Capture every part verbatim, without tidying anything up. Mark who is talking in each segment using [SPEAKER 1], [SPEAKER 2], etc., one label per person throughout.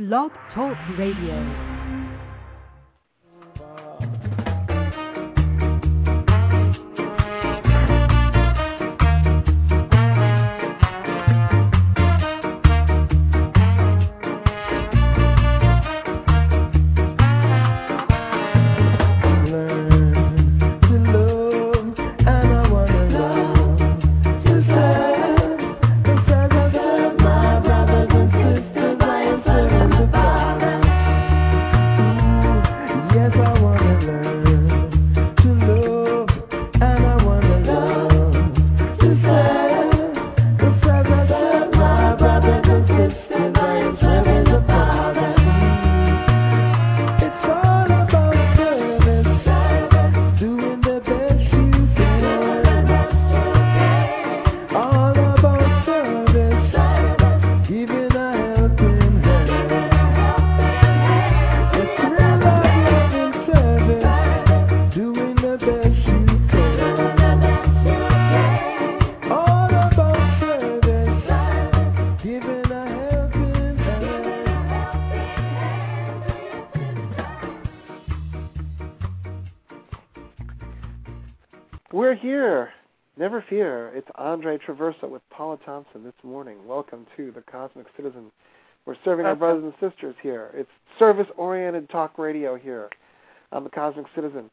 [SPEAKER 1] Blog Talk Radio.
[SPEAKER 2] We're here. Never fear. It's Andre Traversa with Paula Thompson this morning. Welcome to the Cosmic Citizen. We're serving our brothers and sisters here. It's service-oriented talk radio here on the Cosmic Citizen.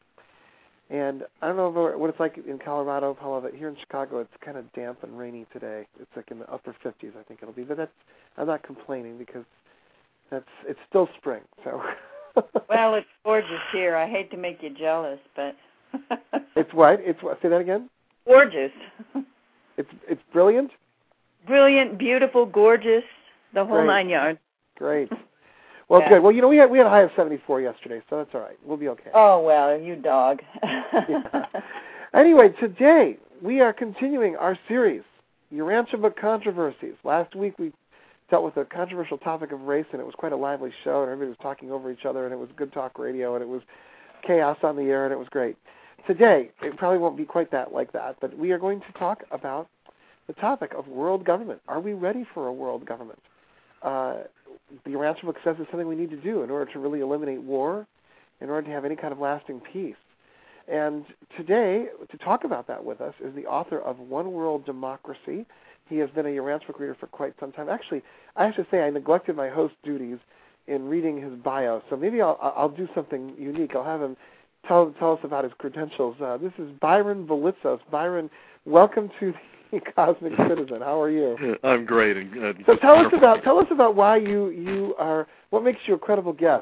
[SPEAKER 2] And I don't know what it's like in Colorado, Paula, but here in Chicago it's kind of damp and rainy today. It's like in the upper fifties, I think it'll be. But that's, I'm not complaining because that's it's still spring. So.
[SPEAKER 3] Well, it's gorgeous here. I hate to make you jealous, but...
[SPEAKER 2] It's what? It's what? Say that again?
[SPEAKER 3] Gorgeous.
[SPEAKER 2] It's it's brilliant?
[SPEAKER 3] Brilliant, beautiful, gorgeous, the whole
[SPEAKER 2] Great.
[SPEAKER 3] nine yards.
[SPEAKER 2] Great. Well, yeah. Good. Well, you know, we had we had a high of seventy-four yesterday, so that's all right. We'll be okay.
[SPEAKER 3] Oh, well, you dog.
[SPEAKER 2] Yeah. Anyway, today we are continuing our series, Urantia Book Controversies. Last week we dealt with the controversial topic of race, and it was quite a lively show, and everybody was talking over each other, and it was good talk radio, and it was chaos on the air, and it was great. Today, it probably won't be quite that like that, but we are going to talk about the topic of world government. Are we ready for a world government? Uh, the Urantia book says it's something we need to do in order to really eliminate war, in order to have any kind of lasting peace. And today, to talk about that with us, is the author of One World Democracy. He has been a Urantia book reader for quite some time. Actually, I have to say I neglected my host duties in reading his bio, so maybe I'll, I'll do something unique. I'll have him Tell, tell us about his credentials. Uh, this is Byron Velitzos. Byron, welcome to the Cosmic Citizen. How are you?
[SPEAKER 4] I'm great. And, uh,
[SPEAKER 2] so tell us about tell us about why you, you are. What makes you a credible guest?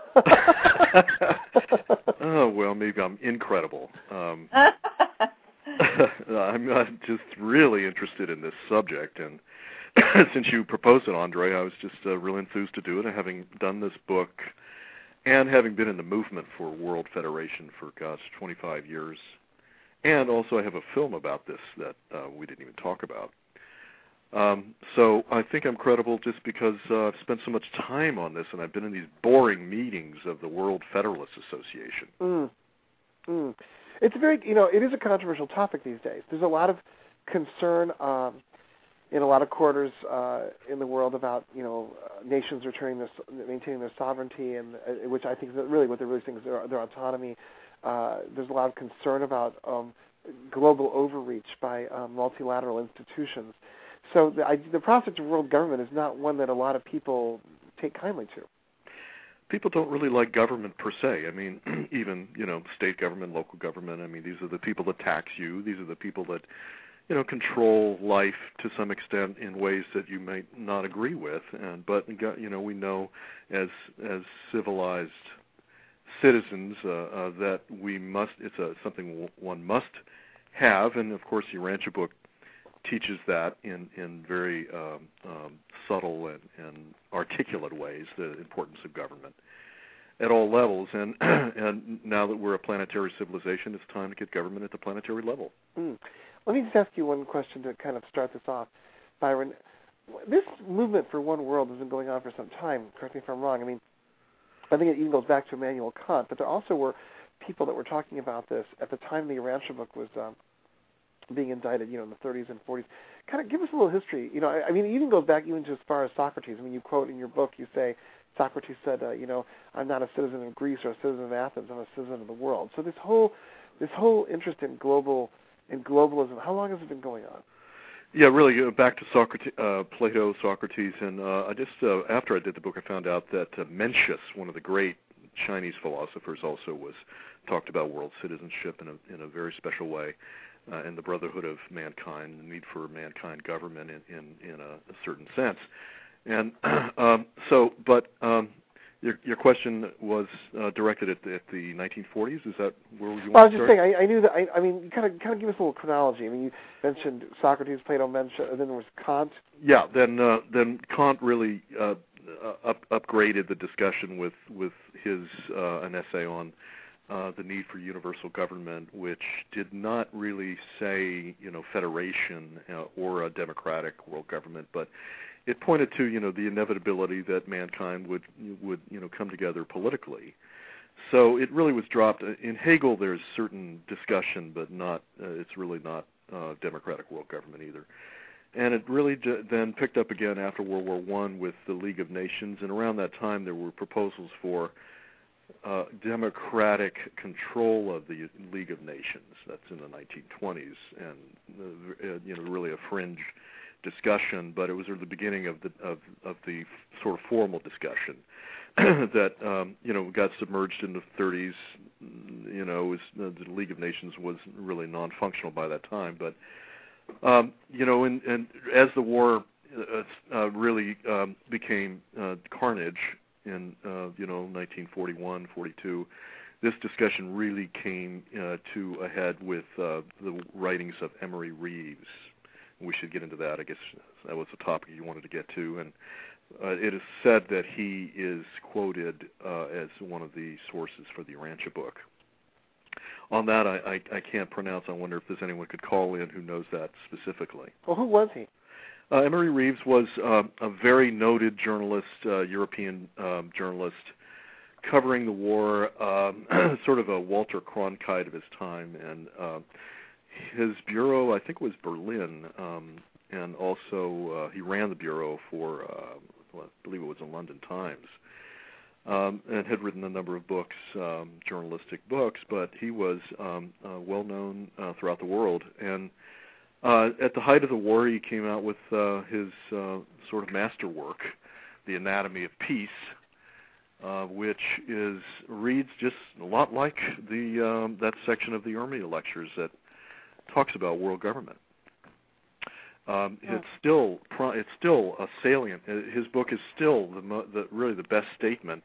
[SPEAKER 4] Oh well, maybe I'm incredible. Um, I'm uh, just really interested in this subject, and since you proposed it, Andre, I was just uh, real enthused to do it. And having done this book. And having been in the movement for World Federation for, gosh, twenty-five years. And also I have a film about this that uh, we didn't even talk about. Um, so I think I'm credible just because uh, I've spent so much time on this, and I've been in these boring meetings of the World Federalist Association.
[SPEAKER 2] Mm. Mm. It's very, you know, it is a controversial topic these days. There's a lot of concern um, in a lot of quarters uh, in the world about, you know, uh, nations returning their, maintaining their sovereignty, and uh, which I think is really what they're really saying is their, their autonomy. Uh, there's a lot of concern about um, global overreach by um, multilateral institutions. So the, I, the prospect of world government is not one that a lot of people take kindly to.
[SPEAKER 4] People don't really like government per se. I mean, even, you know, state government, local government, I mean, these are the people that tax you. These are the people that you know, control life to some extent in ways that you might not agree with. And but you know, we know as as civilized citizens uh, uh, that we must. It's a something one must have, and of course, the Urantia book teaches that in in very um, um, subtle and, and articulate ways. The importance of government at all levels, and and now that we're a planetary civilization, it's time to get government at the planetary level.
[SPEAKER 2] Mm. Let me just ask you one question to kind of start this off, Byron. This movement for one world has been going on for some time. Correct me if I'm wrong. I mean, I think it even goes back to Immanuel Kant, but there also were people that were talking about this at the time the Urantia book was um, being indicted, you know, in the thirties and forties. kind of give us a little history. You know, I, I mean, it even goes back even to as far as Socrates. I mean, you quote in your book, you say, Socrates said, uh, you know, I'm not a citizen of Greece or a citizen of Athens, I'm a citizen of the world. So this whole this whole interest in global in globalism, how long has it been going on?
[SPEAKER 4] Yeah, really, uh, back to Socrates, uh, Plato, Socrates, and uh, I just, uh, after I did the book, I found out that uh, Mencius, one of the great Chinese philosophers, also was talked about world citizenship in a in a very special way, uh, and the brotherhood of mankind, the need for mankind government in in, in a, a certain sense, and um, so, but um, your your question was uh, directed at the, at the nineteen forties. Is that where you
[SPEAKER 2] well,
[SPEAKER 4] want
[SPEAKER 2] to
[SPEAKER 4] to
[SPEAKER 2] start?
[SPEAKER 4] start?
[SPEAKER 2] I was just saying. I, I knew that. I, I mean, you kind of kind of give us a little chronology. I mean, you mentioned Socrates, Plato, Mencius, and then there was Kant.
[SPEAKER 4] Yeah, then uh, then Kant really uh, up, upgraded the discussion with with his uh, an essay on uh, the need for universal government, which did not really say you know federation uh, or a democratic world government, but it pointed to you know the inevitability that mankind would would you know come together politically. So it really was dropped. In Hegel, there's certain discussion, but not. Uh, it's really not uh, democratic world government either. And it really j- then picked up again after World War One with the League of Nations, and around that time there were proposals for uh, democratic control of the League of Nations. That's in the nineteen twenties, and uh, you know really a fringe discussion, but it was at the beginning of the of, of the sort of formal discussion that um, you know got submerged in the thirties. You know, was, uh, the League of Nations was really non-functional by that time, but um, you know, and, and as the war uh, uh, really um, became uh, carnage in uh, you know nineteen forty-one, forty-two, this discussion really came uh, to a head with uh, the writings of Emery Reeves. We should get into that. I guess that was the topic you wanted to get to. And uh, it is said that he is quoted uh, as one of the sources for the Urantia book. On that, I, I, I can't pronounce. I wonder if there's anyone could call in who knows that specifically.
[SPEAKER 2] Well, who was he?
[SPEAKER 4] Uh, Emery Reeves was uh, a very noted journalist, uh, European um, journalist, covering the war, um, sort of a Walter Cronkite of his time, and uh, his bureau, I think it was Berlin, um, and also uh, he ran the bureau for, uh, well, I believe it was the London Times, um, and had written a number of books, um, journalistic books, but he was um, uh, well known uh, throughout the world. And uh, at the height of the war, he came out with uh, his uh, sort of masterwork, The Anatomy of Peace, uh, which is reads just a lot like the um, that section of the Urmia lectures that talks about world government. Um,
[SPEAKER 2] oh. It's
[SPEAKER 4] still it's still a salient. His book is still the, the really the best statement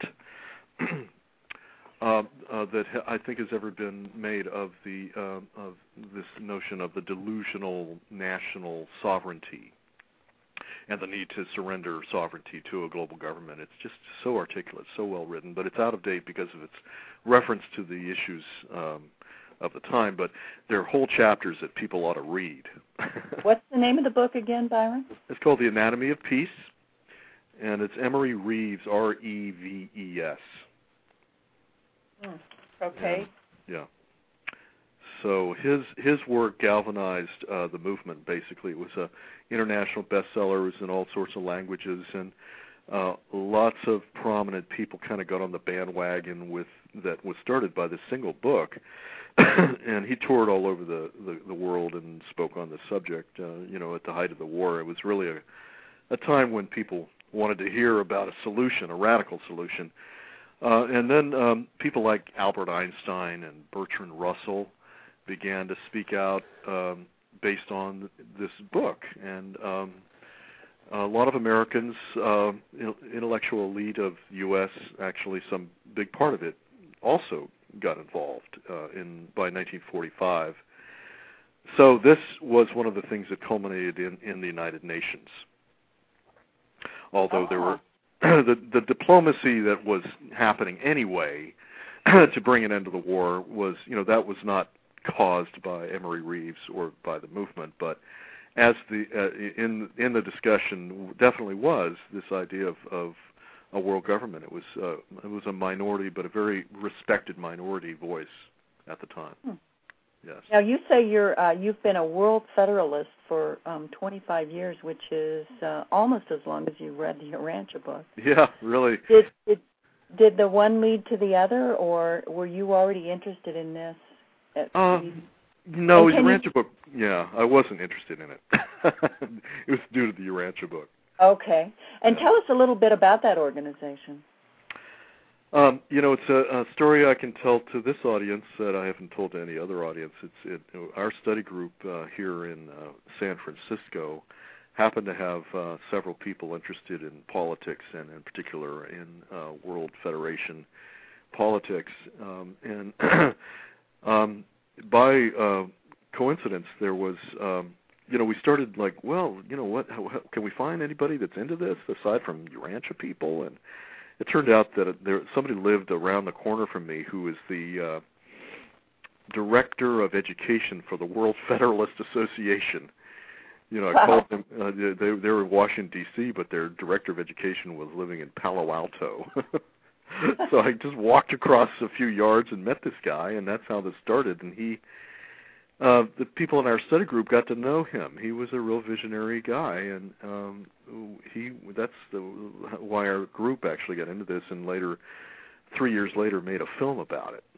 [SPEAKER 4] uh, uh, that I think has ever been made of the uh, of this notion of the delusional national sovereignty and the need to surrender sovereignty to a global government. It's just so articulate, so well written, but it's out of date because of its reference to the issues um, of the time, but there are whole chapters that people ought to read.
[SPEAKER 3] What's the name of the book again, Byron?
[SPEAKER 4] It's called The Anatomy of Peace, and it's Emery Reeves, R E V E S.
[SPEAKER 3] Hmm. Okay.
[SPEAKER 4] And, yeah. So his his work galvanized uh, the movement, basically. It was a international bestseller. It was in all sorts of languages, and uh, lots of prominent people kind of got on the bandwagon with that was started by this single book. And he toured all over the, the, the world and spoke on the subject, uh, you know, at the height of the war. It was really a, a time when people wanted to hear about a solution, a radical solution. Uh, and then um, people like Albert Einstein and Bertrand Russell began to speak out um, based on this book. And um, a lot of Americans, uh, intellectual elite of the U S, actually some big part of it, also got involved uh, in by nineteen forty-five. So this was one of the things that culminated in, in the United Nations. Although oh. there were the, the diplomacy that was happening anyway to bring an end to the war was, you know, that was not caused by Emery Reeves or by the movement, but as the uh, in in the discussion definitely was this idea of, of a world government. It was uh, it was a minority, but a very respected minority voice at the time.
[SPEAKER 3] Hmm.
[SPEAKER 4] yes.
[SPEAKER 3] Now you say you're uh, you've been a World Federalist for um, twenty-five years, which is uh, almost as long as you read the Urantia book.
[SPEAKER 4] Yeah, really.
[SPEAKER 3] Did, did did the one lead to the other, or were you already interested in this?
[SPEAKER 4] Um, no, the
[SPEAKER 3] can
[SPEAKER 4] Urantia
[SPEAKER 3] you-
[SPEAKER 4] book. Yeah, I wasn't interested in it. It was due to the Urantia book.
[SPEAKER 3] Okay, and
[SPEAKER 4] Yeah.
[SPEAKER 3] tell us a little bit about that organization.
[SPEAKER 4] Um, you know, it's a, a story I can tell to this audience that I haven't told to any other audience. It's it, our study group uh, here in uh, San Francisco happened to have uh, several people interested in politics and in particular in uh, World Federation politics. Um, and um, by uh, coincidence, there was, um, you know, we started like, well, you know, what? How, how, can we find anybody that's into this aside from Urantia people? And it turned out that there somebody lived around the corner from me who is the uh, director of education for the World Federalist Association. You know, I
[SPEAKER 3] Wow.
[SPEAKER 4] called them. Uh, they they were in Washington D C, but their director of education was living in Palo Alto. So I just walked across a few yards and met this guy, and that's how this started. And he, uh, the people in our study group got to know him. He was a real visionary guy, and um, he that's the, why our group actually got into this, and later, three years later, made a film about it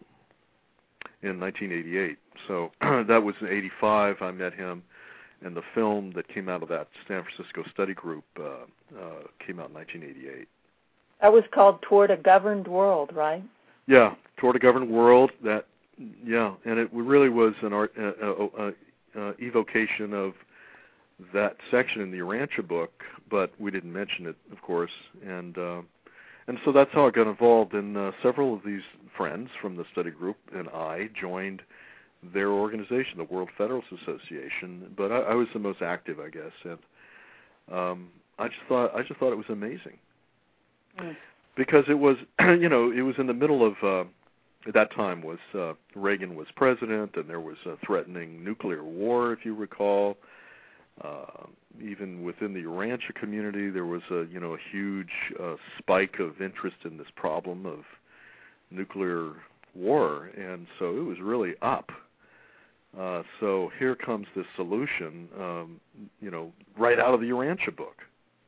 [SPEAKER 4] in nineteen eighty-eight. So that was in eighty-five. I met him. And the film that came out of that San Francisco study group uh, uh, came out in nineteen eighty-eight.
[SPEAKER 3] That was called Toward a Governed World, right?
[SPEAKER 4] Yeah, Toward a Governed World. That, yeah, and it really was an art, uh, uh, uh, uh, evocation of that section in the Urantia book, but we didn't mention it, of course. And uh, and so that's how I got involved. And uh, several of these friends from the study group and I joined their organization, the World Federalist Association, but I, I was the most active, I guess, and um, I just thought I just thought it was amazing
[SPEAKER 3] Mm.
[SPEAKER 4] because it was, you know, it was in the middle of uh, at that time was uh, Reagan was president, and there was a threatening nuclear war, if you recall. Uh, even within the Urantia community, there was a you know a huge uh, spike of interest in this problem of nuclear war, and so it was really up. Uh, so here comes this solution, um, you know, right out of the Urantia book.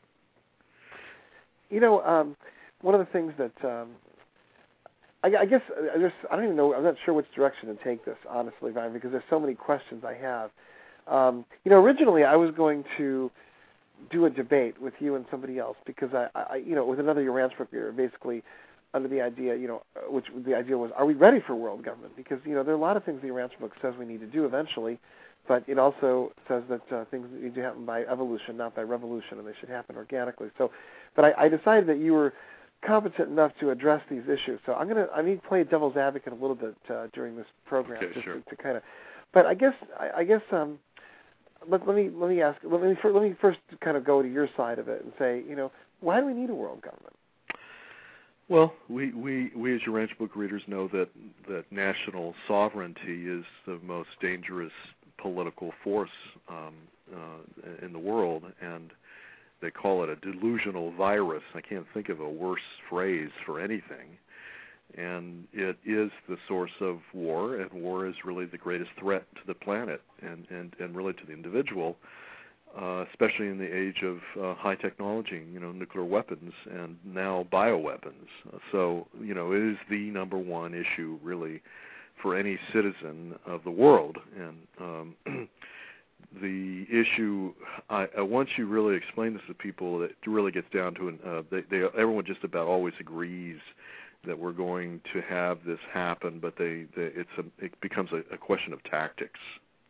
[SPEAKER 2] You know, um, one of the things that um, I, I guess I just I don't even know. I'm not sure which direction to take this, honestly, Vine, because there's so many questions I have. Um, you know, originally I was going to do a debate with you and somebody else because I, I you know, with another Urantia book reader, basically under the idea, you know, which the idea was, are we ready for world government? Because, you know, there are a lot of things the Urantia book says we need to do eventually, but it also says that uh, things need to happen by evolution, not by revolution, and they should happen organically. So, but I, I decided that you were competent enough to address these issues. So I'm gonna, I need to play devil's advocate a little bit uh, during this program,
[SPEAKER 4] Okay,
[SPEAKER 2] just
[SPEAKER 4] sure.
[SPEAKER 2] to, to kind of. But I guess, I, I guess, um, let, let me let me ask, let me let me first kind of go to your side of it and say, you know, why do we need a world government?
[SPEAKER 4] Well, we, we, we as Urantia book readers know that, that national sovereignty is the most dangerous political force um, uh, in the world, and they call it a delusional virus. I can't think of a worse phrase for anything. And it is the source of war, and war is really the greatest threat to the planet and, and, and really to the individual. Uh, especially in the age of uh, high technology, you know, nuclear weapons and now bioweapons. Uh, so, you know, it is the number one issue really for any citizen of the world. And um, the issue, I, uh, once you really explain this to people, it really gets down to, an, uh, they, they, everyone just about always agrees that we're going to have this happen, but they, they it's a, it becomes a, a question of tactics.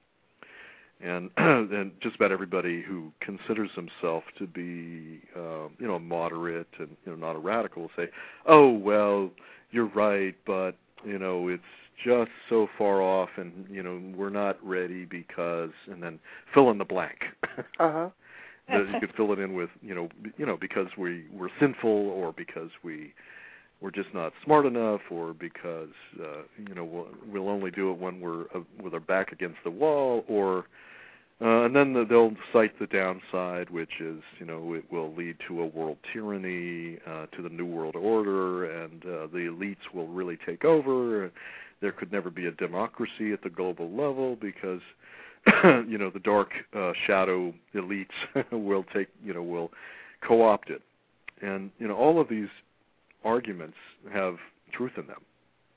[SPEAKER 4] And and just about everybody who considers himself to be, uh, you know, moderate and you know not a radical will say, "Oh well, you're right, but you know it's just so far off, and you know we're not ready because," and then fill in the blank.
[SPEAKER 2] Uh huh.
[SPEAKER 4] You could fill it in with, you know, you know, because we we're sinful, or because we we're just not smart enough, or because uh, you know we'll, we'll only do it when we're uh, with our back against the wall, or Uh, and then the, they'll cite the downside, which is, you know, it will lead to a world tyranny, uh, to the New World Order, and uh, the elites will really take over. there could never be a democracy at the global level because, you know, the dark uh, shadow elites will take, you know, will co-opt it. And, you know, all of these arguments have truth in them.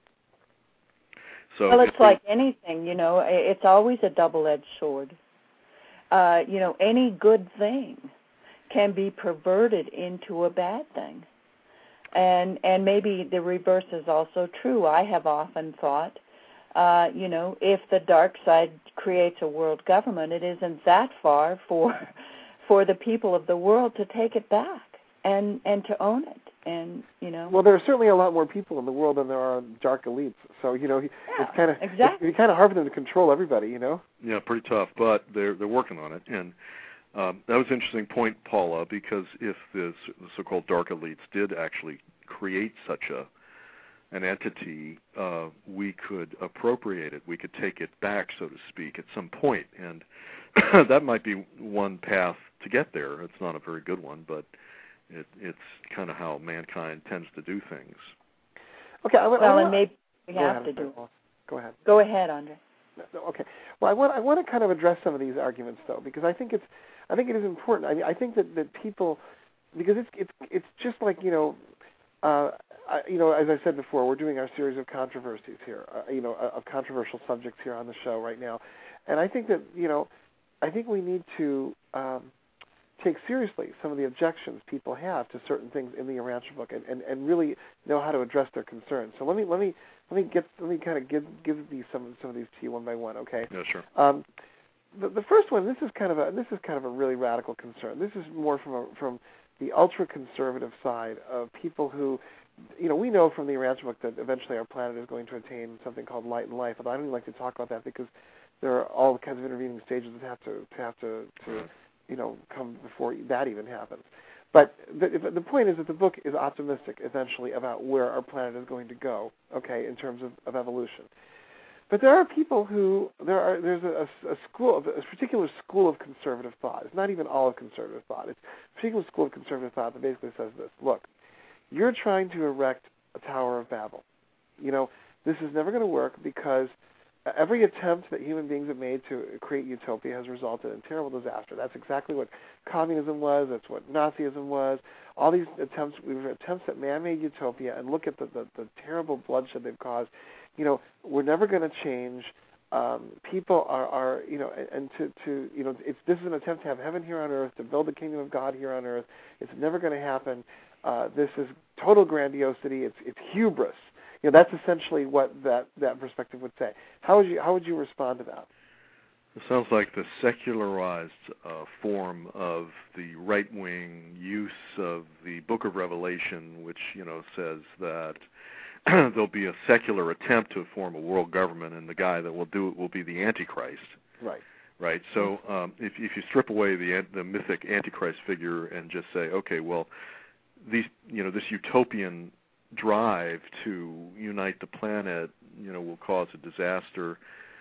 [SPEAKER 4] So
[SPEAKER 3] well, it's
[SPEAKER 4] they,
[SPEAKER 3] like anything, you know, it's always a double-edged sword. Uh, you know, any good thing can be perverted into a bad thing. And and maybe the reverse is also true. I have often thought, uh, you know, if the dark side creates a world government, it isn't that far for for the people of the world to take it back and, and to own it. And, you know.
[SPEAKER 2] Well, there are certainly a lot more people in the world than there are dark elites. So, you know,
[SPEAKER 3] yeah,
[SPEAKER 2] it's kind of
[SPEAKER 3] exactly.
[SPEAKER 2] it's kind of hard for them to control everybody, you know.
[SPEAKER 4] Yeah, pretty tough, but they're they're working on it. And um, that was an interesting point, Paula, because if the, the so-called dark elites did actually create such a an entity, uh, we could appropriate it. We could take it back, so to speak, at some point, and that might be one path to get there. It's not a very good one, but it, it's kind of how mankind tends to do things.
[SPEAKER 2] Okay. I,
[SPEAKER 3] well,
[SPEAKER 2] I, I,
[SPEAKER 3] and maybe we have
[SPEAKER 2] ahead,
[SPEAKER 3] to do.
[SPEAKER 2] Go ahead.
[SPEAKER 3] Go ahead, Andre.
[SPEAKER 2] No, no, okay. Well, I want I want to kind of address some of these arguments though, because I think it's I think it is important. I mean, I think that, that people, because it's it's it's just like you know. Uh, I, you know, as I said before, we're doing our series of controversies here, uh, you know, of controversial subjects here on the show right now. And I think that, you know, I think we need to um, take seriously some of the objections people have to certain things in the Urantia book and, and, and really know how to address their concerns. So let me let me let me get let me kind of give give these some some of these to you one by one, okay?
[SPEAKER 4] Yeah, sure.
[SPEAKER 2] Um, the, the first one, this is kind of a this is kind of a really radical concern. This is more from a, from the ultra-conservative side of people who, you know, we know from the Urantia book that eventually our planet is going to attain something called light and life. Although I don't even like to talk about that because there are all kinds of intervening stages that have to, to have to, to, you know, come before that even happens. But the, the point is that the book is optimistic eventually about where our planet is going to go, okay, in terms of, of evolution. But there are people who there are there's a, a school of a particular school of conservative thought. It's not even all of conservative thought. It's a particular school of conservative thought that basically says this: look, you're trying to erect a Tower of Babel. You know, this is never going to work because every attempt that human beings have made to create utopia has resulted in terrible disaster. That's exactly what communism was. That's what Nazism was. All these attempts, we have attempts at man-made utopia, and look at the, the, the terrible bloodshed they've caused. You know, we're never going to change. Um, people are, are, you know, and to, to, you know, it's this is an attempt to have heaven here on earth, to build the kingdom of God here on earth. It's never going to happen. Uh, this is total grandiosity. It's it's hubris. You know, that's essentially what that, that perspective would say. How would you how would you respond to that?
[SPEAKER 4] It sounds like the secularized uh, form of the right-wing use of the Book of Revelation, which, you know, says that there'll be a secular attempt to form a world government, and the guy that will do it will be the Antichrist.
[SPEAKER 2] Right.
[SPEAKER 4] Right. So um, if if you strip away the the mythic Antichrist figure and just say, okay, well, these you know this utopian drive to unite the planet, you know, will cause a disaster.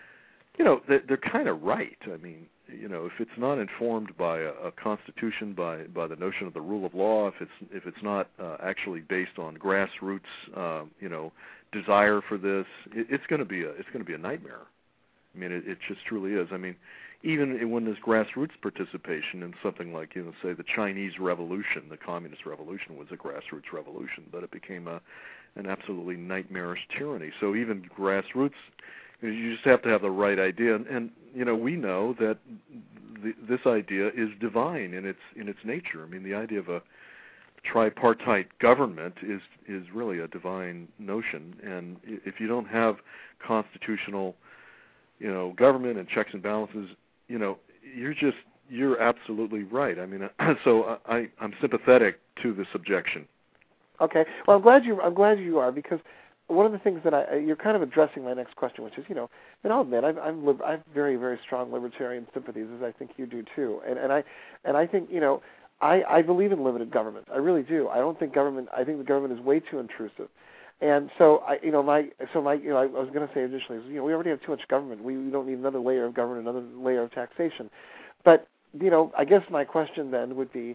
[SPEAKER 4] You know, they're, they're kind of right. I mean, you know, if it's not informed by a, a constitution, by by the notion of the rule of law, if it's if it's not uh, actually based on grassroots, uh, you know, desire for this, it, it's going to be a it's going to be a nightmare. I mean, it, it just truly is. I mean, even when there's grassroots participation in something like, you know, say the Chinese Revolution, the Communist Revolution was a grassroots revolution, but it became a an absolutely nightmarish tyranny. So even grassroots, you just have to have the right idea, and, and you know we know that the, this idea is divine in its in its nature. I mean, the idea of a tripartite government is is really a divine notion, and if you don't have constitutional, you know, government and checks and balances, you know, you're just you're absolutely right. I mean, so I I'm sympathetic to this objection.
[SPEAKER 2] Okay. Well, I'm glad you I'm glad you are, because one of the things that I, you're kind of addressing my next question, which is, you know, and I'll admit, I've, I'm, I have very, very strong libertarian sympathies, as I think you do too. And, and I, and I think, you know, I, I believe in limited government. I really do. I don't think government. I think the government is way too intrusive. And so, I, you know, my, so my, you know, I, I was going to say initially, you know, we already have too much government. We, we don't need another layer of government, another layer of taxation. But, you know, I guess my question then would be,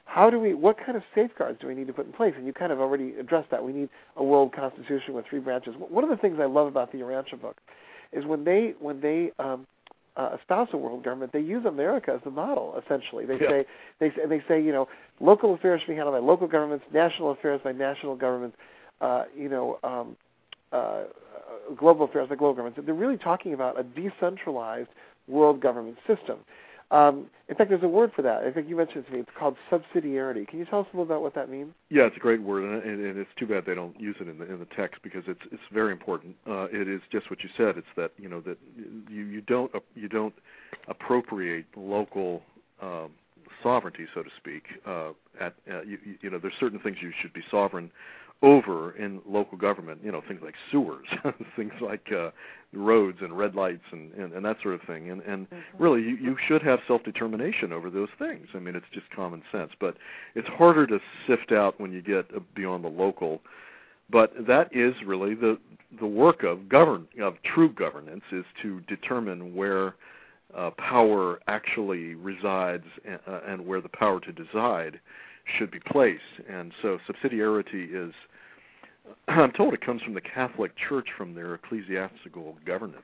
[SPEAKER 2] how do we, what kind of safeguards do we need to put in place? And you kind of already addressed that. We need a world constitution with three branches. One of the things I love about the Urantia book is when they when they um, uh, espouse a world government, they use America as the model. Essentially, they
[SPEAKER 4] yeah.
[SPEAKER 2] say they say they say you know local affairs should be handled by local governments, national affairs by national governments, uh, you know um, uh, global affairs by global governments. They're really talking about a decentralized world government system. Um, in fact, there's a word for that. I think you mentioned it to me. It's called subsidiarity. Can you tell us a little about what that means?
[SPEAKER 4] Yeah, it's a great word, and, and it's too bad they don't use it in the in the text because it's it's very important. Uh, it is just what you said. It's that you know that you you don't uh, you don't appropriate local um, sovereignty, so to speak. Uh, at uh, you, you know, there's certain things you should be sovereign over in local government, you know, things like sewers, things like uh, roads and red lights and, and, and that sort of thing. And, and mm-hmm. really, you, you should have self-determination over those things. I mean, it's just common sense. But it's harder to sift out when you get beyond the local. But that is really the the work of govern of true governance, is to determine where uh, power actually resides and, uh, and where the power to decide should be placed. And so subsidiarity is, I'm told it comes from the Catholic Church, from their ecclesiastical governance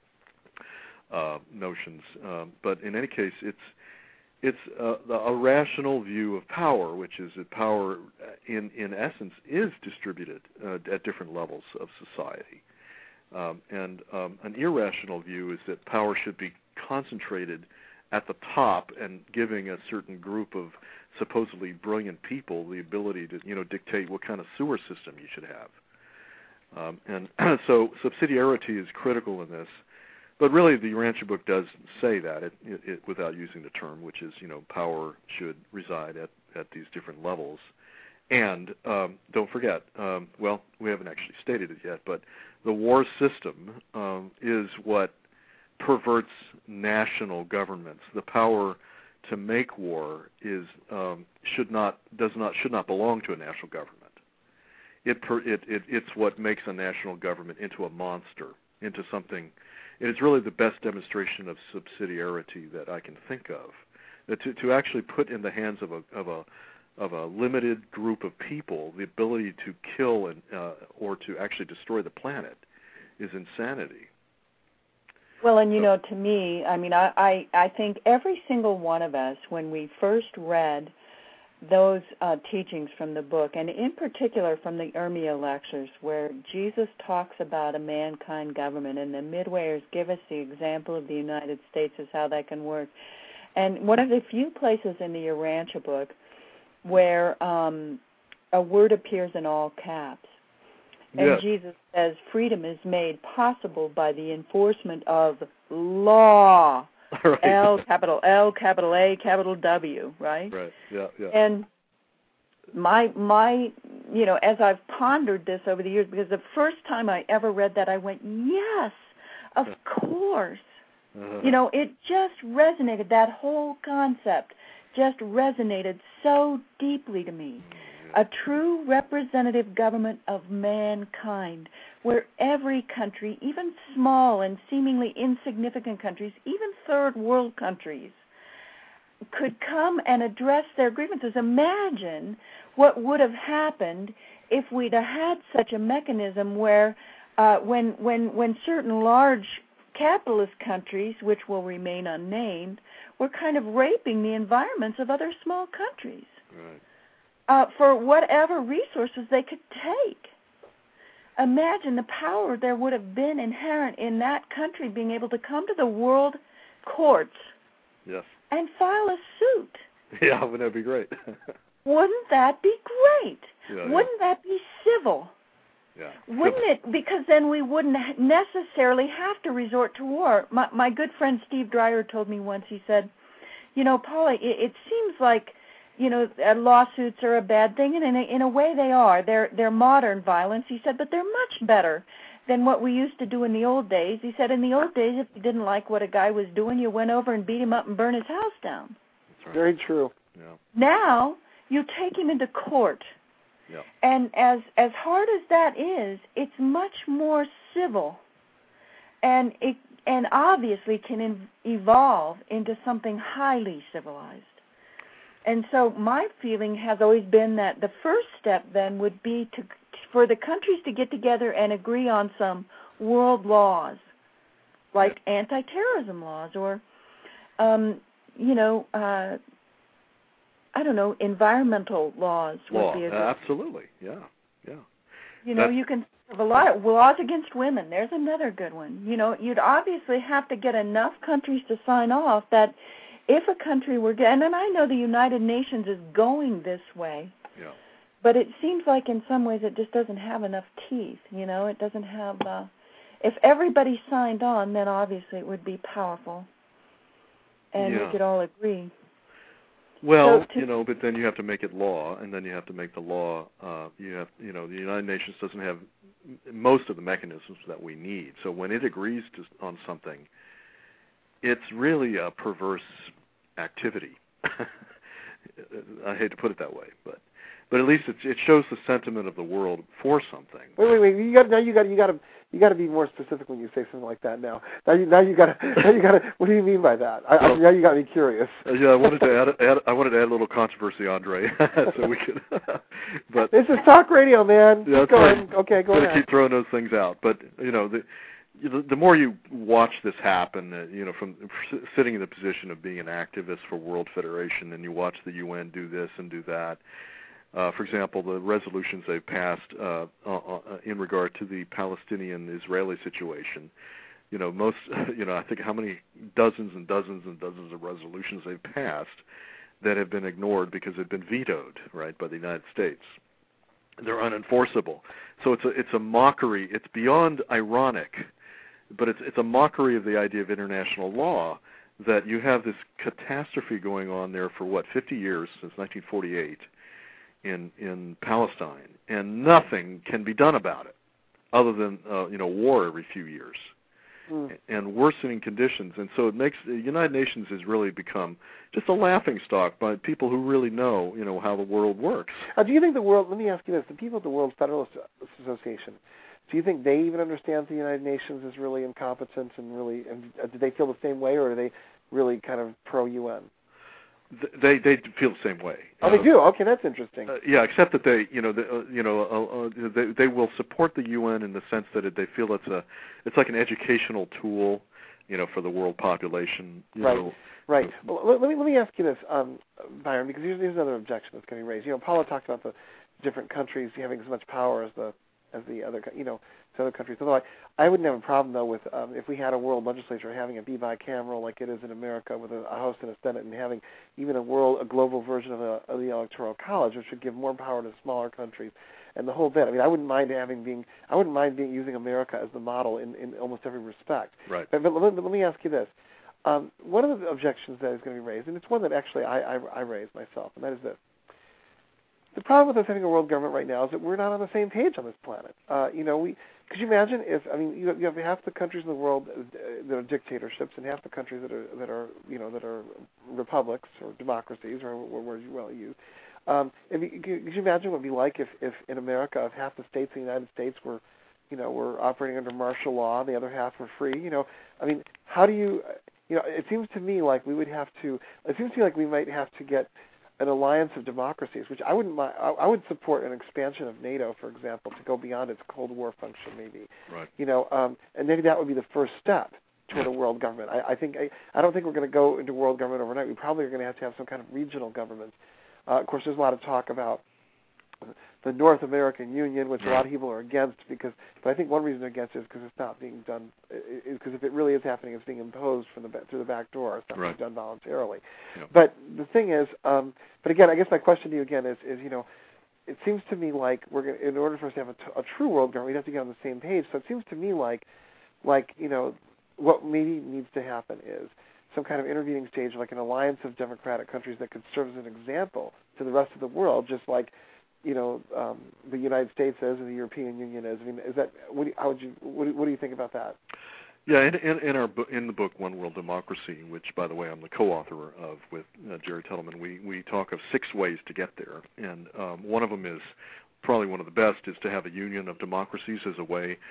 [SPEAKER 4] uh, notions. Um, but in any case, it's it's a, a rational view of power, which is that power, in, in essence, is distributed uh, at different levels of society. Um, and um, an irrational view is that power should be concentrated at the top and giving a certain group of supposedly brilliant people the ability to, you know, dictate what kind of sewer system you should have. Um, and so subsidiarity is critical in this. But really, the Urantia book does say that, it, it, it, without using the term, which is, you know, power should reside at, at these different levels. And um, don't forget, um, well, we haven't actually stated it yet, but the war system um, is what perverts national governments. The power to make war is um, should not does not should not belong to a national government. It, per, it it it's what makes a national government into a monster, into something. It is really the best demonstration of subsidiarity that I can think of. That to to actually put in the hands of a of a of a limited group of people the ability to kill and uh, or to actually destroy the planet is insanity.
[SPEAKER 3] Well, and you know, to me, I mean, I, I, I think every single one of us, when we first read those uh, teachings from the book, and in particular from the Urmia lectures, where Jesus talks about a mankind government, and the Midwayers give us the example of the United States as how that can work. And one of the few places in the Urantia book where um, a word appears in all caps. And
[SPEAKER 4] yes.
[SPEAKER 3] Jesus says freedom is made possible by the enforcement of law.
[SPEAKER 4] Right.
[SPEAKER 3] L, capital L, capital A, capital W, right?
[SPEAKER 4] Right, yeah, yeah.
[SPEAKER 3] And my, my, you know, as I've pondered this over the years, because the first time I ever read that, I went, yes, of course. Uh-huh. You know, it just resonated, that whole concept just resonated so deeply to me. A true representative government of mankind, where every country, even small and seemingly insignificant countries, even third world countries, could come and address their grievances. Imagine what would have happened if we'd have had such a mechanism where uh, when, when, when certain large capitalist countries, which will remain unnamed, were kind of raping the environments of other small countries.
[SPEAKER 4] Right.
[SPEAKER 3] Uh, for whatever resources they could take. Imagine the power there would have been inherent in that country being able to come to the world courts
[SPEAKER 4] yes.
[SPEAKER 3] and file a suit.
[SPEAKER 4] Yeah, wouldn't that be great?
[SPEAKER 3] Wouldn't that be great?
[SPEAKER 4] Yeah,
[SPEAKER 3] wouldn't
[SPEAKER 4] yeah.
[SPEAKER 3] that be civil?
[SPEAKER 4] Yeah.
[SPEAKER 3] Wouldn't it? Because then we wouldn't necessarily have to resort to war. My, my good friend Steve Dreyer told me once, he said, you know, Paula, it, it seems like you know, uh, lawsuits are a bad thing, and in a, in a way they are. They're they're modern violence, he said, but they're much better than what we used to do in the old days. He said, in the old days, if you didn't like what a guy was doing, you went over and beat him up and burned his house down.
[SPEAKER 4] That's right.
[SPEAKER 2] Very true.
[SPEAKER 4] Yeah.
[SPEAKER 3] Now, you take him into court,
[SPEAKER 4] yeah.
[SPEAKER 3] and as as hard as that is, it's much more civil, and it and obviously can in, evolve into something highly civilized. And so my feeling has always been that the first step then would be to for the countries to get together and agree on some world laws, like yeah. anti-terrorism laws or, um, you know, uh, I don't know, environmental laws.
[SPEAKER 4] Law,
[SPEAKER 3] would be a good,
[SPEAKER 4] uh, absolutely, yeah, yeah.
[SPEAKER 3] You know, That's, you can have a lot of laws against women. There's another good one. You know, you'd obviously have to get enough countries to sign off that if a country were, and I know the United Nations is going this way,
[SPEAKER 4] yeah.
[SPEAKER 3] but it seems like in some ways it just doesn't have enough teeth, you know. It doesn't have, uh, if everybody signed on, then obviously it would be powerful, and
[SPEAKER 4] yeah.
[SPEAKER 3] we could all agree.
[SPEAKER 4] Well,
[SPEAKER 3] so to,
[SPEAKER 4] you know, but then you have to make it law, and then you have to make the law, uh, you have, you know, the United Nations doesn't have most of the mechanisms that we need. So when it agrees to, on something, it's really a perverse activity. I hate to put it that way, but but at least it, it shows the sentiment of the world for something.
[SPEAKER 2] Wait, wait, wait! You got now. You got you got to you got to be more specific when you say something like that. Now, now you now you got to now you got to. What do you mean by that? I, well, I, now you got me curious.
[SPEAKER 4] Uh, yeah, I wanted to add, add I wanted to add a little controversy, Andre, so we could. But
[SPEAKER 2] this is talk radio, man.
[SPEAKER 4] Yeah,
[SPEAKER 2] keep going.
[SPEAKER 4] Right.
[SPEAKER 2] Okay, go ahead.
[SPEAKER 4] Keep throwing those things out, but you know the. The more you watch this happen, uh, you know, from sitting in the position of being an activist for World Federation, and you watch the U N do this and do that. Uh, for example, the resolutions they've passed uh, uh, in regard to the Palestinian-Israeli situation. You know, most, you know, I think how many dozens and dozens and dozens of resolutions they've passed that have been ignored because they've been vetoed, right, by the United States. They're unenforceable. So it's a it's a mockery. It's beyond ironic. But it's it's a mockery of the idea of international law that you have this catastrophe going on there for, what, fifty years, since nineteen forty-eight, in in Palestine, and nothing can be done about it other than, uh, you know, war every few years mm. and worsening conditions. And so it makes the United Nations has really become just a laughingstock by people who really know, you know, how the world works.
[SPEAKER 2] Uh, do you think the world, let me ask you this, the people at the World Federalist Association, do you think they even understand the United Nations is really incompetent and really, and uh, do they feel the same way, or are they really kind of pro-U N?
[SPEAKER 4] They they feel the same way.
[SPEAKER 2] Oh, uh, they do. Okay, that's interesting.
[SPEAKER 4] Uh, yeah, except that they, you know, the, uh, you know, uh, uh, they they will support the U N in the sense that it, they feel it's a, it's like an educational tool, you know, for the world population. You
[SPEAKER 2] right.
[SPEAKER 4] know.
[SPEAKER 2] Right. Well, let, let me let me ask you this, um, Byron, because here's, here's another objection that's getting raised. You know, Paula talked about the different countries having as much power as the as the other, you know, as other countries. Although I, I wouldn't have a problem though with um, if we had a world legislature having it be bicameral like it is in America with a, a House and a Senate, and having even a world a global version of, a, of the Electoral College, which would give more power to smaller countries and the whole bit. I mean, I wouldn't mind having being I wouldn't mind being using America as the model in, in almost every respect.
[SPEAKER 4] Right.
[SPEAKER 2] But, but, let, but let me ask you this. Um, one of the objections that is going to be raised, and it's one that actually I, I, I raised myself, and that is this. The problem with us having a world government right now is that we're not on the same page on this planet. Uh, you know, we could you imagine if I mean you have, you have half the countries in the world that are dictatorships and half the countries that are that are you know that are republics or democracies or words you well use. Um, if you, could you imagine what it would be like if, if in America if half the states in the United States were you know were operating under martial law and the other half were free? You know, I mean, how do you you know? It seems to me like we would have to. It seems to me like we might have to get an alliance of democracies, which I wouldn't mind. I would support an expansion of NATO, for example, to go beyond its Cold War function, maybe.
[SPEAKER 4] Right.
[SPEAKER 2] You know, um, and maybe that would be the first step toward a world government. I, I think I, I don't think we're going to go into world government overnight. We probably are going to have to have some kind of regional governments. Uh, of course, there's a lot of talk about the North American Union, which a lot of people are against, because. But I think one reason they're against it is because it's not being done. Is because if it really is happening, it's being imposed from the through the back door. It's not
[SPEAKER 4] right.
[SPEAKER 2] being done voluntarily.
[SPEAKER 4] Yep.
[SPEAKER 2] But the thing is, um, but again, I guess my question to you again is, is you know, it seems to me like we're going in order for us to have a, t- a true world government, we have to get on the same page. So it seems to me like, like you know, what maybe needs to happen is some kind of intervening stage, like an alliance of democratic countries that could serve as an example to the rest of the world, just like. You know, um, the United States is, or the European Union is. I mean, is that? What do you, how would you? What do, what do you think about that?
[SPEAKER 4] Yeah, in, in, in our bu- in the book One World Democracy, which, by the way, I'm the co-author of with uh, Jerry Tettleman, we we talk of six ways to get there, and um, one of them is probably one of the best is to have a union of democracies as a way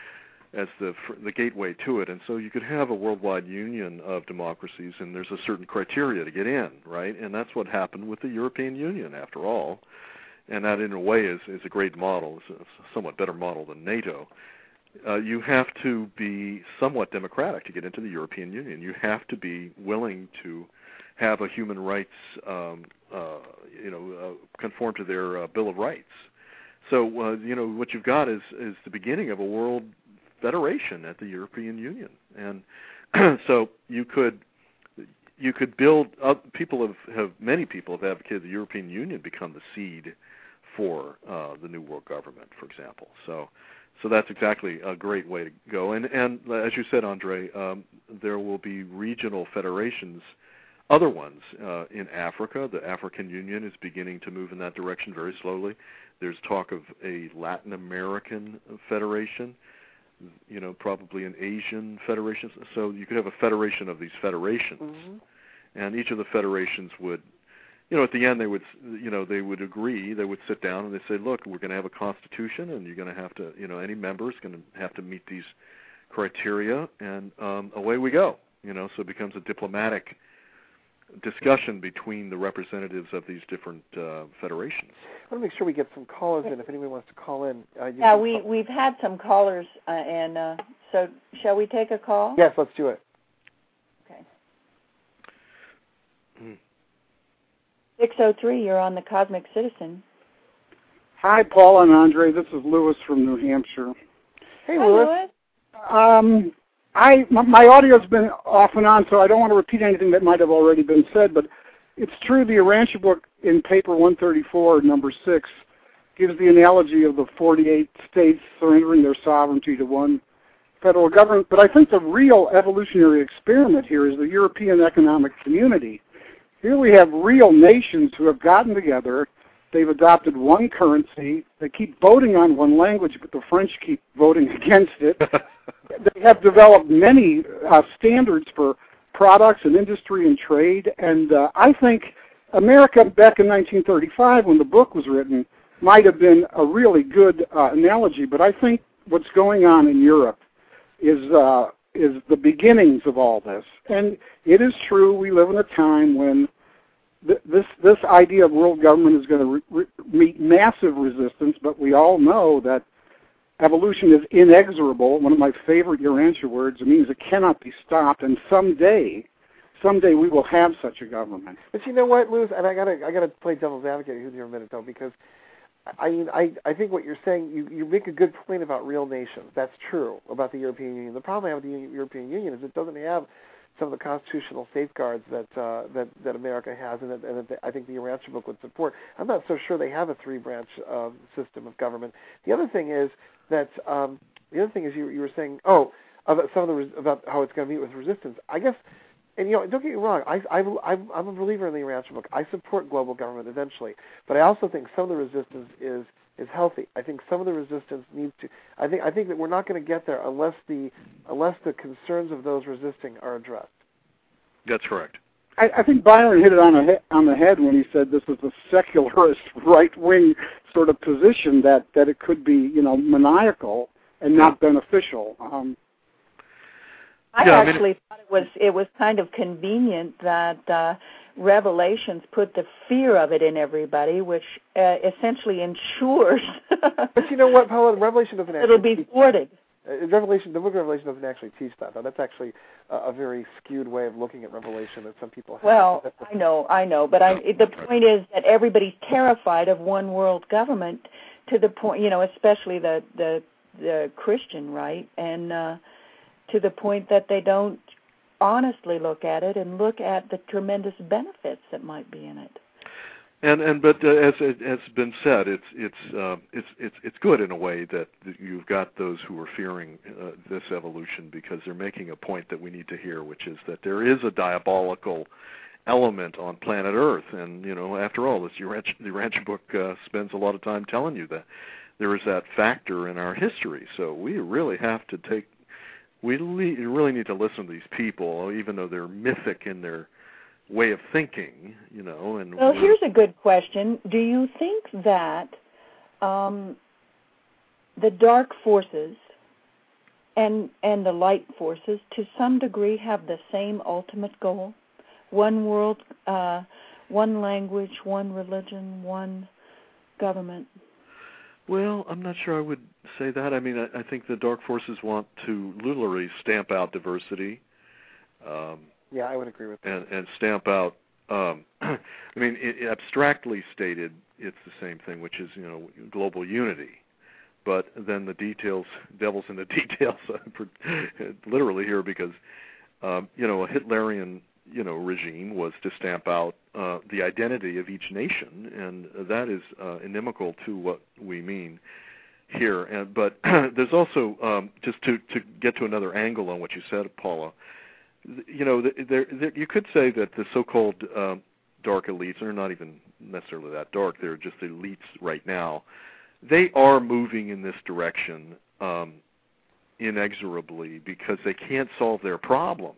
[SPEAKER 4] as the the gateway to it. And so you could have a worldwide union of democracies, and there's a certain criteria to get in, right? And that's what happened with the European Union, after all. And that, in a way, is, is a great model. It's a somewhat better model than NATO. Uh, you have to be somewhat democratic to get into the European Union. You have to be willing to have a human rights, um, uh, you know, uh, conform to their uh, Bill of Rights. So, uh, you know, what you've got is, is the beginning of a world federation at the European Union. And so you could you could build up, people have, have, many people have advocated the European Union become the seed for uh, the new world government, for example. So so that's exactly a great way to go. And, and as you said, Andre, um, there will be regional federations, other ones uh, in Africa. The African Union is beginning to move in that direction very slowly. There's talk of a Latin American federation, you know, probably an Asian federation. So you could have a federation of these federations. Mm-hmm. And each of the federations would, you know, at the end they would, you know, they would agree, they would sit down and they say, look, we're going to have a constitution and you're going to have to, you know, any member is going to have to meet these criteria, and um, away we go. You know, so it becomes a diplomatic discussion between the representatives of these different uh, federations.
[SPEAKER 2] I want to make sure we get some callers in. If anyone wants to call in, uh,
[SPEAKER 3] yeah, we call. we've had some callers, uh, and uh, so shall we take a call?
[SPEAKER 2] Yes, let's do it.
[SPEAKER 3] Okay. Mm. six oh three, you're on the Cosmic Citizen.
[SPEAKER 5] Hi, Paul and Andre. This is Lewis from New Hampshire.
[SPEAKER 2] Hey,
[SPEAKER 3] Hi,
[SPEAKER 2] Lewis.
[SPEAKER 3] Lewis.
[SPEAKER 5] Um, I my audio's been off and on, so I don't want to repeat anything that might have already been said, but it's true the Urantia book in paper one thirty-four, number six, gives the analogy of the forty-eight states surrendering their sovereignty to one federal government. But I think the real evolutionary experiment here is the European Economic Community. Here we have real nations who have gotten together. They've adopted one currency. They keep voting on one language, but the French keep voting against it. They have developed many uh, standards for products and industry and trade. And uh, I think America back in nineteen thirty-five, when the book was written, might have been a really good uh, analogy. But I think what's going on in Europe is uh, is the beginnings of all this. And it is true we live in a time when th- this this idea of world government is going to re- re- meet massive resistance, but we all know that evolution is inexorable. One of my favorite Urantia words. It means it cannot be stopped, and someday, someday we will have such a government.
[SPEAKER 2] But you know what, Lewis? And I gotta, I gotta play devil's advocate here for a minute, though, because I mean, I, I think what you're saying, you, you make a good point about real nations. That's true about the European Union. The problem I have with the European Union is it doesn't have some of the constitutional safeguards that uh, that, that America has, and that, and that I think the Urantia book would support. I'm not so sure they have a three-branch uh, system of government. The other thing is that um, the other thing is you, you were saying, oh, about some of the res- about how it's going to meet with resistance. I guess, and you know, don't get me wrong. I, I, I'm, I'm a believer in the Urantia book. I support global government eventually, but I also think some of the resistance is is healthy. I think some of the resistance needs to. I think I think that we're not going to get there unless the unless the concerns of those resisting are addressed.
[SPEAKER 4] That's correct.
[SPEAKER 5] I, I think Byron hit it on, a he- on the head when he said this is a secularist right-wing sort of position, that, that it could be, you know, maniacal and not beneficial. Um,
[SPEAKER 3] I
[SPEAKER 4] yeah,
[SPEAKER 3] actually
[SPEAKER 4] I mean,
[SPEAKER 3] thought it was it was kind of convenient that uh, Revelations put the fear of it in everybody, which uh, essentially ensures.
[SPEAKER 2] But you know what, Paula? Revelation doesn't actually.
[SPEAKER 3] It'll be thwarted.
[SPEAKER 2] Uh, Revelation, the book of Revelation doesn't actually teach that, though. That's actually uh, a very skewed way of looking at Revelation that some people have.
[SPEAKER 3] Well, I know, I know, but I, the point is that everybody's terrified of one world government to the point, you know, especially the the, the Christian right, and uh, to the point that they don't honestly look at it and look at the tremendous benefits that might be in it.
[SPEAKER 4] And and but uh, as it has been said, it's it's uh, it's it's it's good in a way that, that you've got those who are fearing uh, this evolution, because they're making a point that we need to hear, which is that there is a diabolical element on planet Earth, and you know, after all, this Urantia, the Urantia book uh, spends a lot of time telling you that there is that factor in our history. So we really have to take we le- really need to listen to these people, even though they're mythic in their way of thinking, you know. And
[SPEAKER 3] well, here's a good question. Do you think that um, the dark forces and and the light forces, to some degree, have the same ultimate goal: one world, uh, one language, one religion, one government?
[SPEAKER 4] Well, I'm not sure I would say that. I mean, I, I think the dark forces want to literally stamp out diversity. Um,
[SPEAKER 2] yeah, I would agree with that.
[SPEAKER 4] And, and stamp out, um, I mean, it, abstractly stated, it's the same thing, which is, you know, global unity. But then the details, devil's in the details, literally here, because, um, you know, a Hitlerian, you know, regime was to stamp out uh, the identity of each nation, and that is uh, inimical to what we mean here. And but there's also, um, just to, to get to another angle on what you said, Paula, you know, there, there, you could say that the so-called um, dark elites, and they're not even necessarily that dark, they're just elites right now, they are moving in this direction um, inexorably because they can't solve their problems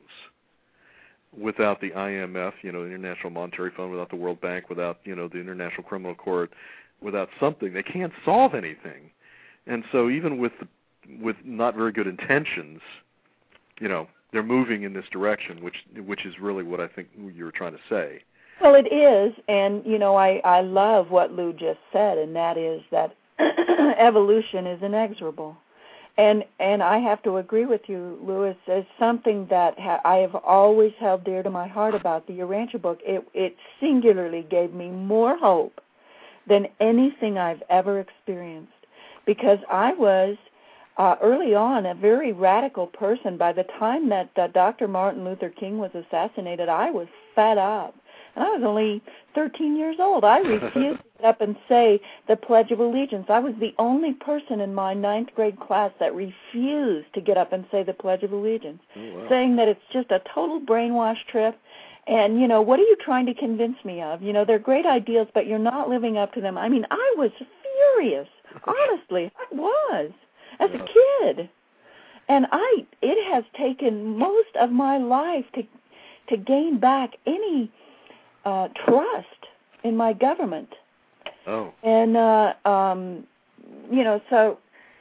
[SPEAKER 4] without the I M F, you know, the International Monetary Fund, without the World Bank, without, you know, the International Criminal Court, without something. They can't solve anything. And so even with the, with not very good intentions, you know, they're moving in this direction, which which is really what I think you were trying to say.
[SPEAKER 3] Well, it is, and, you know, I, I love what Lou just said, and that is that evolution is inexorable. And and I have to agree with you, Louis, as something that ha- I have always held dear to my heart about the Urantia book. It, it singularly gave me more hope than anything I've ever experienced, because I was, uh, early on, a very radical person. By the time that uh, Doctor Martin Luther King was assassinated, I was fed up. And I was only thirteen years old. I refused to get up and say the Pledge of Allegiance. I was the only person in my ninth grade class that refused to get up and say the Pledge of Allegiance,
[SPEAKER 4] oh, wow.
[SPEAKER 3] saying that it's just a total brainwash trip. And, you know, what are you trying to convince me of? You know, they're great ideals, but you're not living up to them. I mean, I was furious. Honestly, I was, as a kid. And I, it has taken most of my life to to gain back any Uh, trust in my government.
[SPEAKER 4] Oh.
[SPEAKER 3] And, uh, um, you know, so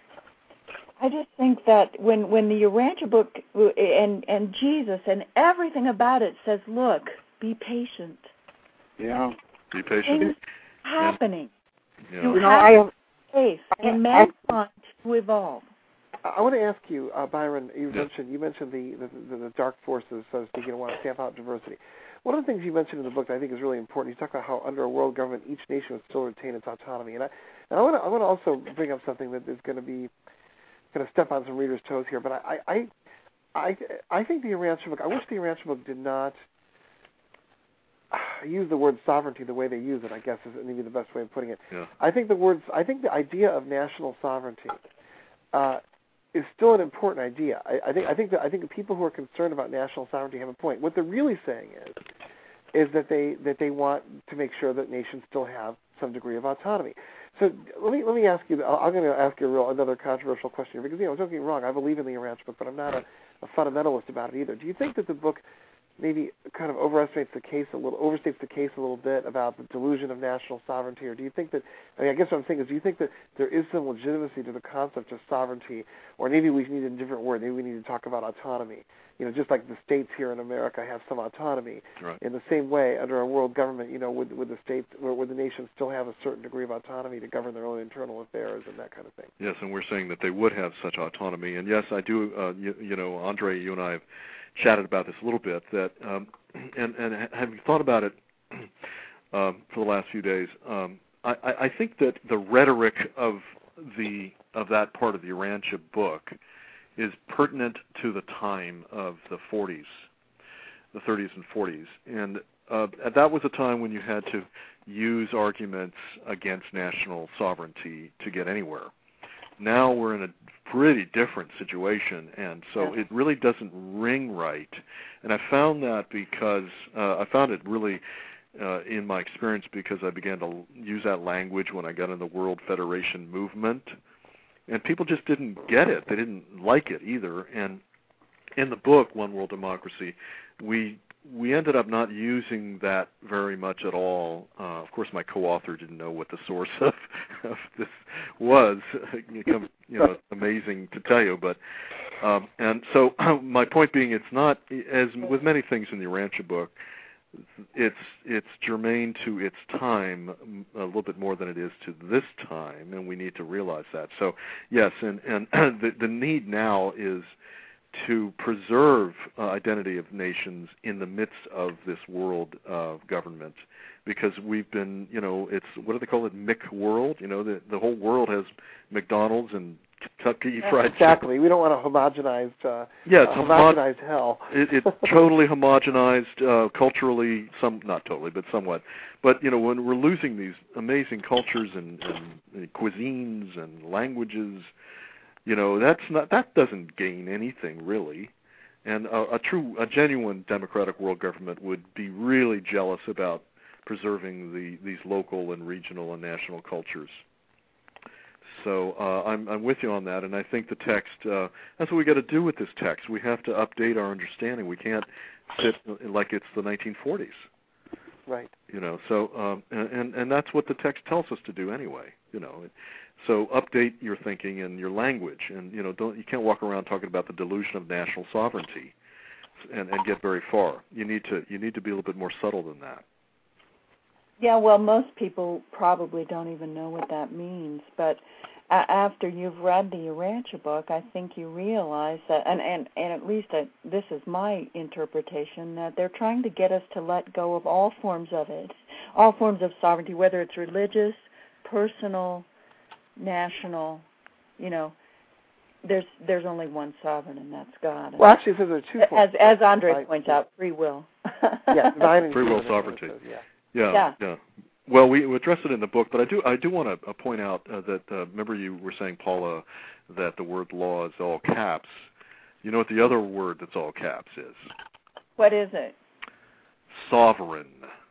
[SPEAKER 3] I just think that when, when the Urantia book and, and Jesus and everything about it says, look, be patient.
[SPEAKER 5] Yeah.
[SPEAKER 4] Be patient.
[SPEAKER 3] Things happening.
[SPEAKER 4] Yeah.
[SPEAKER 3] You,
[SPEAKER 5] You know,
[SPEAKER 3] have
[SPEAKER 5] I have
[SPEAKER 3] faith
[SPEAKER 5] I,
[SPEAKER 3] in
[SPEAKER 5] I,
[SPEAKER 3] mankind to evolve.
[SPEAKER 2] I want to ask you, uh, Byron, you
[SPEAKER 4] yes.
[SPEAKER 2] mentioned you mentioned the, the, the dark forces, so to speak, you know, want to stamp out diversity. One of the things you mentioned in the book that I think is really important, you talk about how under a world government, each nation would still retain its autonomy. And I, and I want to I want to also bring up something that is going to be going to step on some readers' toes here. But I I I, I think the Urantia book, I wish the Urantia book did not use the word sovereignty the way they use it, I guess is maybe the best way of putting it.
[SPEAKER 4] Yeah.
[SPEAKER 2] I think the words, I think the idea of national sovereignty uh, is still an important idea. I, I think I think that I think the people who are concerned about national sovereignty have a point. What they're really saying is is that they that they want to make sure that nations still have some degree of autonomy. So let me let me ask you. I'm going to ask you a real, another controversial question here, because you know, don't get me wrong, I believe in the Urantia book, but I'm not a, a fundamentalist about it either. Do you think that the book maybe kind of overestimates the case a little, overstates the case a little bit about the delusion of national sovereignty, or do you think that? I mean, I guess what I'm saying is, do you think that there is some legitimacy to the concept of sovereignty, or maybe we need a different word? Maybe we need to talk about autonomy. You know, just like the states here in America have some autonomy.
[SPEAKER 4] Right.
[SPEAKER 2] In the same way, under a world government, you know, would would the states, would the nations still have a certain degree of autonomy to govern their own internal affairs and that kind of thing?
[SPEAKER 4] Yes, and we're saying that they would have such autonomy. And yes, I do. Uh, you, you know, Andre, you and I have chatted about this a little bit. That um, and and having thought about it um, for the last few days, um, I, I think that the rhetoric of the of that part of the Urantia book is pertinent to the time of the forties, the thirties and forties, and uh, that was a time when you had to use arguments against national sovereignty to get anywhere. Now we're in a pretty different situation, and so it really doesn't ring right. And I found that because uh, I found it really uh, in my experience because I began to use that language when I got in the World Federation movement, and people just didn't get it. They didn't like it either. And in the book, One World Democracy, we we ended up not using that very much at all. Uh, of course, my co-author didn't know what the source of, of this was. It becomes, you know, amazing to tell you, but Um, and so my point being, it's not, as with many things in the Urantia book, it's it's germane to its time a little bit more than it is to this time, and we need to realize that. So yes, and, and the, the need now is to preserve uh, identity of nations in the midst of this world of government, because we've been, you know, it's, what do they call it, Mick world? You know, the, the whole world has McDonald's and Kentucky Fried
[SPEAKER 2] Exactly.
[SPEAKER 4] Chicken.
[SPEAKER 2] We don't want a homogenized, uh,
[SPEAKER 4] yeah, it's
[SPEAKER 2] uh, homogenized homo- hell.
[SPEAKER 4] it, it's totally homogenized, uh, culturally, some not totally, but somewhat. But, you know, when we're losing these amazing cultures and, and cuisines and languages, you know, that's not, that doesn't gain anything really. And a, a true, a genuine democratic world government would be really jealous about preserving the these local and regional and national cultures. So uh, I'm I'm with you on that, and I think the text, uh, that's what we got to do with this text. We have to update our understanding. We can't sit like it's the nineteen forties.
[SPEAKER 2] Right.
[SPEAKER 4] You know, so um, and and that's what the text tells us to do anyway. You know. So update your thinking and your language, and you know, don't you can't walk around talking about the delusion of national sovereignty and, and get very far. You need to you need to be a little bit more subtle than that.
[SPEAKER 3] Yeah, well, most people probably don't even know what that means, but uh, after you've read the Urantia book, I think you realize that, and and, and at least uh, this is my interpretation, that they're trying to get us to let go of all forms of it, all forms of sovereignty, whether it's religious, personal, national, you know, there's there's only one sovereign, and that's God.
[SPEAKER 2] Well, actually, it says there are two
[SPEAKER 3] As,
[SPEAKER 2] forms.
[SPEAKER 3] as Andre
[SPEAKER 2] right.
[SPEAKER 3] points out, free will.
[SPEAKER 2] Yeah, divine and
[SPEAKER 4] free will
[SPEAKER 2] human,
[SPEAKER 4] sovereignty.
[SPEAKER 2] says, yeah.
[SPEAKER 4] Yeah,
[SPEAKER 3] yeah,
[SPEAKER 4] yeah. Well, we address it in the book, but I do I do want to uh, point out uh, that, uh, remember you were saying, Paula, that the word law is all caps. You know what the other word that's all caps is?
[SPEAKER 3] What is it?
[SPEAKER 4] Sovereign.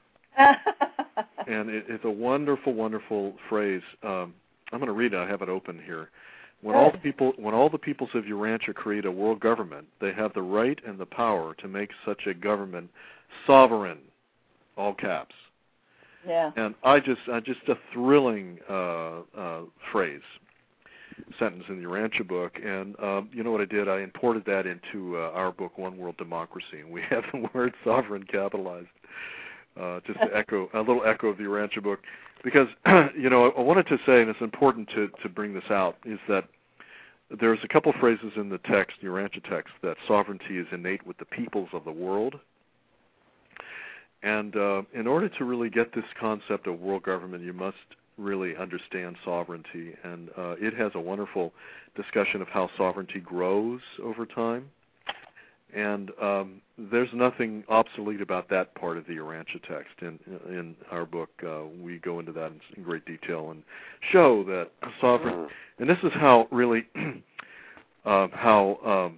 [SPEAKER 4] And it, it's a wonderful, wonderful phrase. Um, I'm going to read it. I have it open here. When all the people, when all the peoples of Urantia create a world government, they have the right and the power to make such a government sovereign. All caps.
[SPEAKER 3] Yeah.
[SPEAKER 4] And I just, uh, just a thrilling uh, uh, phrase, sentence in the Urantia book. And um, you know what I did? I imported that into uh, our book, One World Democracy, and we have the word sovereign capitalized, uh, just to echo a little echo of the Urantia book. Because you know, I wanted to say, and it's important to to bring this out, is that there's a couple phrases in the text, the Urantia text, that sovereignty is innate with the peoples of the world. And uh, in order to really get this concept of world government, you must really understand sovereignty. And uh, it has a wonderful discussion of how sovereignty grows over time. And um, there's nothing obsolete about that part of the Urantia text. In, in our book, uh, we go into that in, in great detail and show that sovereign, and this is how really, uh, how um,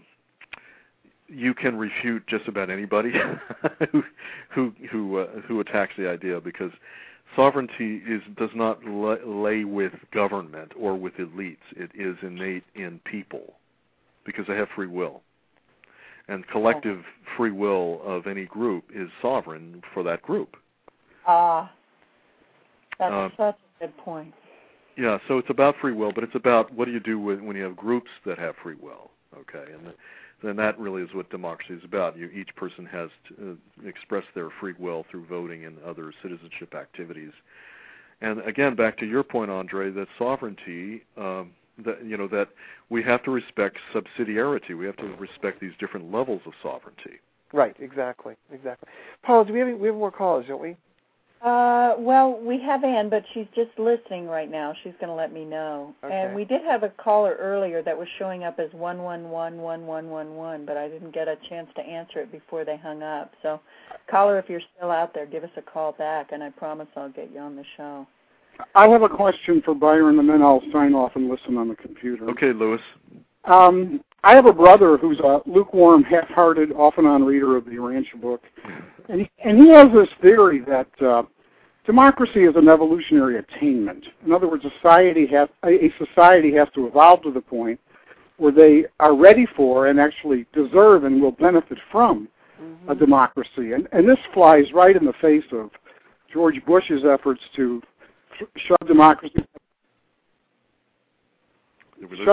[SPEAKER 4] you can refute just about anybody who who who, uh, who attacks the idea, because sovereignty is does not lay with government or with elites. It is innate in people because they have free will. And collective free will of any group is sovereign for that group.
[SPEAKER 3] Ah, uh, that's
[SPEAKER 4] uh,
[SPEAKER 3] such a good point.
[SPEAKER 4] Yeah, so it's about free will, but it's about what do you do with, when you have groups that have free will, okay? And then that really is what democracy is about. You, each person has to uh, express their free will through voting and other citizenship activities. And again, back to your point, Andre, that sovereignty, um, that you know, that we have to respect subsidiarity. We have to respect these different levels of sovereignty.
[SPEAKER 2] Right, exactly, exactly. Paula, do we have any, we have more callers, don't we?
[SPEAKER 3] Uh, well, we have Ann, but she's just listening right now. She's going to let me know.
[SPEAKER 2] Okay.
[SPEAKER 3] And we did have a caller earlier that was showing up as one one one one one one one, but I didn't get a chance to answer it before they hung up. So, caller, if you're still out there, give us a call back, and I promise I'll get you on the show.
[SPEAKER 5] I have a question for Byron, and then I'll sign off and listen on the computer.
[SPEAKER 4] Okay, Lewis.
[SPEAKER 5] Um, I have a brother who's a lukewarm, half-hearted, off-and-on reader of the Urantia book, and he, and he has this theory that uh, democracy is an evolutionary attainment. In other words, society has, a society has to evolve to the point where they are ready for and actually deserve and will benefit from mm-hmm. a democracy. And, and this flies right in the face of George Bush's efforts to shove democracy, shove democracy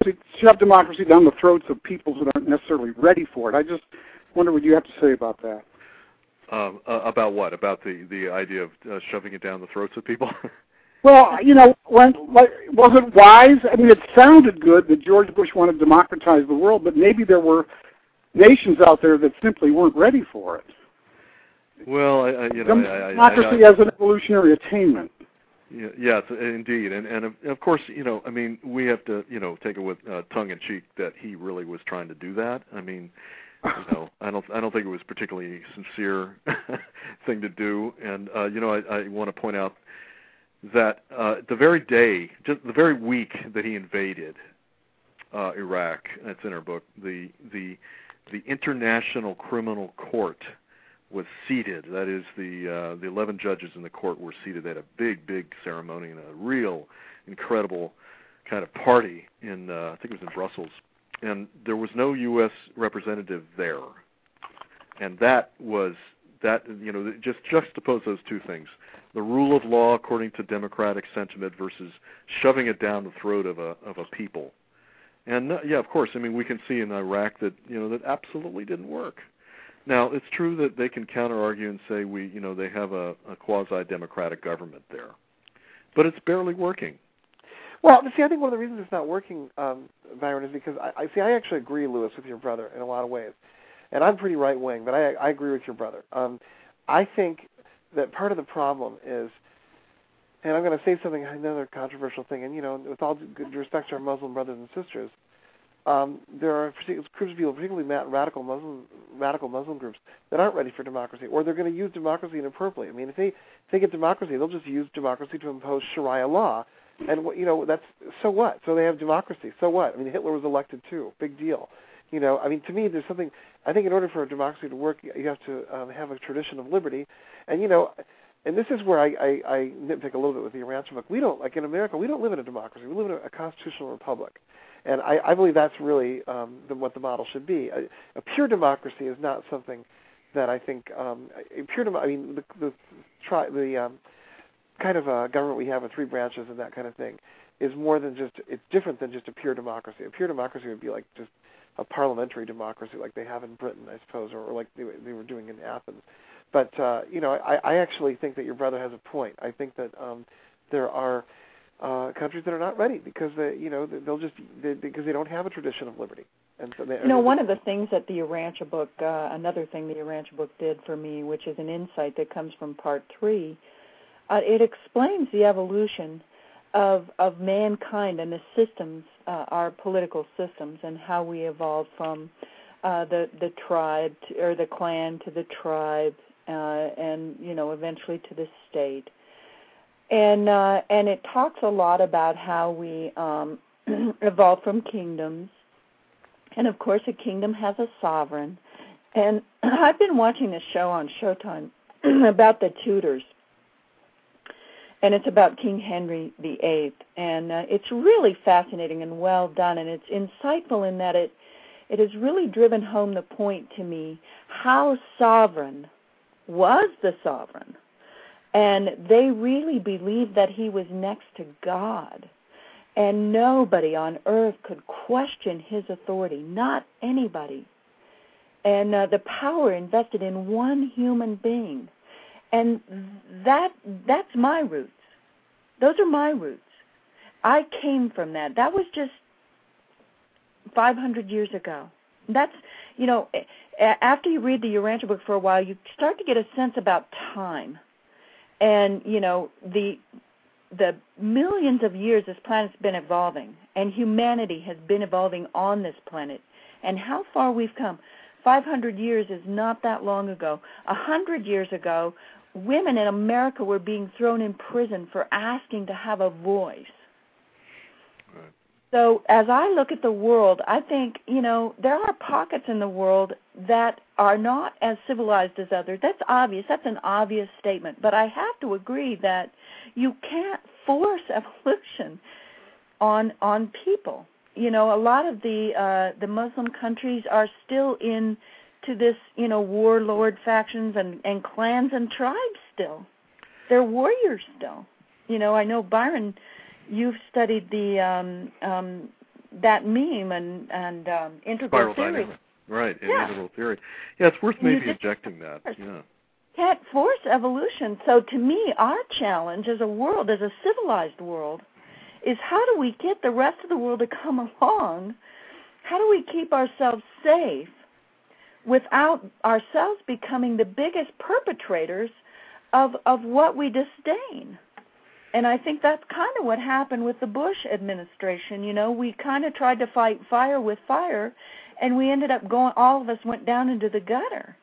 [SPEAKER 5] democracy, shove democracy down the throats of peoples that aren't necessarily ready for it. I just wonder what you have to say about that.
[SPEAKER 4] Um, uh, about what? About the, the idea of uh, shoving it down the throats of people?
[SPEAKER 5] Well, you know, when, like, was it wise? I mean, it sounded good that George Bush wanted to democratize the world, but maybe there were nations out there that simply weren't ready for it.
[SPEAKER 4] Well, I, I, you know,
[SPEAKER 5] Dem-
[SPEAKER 4] I, I,
[SPEAKER 5] democracy
[SPEAKER 4] I, I,
[SPEAKER 5] as an evolutionary attainment.
[SPEAKER 4] Yeah, yes, indeed, and and of course, you know, I mean, we have to, you know, take it with uh, tongue in cheek that he really was trying to do that. I mean, you know, I don't, I don't think it was particularly sincere thing to do, and uh, you know, I, I want to point out that uh, the very day, just the very week that he invaded uh, Iraq, that's in our book, the the the International Criminal Court was seated. That is, the uh, the eleven judges in the court were seated. They had a big, big ceremony and a real incredible kind of party in, uh, I think it was in Brussels. And there was no U S representative there. And that was, that, you know, just juxtapose those two things. The rule of law according to democratic sentiment versus shoving it down the throat of a of a people. And, uh, yeah, of course, I mean, we can see in Iraq that, you know, that absolutely didn't work. Now, it's true that they can counter-argue and say we, you know, they have a, a quasi-democratic government there, but it's barely working.
[SPEAKER 2] Well, see, I think one of the reasons it's not working, um, Byron, is because I, I see. I actually agree, Lewis, with your brother in a lot of ways, and I'm pretty right-wing, but I, I agree with your brother. Um, I think that part of the problem is, and I'm going to say something, another controversial thing, and you know, with all due respect to our Muslim brothers and sisters. Um, there are groups of people, particularly radical Muslim, radical Muslim groups, that aren't ready for democracy, or they're going to use democracy inappropriately. I mean, if they, if they get democracy, they'll just use democracy to impose Sharia law, and you know, that's so what? So they have democracy. So what? I mean, Hitler was elected too. Big deal. You know, I mean, to me, there's something. I think in order for a democracy to work, you have to um, have a tradition of liberty, and you know. And this is where I, I, I nitpick a little bit with the Iran book. We don't, like in America, we don't live in a democracy. We live in a, a constitutional republic. And I, I believe that's really um, the, what the model should be. A, a pure democracy is not something that I think, um, a pure dem- I mean, the, the, tri- the um, kind of uh, government we have with three branches and that kind of thing is more than just, it's different than just a pure democracy. A pure democracy would be like just a parliamentary democracy like they have in Britain, I suppose, or, or like they, they were doing in Athens. But, uh, you know, I, I actually think that your brother has a point. I think that um, there are uh, countries that are not ready because, they, you know, they'll just, they, because they don't have a tradition of liberty. And so they,
[SPEAKER 3] you know, one of the things that the Urantia book, uh, another thing the Urantia book did for me, which is an insight that comes from part three, uh, it explains the evolution of of mankind and the systems, uh, our political systems, and how we evolved from uh, the the tribe to, or the clan to the tribe. Uh, and, you know, eventually to the state. And uh, and it talks a lot about how we um, evolved from kingdoms. And, of course, a kingdom has a sovereign. And I've been watching this show on Showtime about the Tudors. And it's about King Henry the Eighth. And uh, it's really fascinating and well done. And it's insightful in that it it has really driven home the point to me how sovereign was the sovereign, and they really believed that he was next to God, and nobody on earth could question his authority, not anybody, and uh, the power invested in one human being, and that that's my roots. Those are my roots. I came from that. That was just five hundred years ago. That's, you know, after you read the Urantia book for a while, you start to get a sense about time. And, you know, the the millions of years this planet's been evolving, and humanity has been evolving on this planet, and how far we've come. five hundred years is not that long ago. one hundred years ago, women in America were being thrown in prison for asking to have a voice.
[SPEAKER 4] Right.
[SPEAKER 3] So as I look at the world, I think, you know, there are pockets in the world that are not as civilized as others. That's obvious. That's an obvious statement. But I have to agree that you can't force evolution on on people. You know, a lot of the uh, the Muslim countries are still in to this, you know, warlord factions and, and clans and tribes still. They're warriors still. You know, I know, Byron, you've studied the um, um, that meme and and um, integral
[SPEAKER 4] Spiral
[SPEAKER 3] theory.
[SPEAKER 4] dynamic. Right,
[SPEAKER 3] yeah.
[SPEAKER 4] integral theory. Yeah, it's worth maybe objecting that.
[SPEAKER 3] Force.
[SPEAKER 4] Yeah.
[SPEAKER 3] Can't force evolution. So to me, our challenge as a world, as a civilized world, is how do we get the rest of the world to come along? How do we keep ourselves safe without ourselves becoming the biggest perpetrators of of what we disdain? And I think that's kind of what happened with the Bush administration. You know, we kind of tried to fight fire with fire, and we ended up going, all of us went down into the gutter.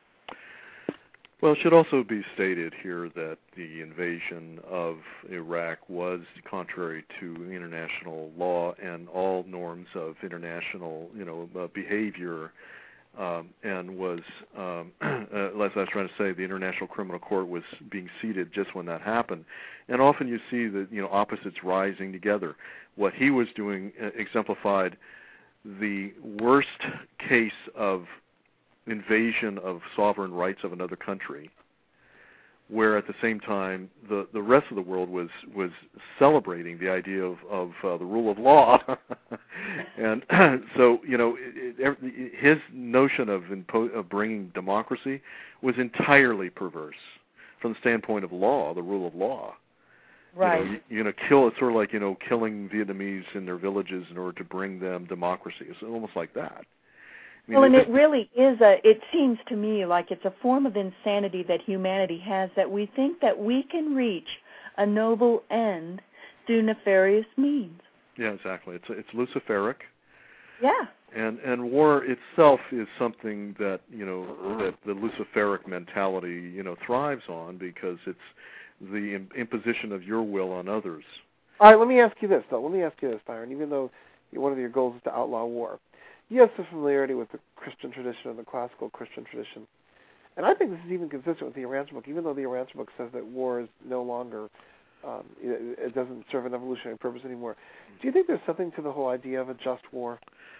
[SPEAKER 4] Well, it should also be stated here that the invasion of Iraq was contrary to international law and all norms of international, you know, uh, behavior, um, and was, um, uh, as I was trying to say, the International Criminal Court was being seated just when that happened. And often you see the, you know, opposites rising together. What he was doing uh, exemplified the worst case of invasion of sovereign rights of another country, where at the same time the, the rest of the world was was celebrating the idea of, of uh, the rule of law. And so, you know, it, it, his notion of, impo- of bringing democracy was entirely perverse from the standpoint of law, the rule of law.
[SPEAKER 3] Right.
[SPEAKER 4] You know, you, you know, kill, it's sort of like, you know, killing Vietnamese in their villages in order to bring them democracy. It's almost like that. I mean,
[SPEAKER 3] well, and
[SPEAKER 4] it,
[SPEAKER 3] it really is a, it seems to me like it's a form of insanity that humanity has, that we think that we can reach a noble end through nefarious means.
[SPEAKER 4] Yeah, exactly. It's it's luciferic.
[SPEAKER 3] Yeah.
[SPEAKER 4] And and war itself is something that, you know, that the luciferic mentality, you know, thrives on, because it's the imposition of your will on others.
[SPEAKER 2] All right, let me ask you this, though. Let me ask you this, Byron. Even though one of your goals is to outlaw war, you have some familiarity with the Christian tradition and the classical Christian tradition. And I think this is even consistent with the Urantia book, even though the Urantia book says that war is no longer, um, it, it doesn't serve an evolutionary purpose anymore. Do you think there's something to the whole idea of a just war?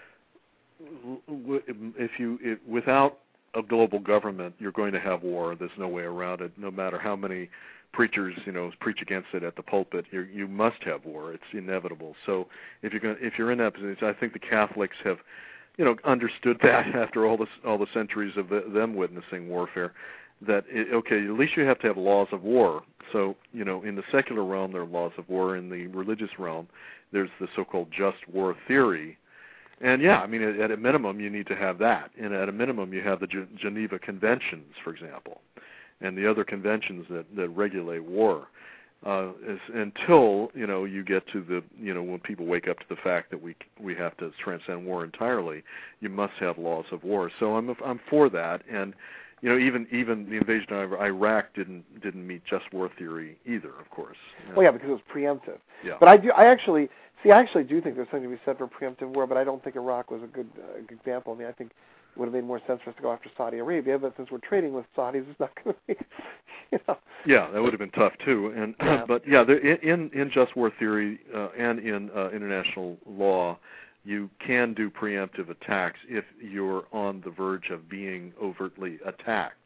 [SPEAKER 4] If you, if, without a global government, you're going to have war. There's no way around it. No matter how many preachers, you know, preach against it at the pulpit, you you must have war. It's inevitable. So if you're going, if you're in that position, I think the Catholics have, you know, understood that after all the all the centuries of the, them witnessing warfare, that it, okay, at least you have to have laws of war. So, you know, in the secular realm, there are laws of war. In the religious realm, there's the so-called just war theory. And yeah, I mean, at, at a minimum, you need to have that. And at a minimum, you have the G- Geneva Conventions, for example, and the other conventions that, that regulate war. Uh, is, until, you know, you get to the, you know, when people wake up to the fact that we we have to transcend war entirely, you must have laws of war. So I'm I'm for that. And, you know, even even the invasion of Iraq didn't didn't meet just war theory either, of course. You know?
[SPEAKER 2] Well, yeah, because it was preemptive.
[SPEAKER 4] Yeah.
[SPEAKER 2] But I do, I actually, see, I actually do think there's something to be said for preemptive war, but I don't think Iraq was a good, uh, good example. I mean, I think it would have made more sense for us to go after Saudi Arabia, but since we're trading with Saudis, it's not going to be, you know.
[SPEAKER 4] Yeah, that would have been tough too. And
[SPEAKER 2] Yeah.
[SPEAKER 4] But yeah, there, in in just war theory uh, and in uh, international law, you can do preemptive attacks if you're on the verge of being overtly attacked.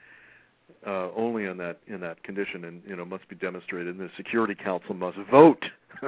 [SPEAKER 4] Uh, only in that in that condition, and you know, must be demonstrated. And the Security Council must vote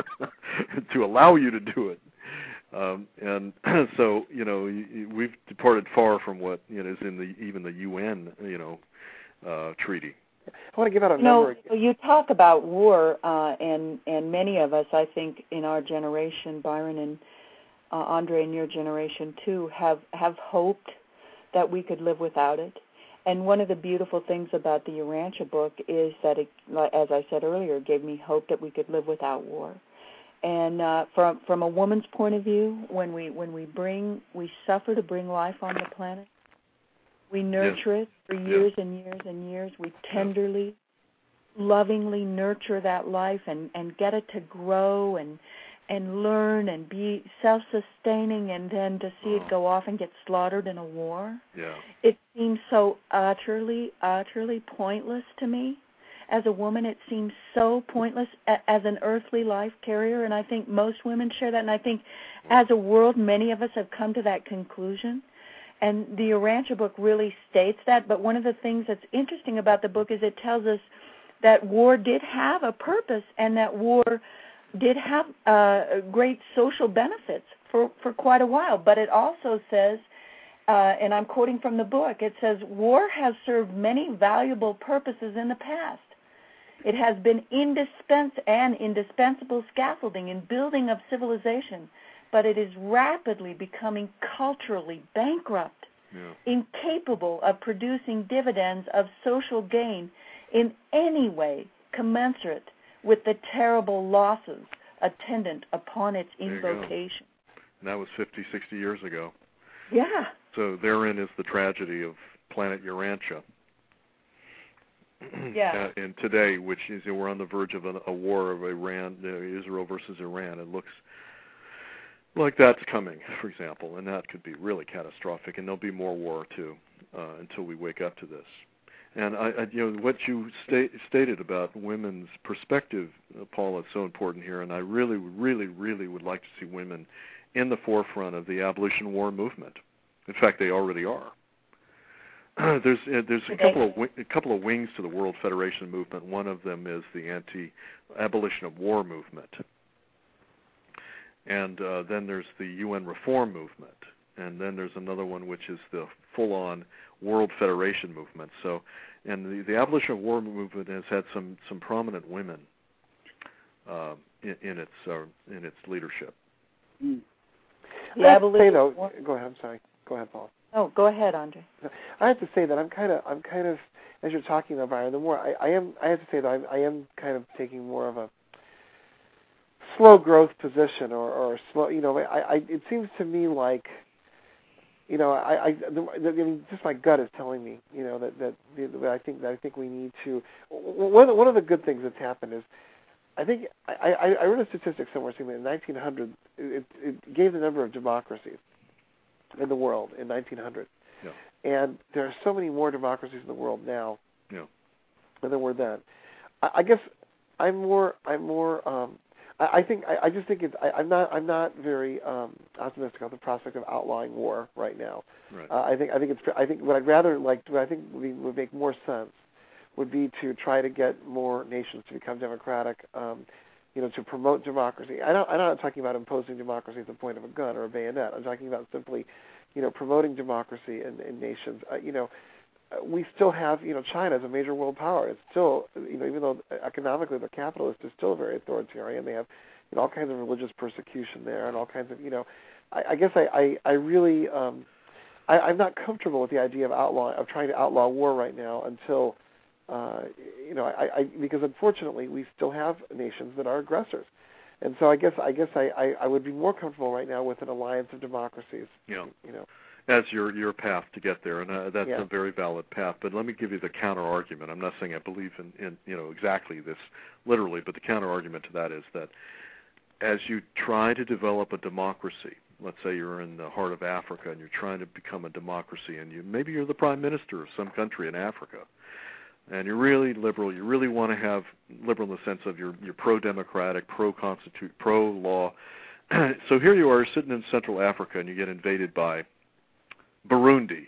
[SPEAKER 4] to allow you to do it. Um, and so, you know, we've departed far from what, you know, is in the even the U N, you know, uh, treaty.
[SPEAKER 2] I want to give out a
[SPEAKER 3] you
[SPEAKER 2] number.
[SPEAKER 3] know, you talk about war, uh, and and many of us, I think, in our generation, Byron and uh, Andre, in your generation too, have have hoped that we could live without it. And one of the beautiful things about the Urantia book is that, it, as I said earlier, it gave me hope that we could live without war. And uh, from from a woman's point of view, when we when we bring we suffer to bring life on the planet, we nurture
[SPEAKER 4] Yeah.
[SPEAKER 3] it for years yeah. and years and years. We tenderly, yeah. lovingly nurture that life and, and get it to grow and and learn and be self-sustaining, and then to see
[SPEAKER 4] oh.
[SPEAKER 3] it go off and get slaughtered in a war.
[SPEAKER 4] Yeah.
[SPEAKER 3] It seems so utterly, utterly pointless to me. As a woman, it seems so pointless as an earthly life carrier, and I think most women share that, and I think as a world, many of us have come to that conclusion. And the Urantia book really states that, but one of the things that's interesting about the book is it tells us that war did have a purpose, and that war did have uh, great social benefits for, for quite a while. But it also says, uh, and I'm quoting from the book, it says, war has served many valuable purposes in the past. It has been indispens- an indispensable scaffolding in building of civilization, but it is rapidly becoming culturally bankrupt, yeah. incapable of producing dividends of social gain in any way commensurate with the terrible losses attendant upon its invocation.
[SPEAKER 4] And that was fifty, sixty years ago.
[SPEAKER 3] Yeah.
[SPEAKER 4] So therein is the tragedy of planet Urantia.
[SPEAKER 3] Yeah.
[SPEAKER 4] Uh, and today, which is, you know, we're on the verge of a, a war of Iran, uh, Israel versus Iran. It looks like that's coming, for example, and that could be really catastrophic. And there'll be more war too uh, until we wake up to this. And I, I you know, what you sta- stated about women's perspective, uh, Paul, is so important here. And I really, really, really would like to see women in the forefront of the abolition war movement. In fact, they already are. there's uh, there's a couple of a couple of wings to the World Federation movement. One of them is the anti-abolition of war movement, and uh, then there's the U N reform movement, and then there's another one which is the full-on World Federation movement. So, and the, the abolition of war movement has had some some prominent women uh, in, in its uh, in its leadership.
[SPEAKER 2] Mm. The I have to say though, go ahead. I'm sorry. Go ahead, Paul.
[SPEAKER 3] Oh, go ahead, Andre.
[SPEAKER 2] I have to say that I'm kind of, I'm kind of, as you're talking about, Byron, the more I, I am, I have to say that I'm, I am kind of taking more of a slow growth position, or, or slow, you know, I, I, it seems to me like, you know, I, I, the, the, I mean, just my gut is telling me, you know, that, that, that I think that I think we need to. One of the, one of the good things that's happened is, I think I, I, I read a statistic somewhere saying that in nineteen hundred, it, it gave the number of democracies in the world in nineteen hundred, yeah. And there are so many more democracies in the world now, yeah. than there were then. I, I guess I'm more. I'm more. Um, I, I think. I, I just think it's. I, I'm not. I'm not very um, optimistic about the prospect of outlawing war right now. Right. Uh, I think. I think it's. I think what I'd rather like. What I think would, would make more sense would be to try to get more nations to become democratic. Um, you know, to promote democracy. I don't, I'm not talking about imposing democracy at the point of a gun or a bayonet. I'm talking about simply, you know, promoting democracy in, in nations. Uh, you know, we still have, you know, China is a major world power. It's still, you know, even though economically they're capitalist, they're still very authoritarian. They have, you know, all kinds of religious persecution there and all kinds of, you know, I, I guess I, I, I really, um, I, I'm not comfortable with the idea of outlaw, of trying to outlaw war right now until, Uh, you know, I, I because unfortunately we still have nations that are aggressors, and so I guess I guess I, I, I would be more comfortable right now with an alliance of democracies.
[SPEAKER 4] Yeah.
[SPEAKER 2] You know,
[SPEAKER 4] as your your path to get there, and uh, that's
[SPEAKER 2] yeah.
[SPEAKER 4] a very valid path. But let me give you the counter argument. I'm not saying I believe in, in you know exactly this literally, but the counter argument to that is that as you try to develop a democracy, let's say you're in the heart of Africa and you're trying to become a democracy, and you maybe you're the prime minister of some country in Africa. And you're really liberal. You really want to have liberal in the sense of you're, you're pro-democratic, pro-constitute, pro-law. So here you are sitting in Central Africa and you get invaded by Burundi,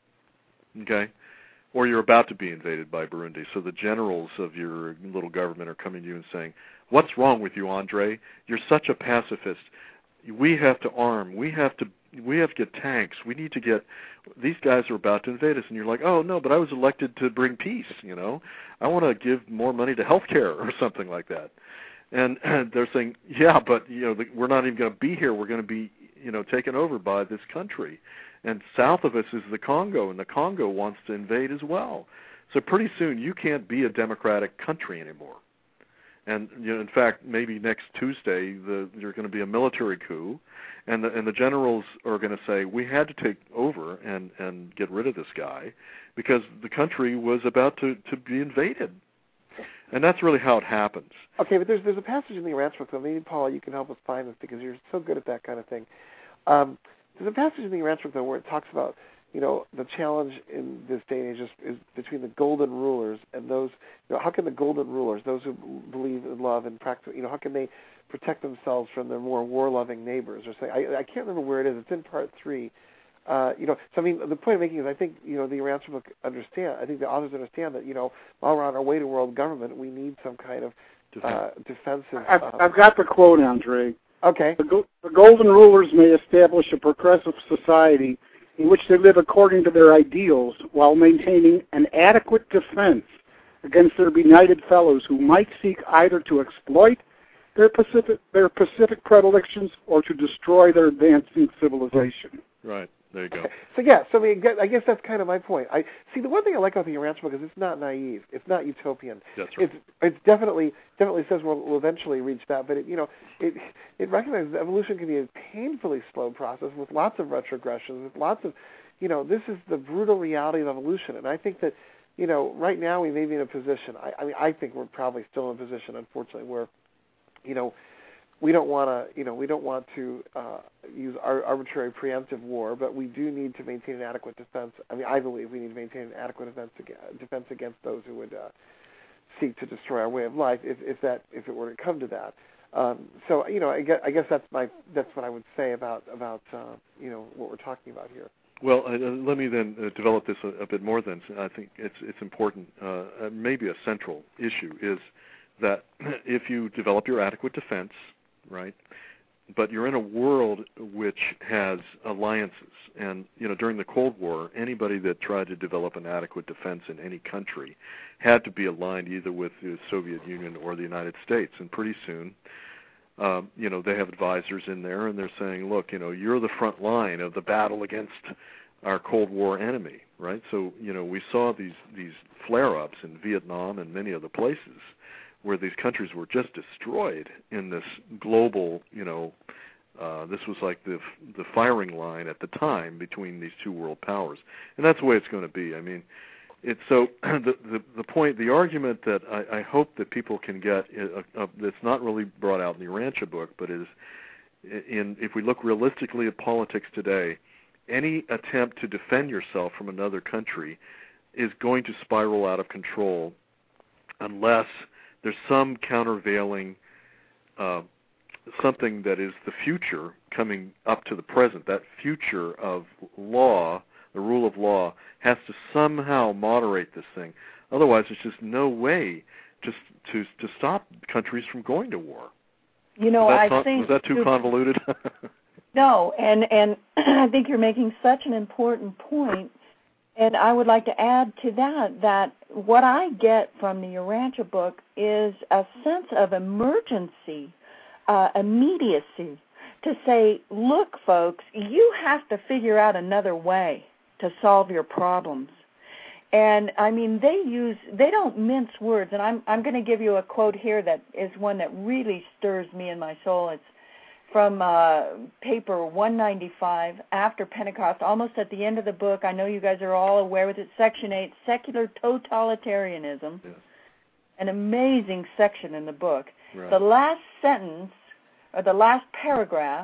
[SPEAKER 4] okay? Or you're about to be invaded by Burundi. So the generals of your little government are coming to you and saying, what's wrong with you, Andre? You're such a pacifist. We have to arm. We have to we have to get tanks. We need to get, these guys are about to invade us. And you're like, oh, no, but I was elected to bring peace, you know. I want to give more money to health care or something like that. And, and they're saying, yeah, but, you know, the, we're not even going to be here. We're going to be, you know, taken over by this country. And south of us is the Congo, and the Congo wants to invade as well. So pretty soon you can't be a democratic country anymore. And you know, in fact, maybe next Tuesday, the, there's going to be a military coup, and the and the generals are going to say we had to take over and, and get rid of this guy because the country was about to, to be invaded, and that's really how it happens.
[SPEAKER 2] Okay, but there's there's a passage in the Urantia book, so maybe Paula, you can help us find this because you're so good at that kind of thing. Um, there's a passage in the Urantia book though where it talks about, you know, the challenge in this day and age is, is between the golden rulers and those, you know, how can the golden rulers, those who believe in love and practice, you know, how can they protect themselves from their more war-loving neighbors? Or say, I, I can't remember where it is. It's in part three. Uh, you know, so I mean, the point I'm making is I think, you know, the Urantia book understand, I think the authors understand that, you know, while we're on our way to world government, we need some kind of uh, defensive.
[SPEAKER 5] I've,
[SPEAKER 2] um,
[SPEAKER 5] I've got the quote, Andre.
[SPEAKER 2] Okay.
[SPEAKER 5] The, go- the golden rulers may establish a progressive society in which they live according to their ideals while maintaining an adequate defense against their benighted fellows who might seek either to exploit their pacific, their pacific predilections or to destroy their advancing civilization.
[SPEAKER 4] Right. There you go.
[SPEAKER 2] Okay. So yeah, so I mean, I guess that's kind of my point. I see the one thing I like about the Urantia book is it's not naive, it's not utopian.
[SPEAKER 4] That's right.
[SPEAKER 2] It's it's definitely definitely says we'll, we'll eventually reach that, but it you know it it recognizes that evolution can be a painfully slow process with lots of retrogressions, with lots of you know this is the brutal reality of evolution, and I think that you know right now we may be in a position. I, I mean I think we're probably still in a position, unfortunately, where you know. We don't want to, you know, we don't want to uh, use our arbitrary preemptive war, but we do need to maintain an adequate defense. I mean, I believe we need to maintain an adequate defense against, defense against those who would uh, seek to destroy our way of life, if, if that, if it were to come to that. Um, so, you know, I guess, I guess that's my, that's what I would say about, about, uh, you know, what we're talking about here.
[SPEAKER 4] Well, uh, let me then uh, develop this a, a bit more. Then I think it's it's important. Uh, maybe a central issue is that if you develop your adequate defense. Right, but you're in a world which has alliances, and you know during the Cold War, anybody that tried to develop an adequate defense in any country had to be aligned either with the Soviet Union or the United States, and pretty soon, um, you know, they have advisors in there, and they're saying, look, you know, you're the front line of the battle against our Cold War enemy, right? So you know we saw these these flare-ups in Vietnam and many other places, where these countries were just destroyed in this global, you know, uh, this was like the the firing line at the time between these two world powers, and that's the way it's going to be. I mean, it's so the the, the point, the argument that I, I hope that people can get uh, uh, that's not really brought out in the Urantia book, but is in if we look realistically at politics today, any attempt to defend yourself from another country is going to spiral out of control unless there's some countervailing uh, something that is the future coming up to the present. That future of law, the rule of law, has to somehow moderate this thing. Otherwise, there's just no way just to to stop countries from going to war.
[SPEAKER 3] You know,
[SPEAKER 4] was that
[SPEAKER 3] I
[SPEAKER 4] con-
[SPEAKER 3] think
[SPEAKER 4] was that too convoluted?
[SPEAKER 3] No, and and I think you're making such an important point. And I would like to add to that that what I get from the Urantia book is a sense of emergency, uh, immediacy, to say, look, folks, you have to figure out another way to solve your problems. And, I mean, they use, they don't mince words. And I'm, I'm going to give you a quote here that is one that really stirs me in my soul. It's from uh, paper one ninety-five, After Pentecost, almost at the end of the book. I know you guys are all aware with it, Section eight, Secular Totalitarianism,
[SPEAKER 4] Yes.
[SPEAKER 3] An amazing section in the book.
[SPEAKER 4] Right.
[SPEAKER 3] The last sentence, or the last paragraph,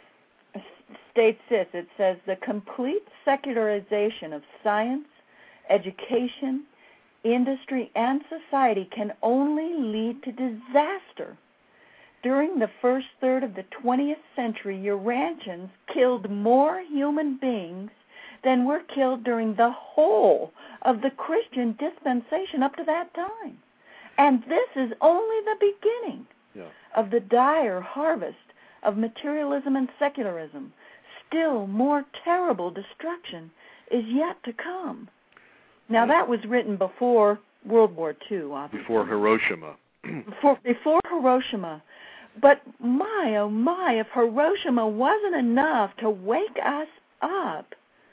[SPEAKER 3] states this. It says, the complete secularization of science, education, industry, and society can only lead to disaster. During the first third of the twentieth century, Urantians killed more human beings than were killed during the whole of the Christian dispensation up to that time. And this is only the beginning
[SPEAKER 4] Yeah.
[SPEAKER 3] of the dire harvest of materialism and secularism. Still more terrible destruction is yet to come. Now, that was written before World War Two, obviously.
[SPEAKER 4] Before Hiroshima.
[SPEAKER 3] Before, before Hiroshima. But my, oh my, if Hiroshima wasn't enough to wake us up.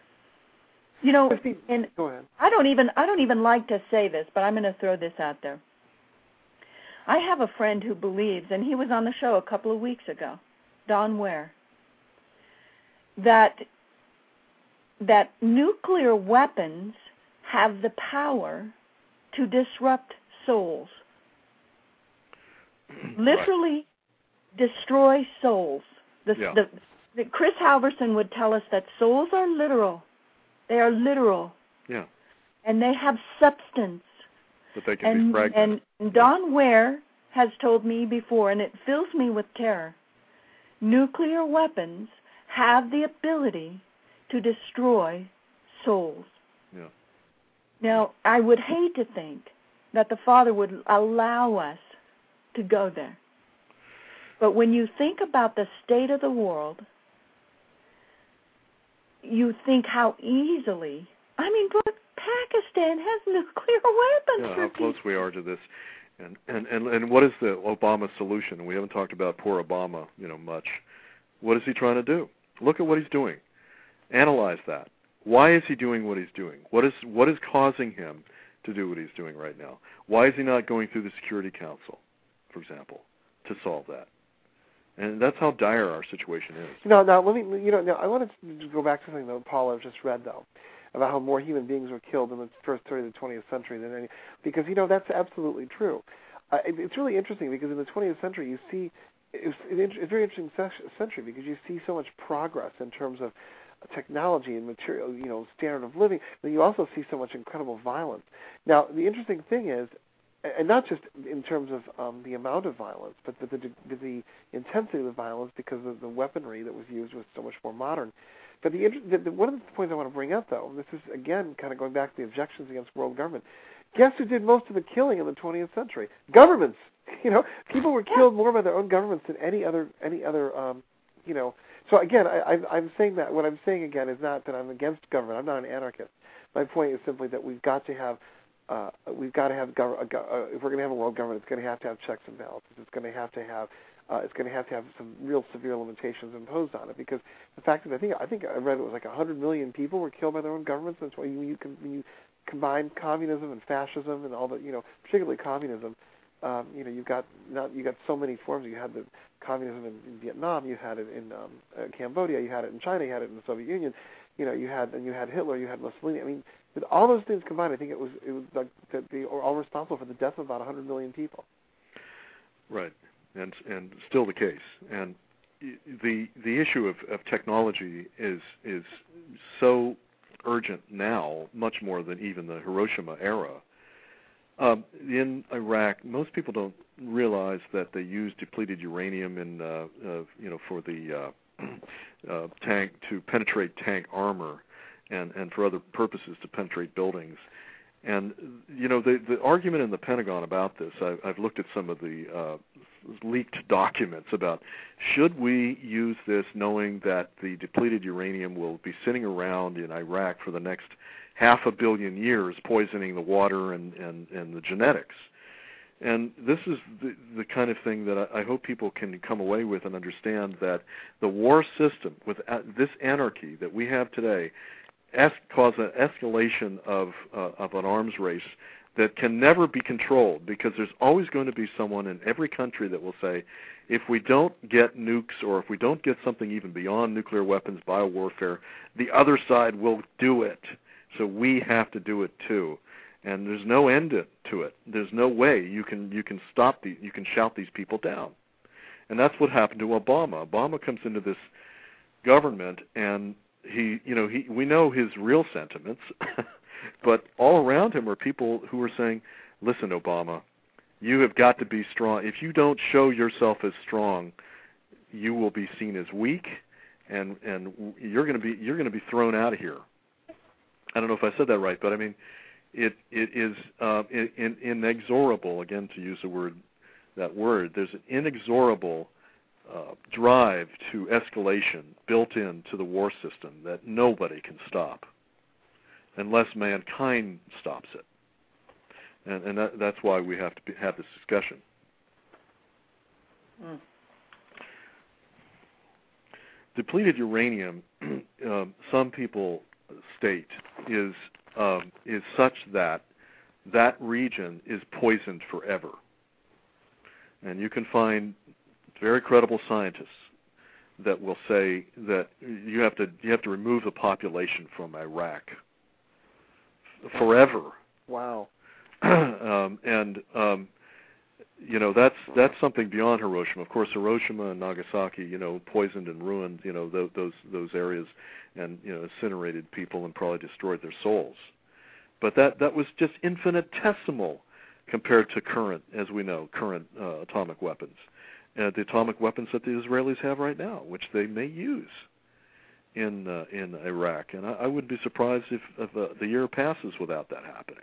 [SPEAKER 3] You know, and
[SPEAKER 2] Go ahead.
[SPEAKER 3] I don't even I don't even like to say this, but I'm going to throw this out there. I have a friend who believes, and he was on the show a couple of weeks ago, Don Ware, that that nuclear weapons have the power to disrupt souls. Literally destroy souls. The,
[SPEAKER 4] Yeah.
[SPEAKER 3] the, the Chris Halverson would tell us that souls are literal. They are literal.
[SPEAKER 4] Yeah.
[SPEAKER 3] And they have substance.
[SPEAKER 4] But they can
[SPEAKER 3] And,
[SPEAKER 4] be fragmented.
[SPEAKER 3] and Don Ware has told me before, and it fills me with terror, nuclear weapons have the ability to destroy souls.
[SPEAKER 4] Yeah.
[SPEAKER 3] Now, I would hate to think that the Father would allow us to go there. But when you think about the state of the world, you think how easily, I mean, look, Pakistan has nuclear weapons.
[SPEAKER 4] Yeah, how close we are to this. And, and, and, and what is the Obama solution? We haven't talked about poor Obama, you know, much. What is he trying to do? Look at what he's doing. Analyze that. Why is he doing what he's doing? What is what is causing him to do what he's doing right now? Why is he not going through the Security Council, for example, to solve that? And that's how dire our situation is.
[SPEAKER 2] No, now let me. You know, now I wanted to go back to something that Paula just read, though, about how more human beings were killed in the first third of the twentieth century than any. Because you know that's absolutely true. Uh, it, it's really interesting because in the twentieth century you see it's, it's a very interesting century because you see so much progress in terms of technology and material, you know, standard of living, but you also see so much incredible violence. Now, the interesting thing is, and not just in terms of um, the amount of violence, but the, the, the intensity of the violence because of the weaponry that was used was so much more modern. But the, the, the one of the points I want to bring up, though, and this is, again, kind of going back to the objections against world government, guess who did most of the killing in the twentieth century? Governments. You know, people were killed more by their own governments than any other, any other, um, you know. So again, I, I, I'm saying that what I'm saying again is not that I'm against government. I'm not an anarchist. My point is simply that we've got to have, uh, we've got to have, gov- uh, if we're going to have a world government, it's going to have to have checks and balances. It's going to have to have, uh, it's going to have to have some real severe limitations imposed on it. Because the fact is, I think I think I read it was like one hundred million people were killed by their own governments. That's why you, you can when you combine communism and fascism and all the, you know, particularly communism. Um, you know, you've got not you got so many forms. You had the communism in, in Vietnam. You had it in um, uh, Cambodia. You had it in China. You had it in the Soviet Union. You know, you had and you had Hitler. You had Mussolini. I mean, with all those things combined, I think it was it was like that they were all responsible for the death of about one hundred million people.
[SPEAKER 4] Right, and and still the case. And the the issue of, of technology is is so urgent now, much more than even the Hiroshima era. Um, in Iraq, most people don't realize that they use depleted uranium in, uh, uh, you know, for the uh, uh, tank to penetrate tank armor, and, and for other purposes to penetrate buildings. And you know, the the argument in the Pentagon about this, I, I've looked at some of the uh, leaked documents about should we use this, knowing that the depleted uranium will be sitting around in Iraq for the next half a billion years, poisoning the water and, and, and the genetics. And this is the, the kind of thing that I, I hope people can come away with and understand that the war system, with uh, this anarchy that we have today, es- cause an escalation of, uh, of an arms race that can never be controlled, because there's always going to be someone in every country that will say, if we don't get nukes or if we don't get something even beyond nuclear weapons, biowarfare, the other side will do it. So we have to do it too, and there's no end to it. There's no way you can you can stop the you can shout these people down, and that's what happened to Obama. Obama comes into this government, and he you know he we know his real sentiments, but all around him are people who are saying, "Listen, Obama, you have got to be strong. If you don't show yourself as strong, you will be seen as weak, and and you're going to be you're going to be thrown out of here." I don't know if I said that right, but I mean, it it is uh, in, in, inexorable. Again, to use the word, that word, there's an inexorable uh, drive to escalation built into the war system that nobody can stop, unless mankind stops it. And, and that, that's why we have to be, have this discussion.
[SPEAKER 3] Mm.
[SPEAKER 4] Depleted uranium, um, some people state, is um, is such that that region is poisoned forever. And you can find very credible scientists that will say that you have to you have to remove the population from Iraq forever.
[SPEAKER 2] Wow.
[SPEAKER 4] um, and um, you know, that's that's something beyond Hiroshima. Of course, Hiroshima and Nagasaki, you know, poisoned and ruined, you know, those those, those areas, and you know, incinerated people and probably destroyed their souls. But that that was just infinitesimal compared to current, as we know, current uh, atomic weapons, uh, the atomic weapons that the Israelis have right now, which they may use in uh, in Iraq. And I, I wouldn't be surprised if, if uh, the year passes without that happening.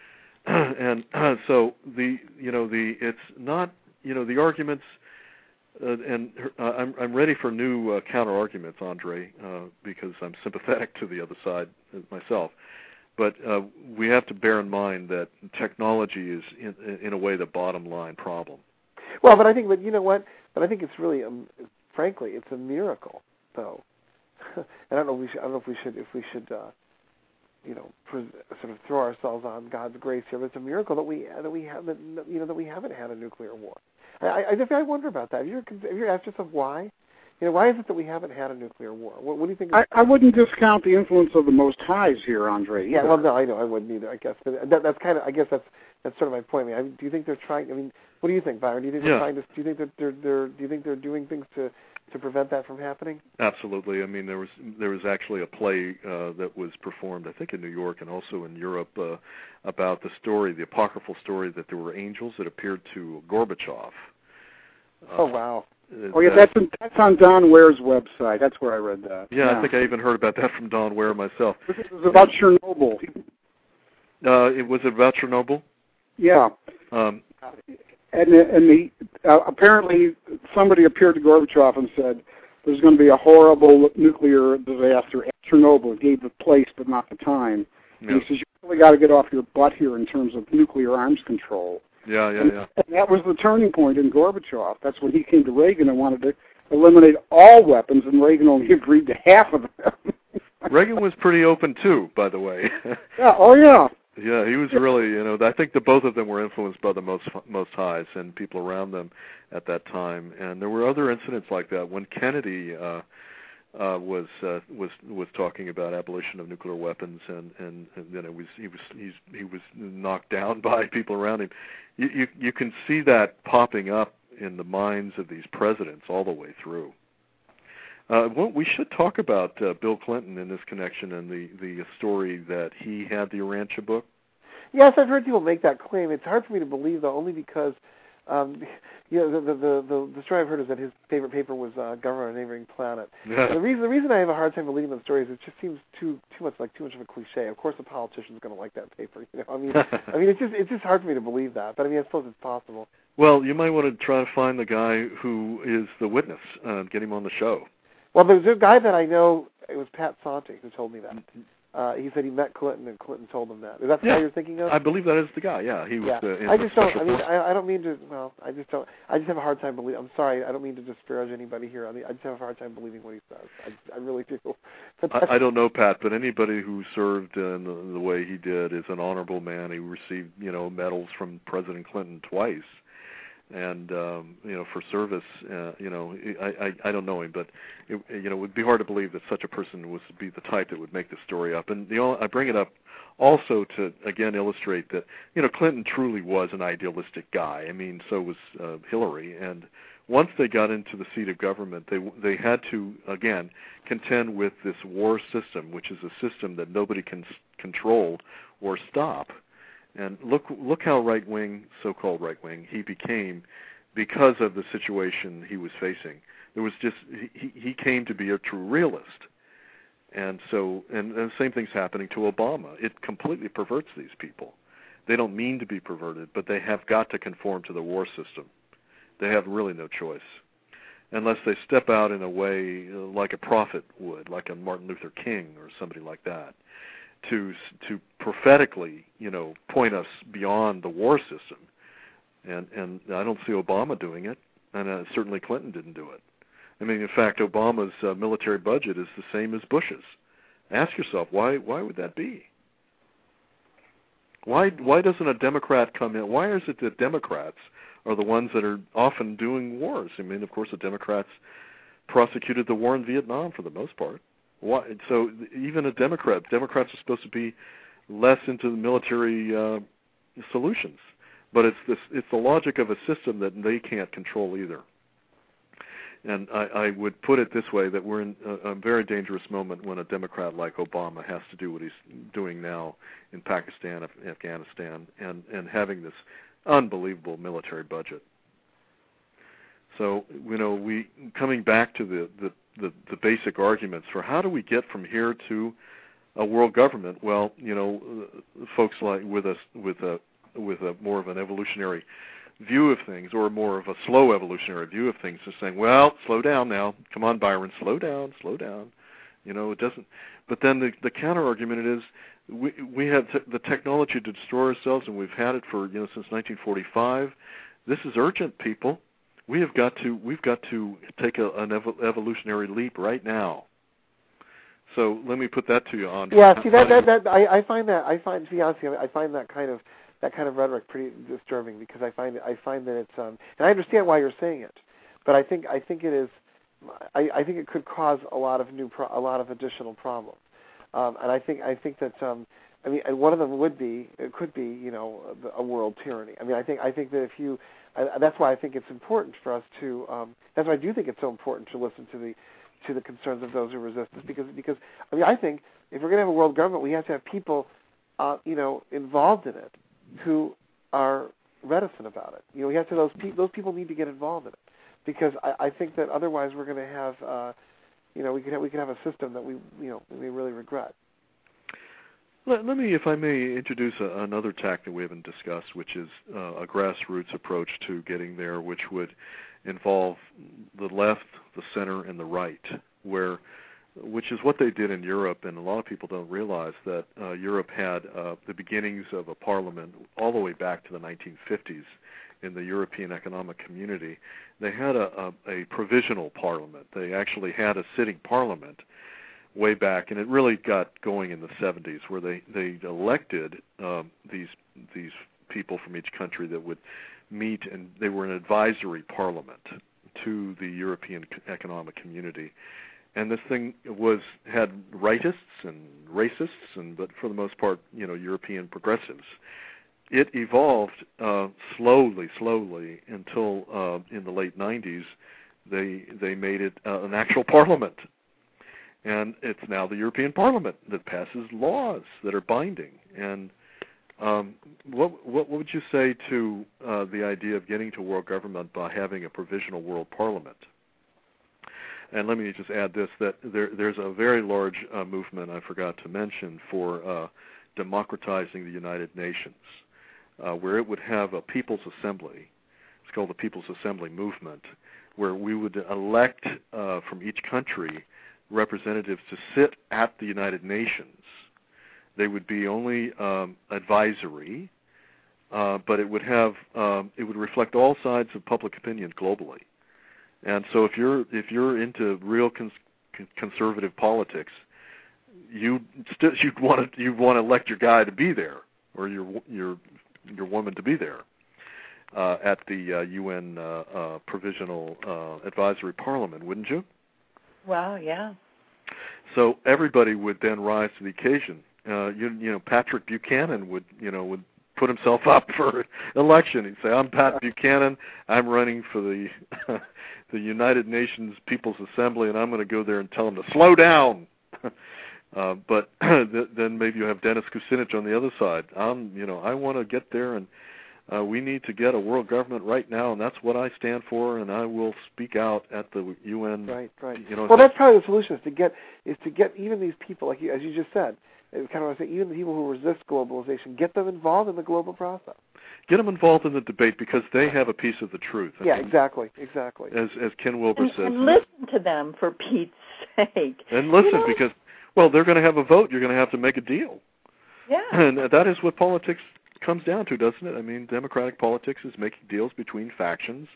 [SPEAKER 4] and uh, so the you know the it's not you know the arguments uh, and uh, I'm I'm ready for new uh, counter arguments, Andre, uh, because I'm sympathetic to the other side myself. But uh, we have to bear in mind that technology is, in, in a way, the bottom line problem.
[SPEAKER 2] Well, but I think, but you know what? But I think it's really, um, frankly, it's a miracle, though. And I don't know. If we should, I don't know if we should, if we should, uh, you know, pres- sort of throw ourselves on God's grace here. But it's a miracle that we that we haven't, you know, that we haven't had a nuclear war. I, I, I wonder about that. Have you, ever, have you ever asked yourself why? You know, why is it that we haven't had a nuclear war? What, what do you think?
[SPEAKER 5] I, I wouldn't discount the influence of the Most Highs here, Andre. Either.
[SPEAKER 2] Yeah, well, no, I know I wouldn't either. I guess, but that, that's kind of, I guess that's that's sort of my point. I mean, I mean, do you think they're trying? I mean, what do you think, Byron? Do you think
[SPEAKER 4] yeah.
[SPEAKER 2] they're trying to? Do you think that they're, they're do you think they're doing things to to prevent that from happening?
[SPEAKER 4] Absolutely. I mean, there was there was actually a play uh, that was performed, I think, in New York and also in Europe uh, about the story, the apocryphal story that there were angels that appeared to Gorbachev. Uh,
[SPEAKER 2] oh wow.
[SPEAKER 5] Oh yeah, that's on, that's on Don Ware's website. That's where I read that.
[SPEAKER 4] Yeah,
[SPEAKER 5] yeah.
[SPEAKER 4] I think I even heard about that from Don Ware myself.
[SPEAKER 5] It was about Chernobyl.
[SPEAKER 4] Uh, it was about Chernobyl.
[SPEAKER 5] Yeah.
[SPEAKER 4] Um,
[SPEAKER 5] and the, and the uh, apparently somebody appeared to Gorbachev and said there's going to be a horrible nuclear disaster at Chernobyl. It gave the place but not the time.
[SPEAKER 4] yeah.
[SPEAKER 5] And he says you really got to get off your butt here in terms of nuclear arms control.
[SPEAKER 4] Yeah, yeah,
[SPEAKER 5] and,
[SPEAKER 4] yeah.
[SPEAKER 5] and that was the turning point in Gorbachev. That's when he came to Reagan and wanted to eliminate all weapons, and Reagan only agreed to half of them.
[SPEAKER 4] Reagan was pretty open too, by the way.
[SPEAKER 5] yeah. Oh yeah.
[SPEAKER 4] Yeah, he was really, you know, I think the both of them were influenced by the most most highs and people around them at that time. And there were other incidents like that when Kennedy uh, uh, was uh, was was talking about abolition of nuclear weapons, and and, and then it was he was he's, he was knocked down by people around him. You, you you can see that popping up in the minds of these presidents all the way through. Uh, well, we should talk about uh, Bill Clinton in this connection and the, the story that he had the Urantia book.
[SPEAKER 2] Yes, I've heard people make that claim. It's hard for me to believe, though, only because um, you know, the, the, the, the story I've heard is that his favorite paper was uh, Government on a Neighboring Planet. And the reason the reason I have a hard time believing those stories is it just seems too too much like too much of a cliche. Of course, a politician's going to like that paper. You know, I mean, I mean, it's just it's just hard for me to believe that. But I mean, I suppose it's possible.
[SPEAKER 4] Well, you might want to try to find the guy who is the witness and uh, get him on the show.
[SPEAKER 2] Well, there's a guy that I know. It was Pat Santi who told me that. Uh, he said he met Clinton, and Clinton told him that. Is that the
[SPEAKER 4] yeah.
[SPEAKER 2] guy you're thinking of?
[SPEAKER 4] I believe that is the guy. Yeah, he was.
[SPEAKER 2] Yeah.
[SPEAKER 4] Uh, in
[SPEAKER 2] I just
[SPEAKER 4] the
[SPEAKER 2] don't. I mean,
[SPEAKER 4] force.
[SPEAKER 2] I, I don't mean to. Well, I just don't. I just have a hard time believing. I'm sorry. I don't mean to disparage anybody here. I, mean, I just have a hard time believing what he says. I, I really do. But
[SPEAKER 4] I, I don't know Pat, but anybody who served in the, the way he did is an honorable man. He received, you know, medals from President Clinton twice. And um, you know, for service, uh, you know, I, I I don't know him, but it, you know, it would be hard to believe that such a person was be the type that would make this story up. And the only, I bring it up also to again illustrate that you know Clinton truly was an idealistic guy. I mean, so was uh, Hillary. And once they got into the seat of government, they they had to again contend with this war system, which is a system that nobody can s- control or stop. And look, look how right-wing, so-called right-wing, he became because of the situation he was facing. There was just he, he came to be a true realist, and so and, and the same thing's happening to Obama. It completely perverts these people. They don't mean to be perverted, but they have got to conform to the war system. They have really no choice, unless they step out in a way like a prophet would, like a Martin Luther King or somebody like that. To to prophetically, you know, point us beyond the war system, and and I don't see Obama doing it, and uh, certainly Clinton didn't do it. I mean, in fact, Obama's uh, military budget is the same as Bush's. Ask yourself why why would that be? Why why doesn't a Democrat come in? Why is it that Democrats are the ones that are often doing wars? I mean, of course, the Democrats prosecuted the war in Vietnam for the most part. Why, so even a Democrat, Democrats are supposed to be less into the military uh, solutions, but it's this, it's the logic of a system that they can't control either. And I, I would put it this way, that we're in a, a very dangerous moment when a Democrat like Obama has to do what he's doing now in Pakistan, Afghanistan, and, and having this unbelievable military budget. So, you know, we coming back to the, the, the, the basic arguments for how do we get from here to a world government? Well, you know, folks like with us with a with a more of an evolutionary view of things, or more of a slow evolutionary view of things, just saying, well, slow down now. Come on, Byron, slow down, slow down. You know, it doesn't. But then the, the counter-argument is we we have t- the technology to destroy ourselves, and we've had it for, you know, since nineteen forty-five. This is urgent, people. We have got to we've got to take a, an ev- evolutionary leap right now. So let me put that to you, Andre.
[SPEAKER 2] Yeah, see that that, that I, I find that I find to be honest, I find that kind of that kind of rhetoric pretty disturbing, because I find I find that it's um and I understand why you're saying it, but I think I think it is I, I think it could cause a lot of new pro- a lot of additional problems, um, and I think I think that um I mean one of them would be it could be you know a world tyranny. I mean I think I think that if you I, that's why I think it's important for us to um, that's why I do think it's so important to listen to the to the concerns of those who resist this, because because I mean I think if we're going to have a world government, we have to have people uh, you know involved in it who are reticent about it. You know, we have to those pe- those people need to get involved in it, because I, I think that otherwise we're going to have uh, you know we could have, we could have a system that we you know we really regret.
[SPEAKER 4] Let, let me, if I may, introduce a, another tack that we haven't discussed, which is uh, a grassroots approach to getting there, which would involve the left, the center, and the right, where, which is what they did in Europe, and a lot of people don't realize that uh, Europe had uh, the beginnings of a parliament all the way back to the nineteen fifties in the European Economic Community. They had a, a, a provisional parliament. They actually had a sitting parliament way back, and it really got going in the seventies, where they, they elected um, these these people from each country that would meet, and they were an advisory parliament to the European Economic Community. And this thing was had rightists and racists, and but for the most part, you know, European progressives. It evolved uh, slowly, slowly until uh, in the late nineties, they they made it uh, an actual parliament. And it's now the European Parliament that passes laws that are binding. And um, what, what would you say to uh, the idea of getting to world government by having a provisional world parliament? And let me just add this, that there, there's a very large uh, movement I forgot to mention for uh, democratizing the United Nations, uh, where it would have a People's Assembly. It's called the People's Assembly Movement, where we would elect uh, from each country representatives to sit at the United Nations. They would be only um, advisory, uh, but it would have um, it would reflect all sides of public opinion globally. And so, if you're if you're into real cons- conservative politics, you st- you'd want to you want to elect your guy to be there, or your your your woman to be there uh, at the uh, U N uh, uh, Provisional uh, Advisory Parliament, wouldn't you?
[SPEAKER 3] Wow, yeah.
[SPEAKER 4] So everybody would then rise to the occasion. Uh, you, you know, Patrick Buchanan would, you know, would put himself up for election. He'd say, "I'm Pat Buchanan. I'm running for the the United Nations People's Assembly, and I'm going to go there and tell them to slow down." uh, but th- then maybe you have Dennis Kucinich on the other side. I'm, you know, I want to get there, and uh, we need to get a world government right now, and that's what I stand for, and I will speak out at the U N.
[SPEAKER 2] Right, right.
[SPEAKER 4] You know,
[SPEAKER 2] well, that's probably the solution, is to get is to get even these people, like you, as you just said, it's kind of what I say, even the people who resist globalization, get them involved in the global process.
[SPEAKER 4] Get them involved in the debate, because they have a piece of the truth. I
[SPEAKER 2] yeah,
[SPEAKER 4] mean,
[SPEAKER 2] exactly, exactly.
[SPEAKER 4] As as Ken Wilber
[SPEAKER 3] and,
[SPEAKER 4] says.
[SPEAKER 3] And listen to them, for Pete's sake.
[SPEAKER 4] And listen,
[SPEAKER 3] you know?
[SPEAKER 4] because, well, they're going to have a vote. You're going to have to make a deal.
[SPEAKER 3] Yeah.
[SPEAKER 4] And that is what politics comes down to, doesn't it? I mean, democratic politics is making deals between factions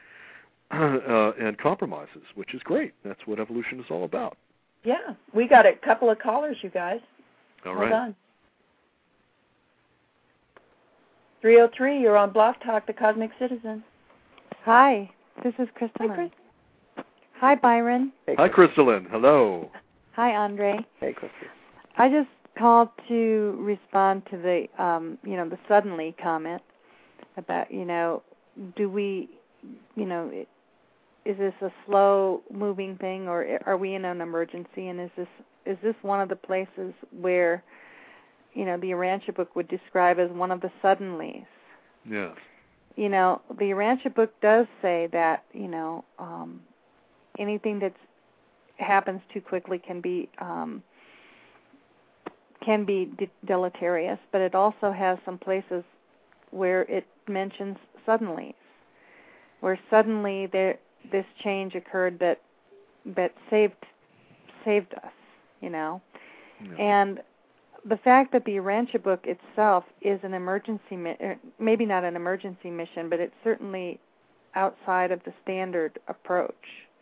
[SPEAKER 4] uh, and compromises, which is great. That's what evolution is all about.
[SPEAKER 3] Yeah. We got a couple of callers, you guys.
[SPEAKER 4] All
[SPEAKER 3] Hold
[SPEAKER 4] right.
[SPEAKER 3] on. three oh three, you're on Blog Talk, the Cosmic Citizen.
[SPEAKER 1] Hi, this is Crystalline.
[SPEAKER 3] Hi, Chris.
[SPEAKER 1] Hi, Byron.
[SPEAKER 2] Hey,
[SPEAKER 4] Hi, Crystalline. Hello.
[SPEAKER 1] Hi, Andre.
[SPEAKER 2] Hey, Christy.
[SPEAKER 1] I just called to respond to the, um, you know, the suddenly comment about, you know, do we, you know, is this a slow-moving thing, or are we in an emergency? And is this is this one of the places where, you know, the Urantia book would describe as one of the suddenlies?
[SPEAKER 4] Yes.
[SPEAKER 1] You know, the Urantia book does say that, you know, um, anything that happens too quickly can be um, can be de- deleterious, but it also has some places where it mentions suddenlies, where suddenly there this change occurred that that saved saved us, you know.
[SPEAKER 4] Yeah.
[SPEAKER 1] And the fact that the Urantia book itself is an emergency, maybe not an emergency mission, but it's certainly outside of the standard approach.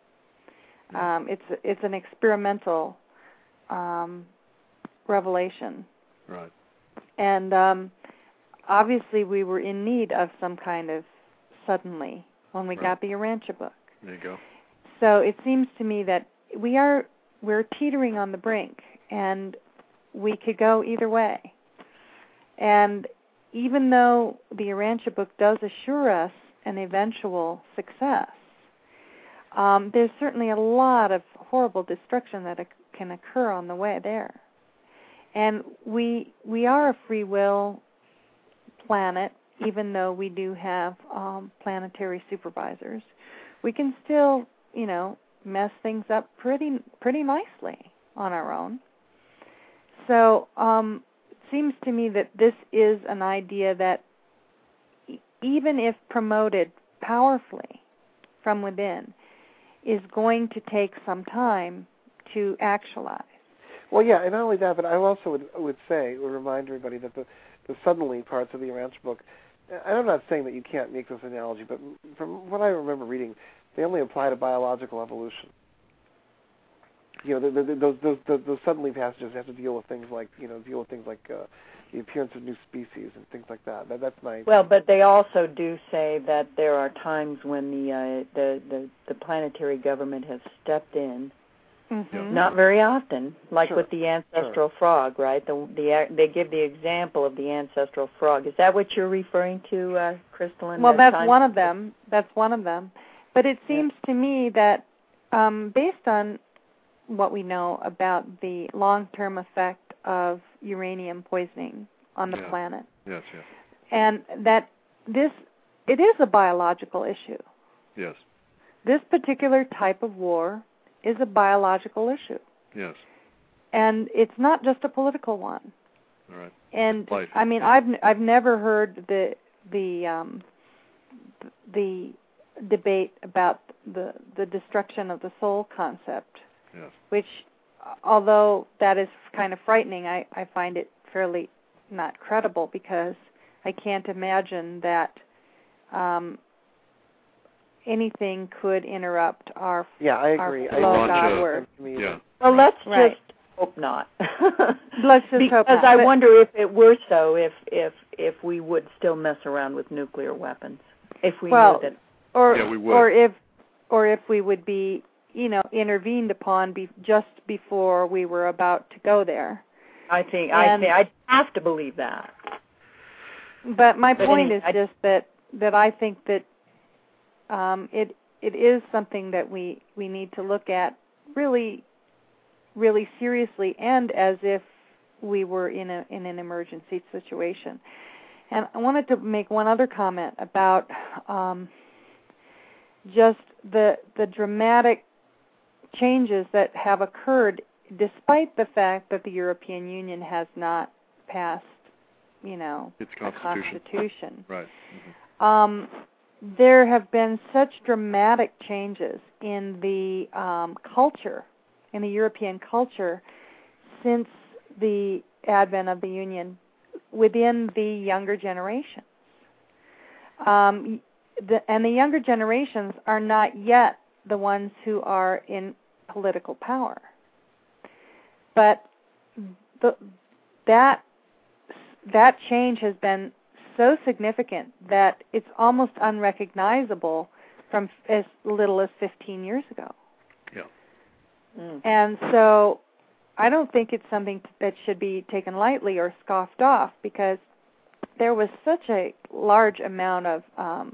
[SPEAKER 1] Um, it's it's an experimental um, revelation.
[SPEAKER 4] Right.
[SPEAKER 1] And um, obviously we were in need of some kind of suddenly when we
[SPEAKER 4] Right.
[SPEAKER 1] got the Urantia book.
[SPEAKER 4] There you go.
[SPEAKER 1] So it seems to me that we are we're teetering on the brink, and we could go either way. And even though the Urantia book does assure us an eventual success, um, there's certainly a lot of horrible destruction that can occur on the way there. And we we are a free will planet, even though we do have um, planetary supervisors. We can still, you know, mess things up pretty pretty nicely on our own. So um, it seems to me that this is an idea that e- even if promoted powerfully from within, is going to take some time to actualize.
[SPEAKER 2] Well, yeah, and not only that, but I also would would say, would remind everybody that the, the suddenly parts of the Urantia book, I'm not saying that you can't make this analogy, but from what I remember reading, they only apply to biological evolution. You know, the, the, those, those, those, those suddenly passages have to deal with things like, you know, deal with things like uh, the appearance of new species and things like that. that. That's my...
[SPEAKER 3] Well, but they also do say that there are times when the uh, the, the the planetary government has stepped in.
[SPEAKER 1] Mm-hmm.
[SPEAKER 3] Not very often, like
[SPEAKER 2] Sure.
[SPEAKER 3] with the ancestral
[SPEAKER 2] Sure.
[SPEAKER 3] frog, right? The, the they give the example of the ancestral frog. Is that what you're referring to, uh, Crystalline?
[SPEAKER 1] Well, that's
[SPEAKER 3] time?
[SPEAKER 1] one of them. That's one of them. But it seems yeah. to me that um, based on what we know about the long-term effect of uranium poisoning on the
[SPEAKER 4] yeah.
[SPEAKER 1] planet,
[SPEAKER 4] yes, yes,
[SPEAKER 1] and that this it is a biological issue.
[SPEAKER 4] yes,
[SPEAKER 1] this particular type of war is a biological issue.
[SPEAKER 4] yes,
[SPEAKER 1] and it's not just a political one.
[SPEAKER 4] all right.
[SPEAKER 1] And
[SPEAKER 4] Life.
[SPEAKER 1] I mean, I've I've never heard the the um, the debate about the the destruction of the soul concept.
[SPEAKER 4] Yes.
[SPEAKER 1] Which, although that is kind of frightening, I, I find it fairly not credible, because I can't imagine that um, anything could interrupt our
[SPEAKER 2] yeah, I agree.
[SPEAKER 1] our flow
[SPEAKER 2] I
[SPEAKER 1] Godward.
[SPEAKER 4] Yeah.
[SPEAKER 3] Well, let's
[SPEAKER 1] right.
[SPEAKER 3] just hope not.
[SPEAKER 1] Let's just
[SPEAKER 3] because
[SPEAKER 1] hope not.
[SPEAKER 3] I
[SPEAKER 1] but,
[SPEAKER 3] wonder if it were so, if if if we would still mess around with nuclear weapons, if we
[SPEAKER 1] well,
[SPEAKER 3] knew that.
[SPEAKER 1] Or
[SPEAKER 4] yeah, we would.
[SPEAKER 1] or if or if we would be, you know, intervened upon be, just before we were about to go there.
[SPEAKER 3] I think
[SPEAKER 1] and,
[SPEAKER 3] I think I have to believe that.
[SPEAKER 1] But my
[SPEAKER 3] but
[SPEAKER 1] point
[SPEAKER 3] anyway,
[SPEAKER 1] is
[SPEAKER 3] I,
[SPEAKER 1] just that that I think that um, it it is something that we, we need to look at really really seriously, and as if we were in a in an emergency situation. And I wanted to make one other comment about um, just the the dramatic changes that have occurred, despite the fact that the European Union has not passed, you know,
[SPEAKER 4] its
[SPEAKER 1] a
[SPEAKER 4] constitution.
[SPEAKER 1] constitution.
[SPEAKER 4] Right. Mm-hmm.
[SPEAKER 1] Um, there have been such dramatic changes in the um, culture, in the European culture, since the advent of the Union within the younger generations. Um, the, and the younger generations are not yet the ones who are in political power. But the, that that change has been so significant that it's almost unrecognizable from as little as fifteen years ago.
[SPEAKER 4] Yeah.
[SPEAKER 3] Mm.
[SPEAKER 1] And so I don't think it's something that should be taken lightly or scoffed off, because there was such a large amount of um,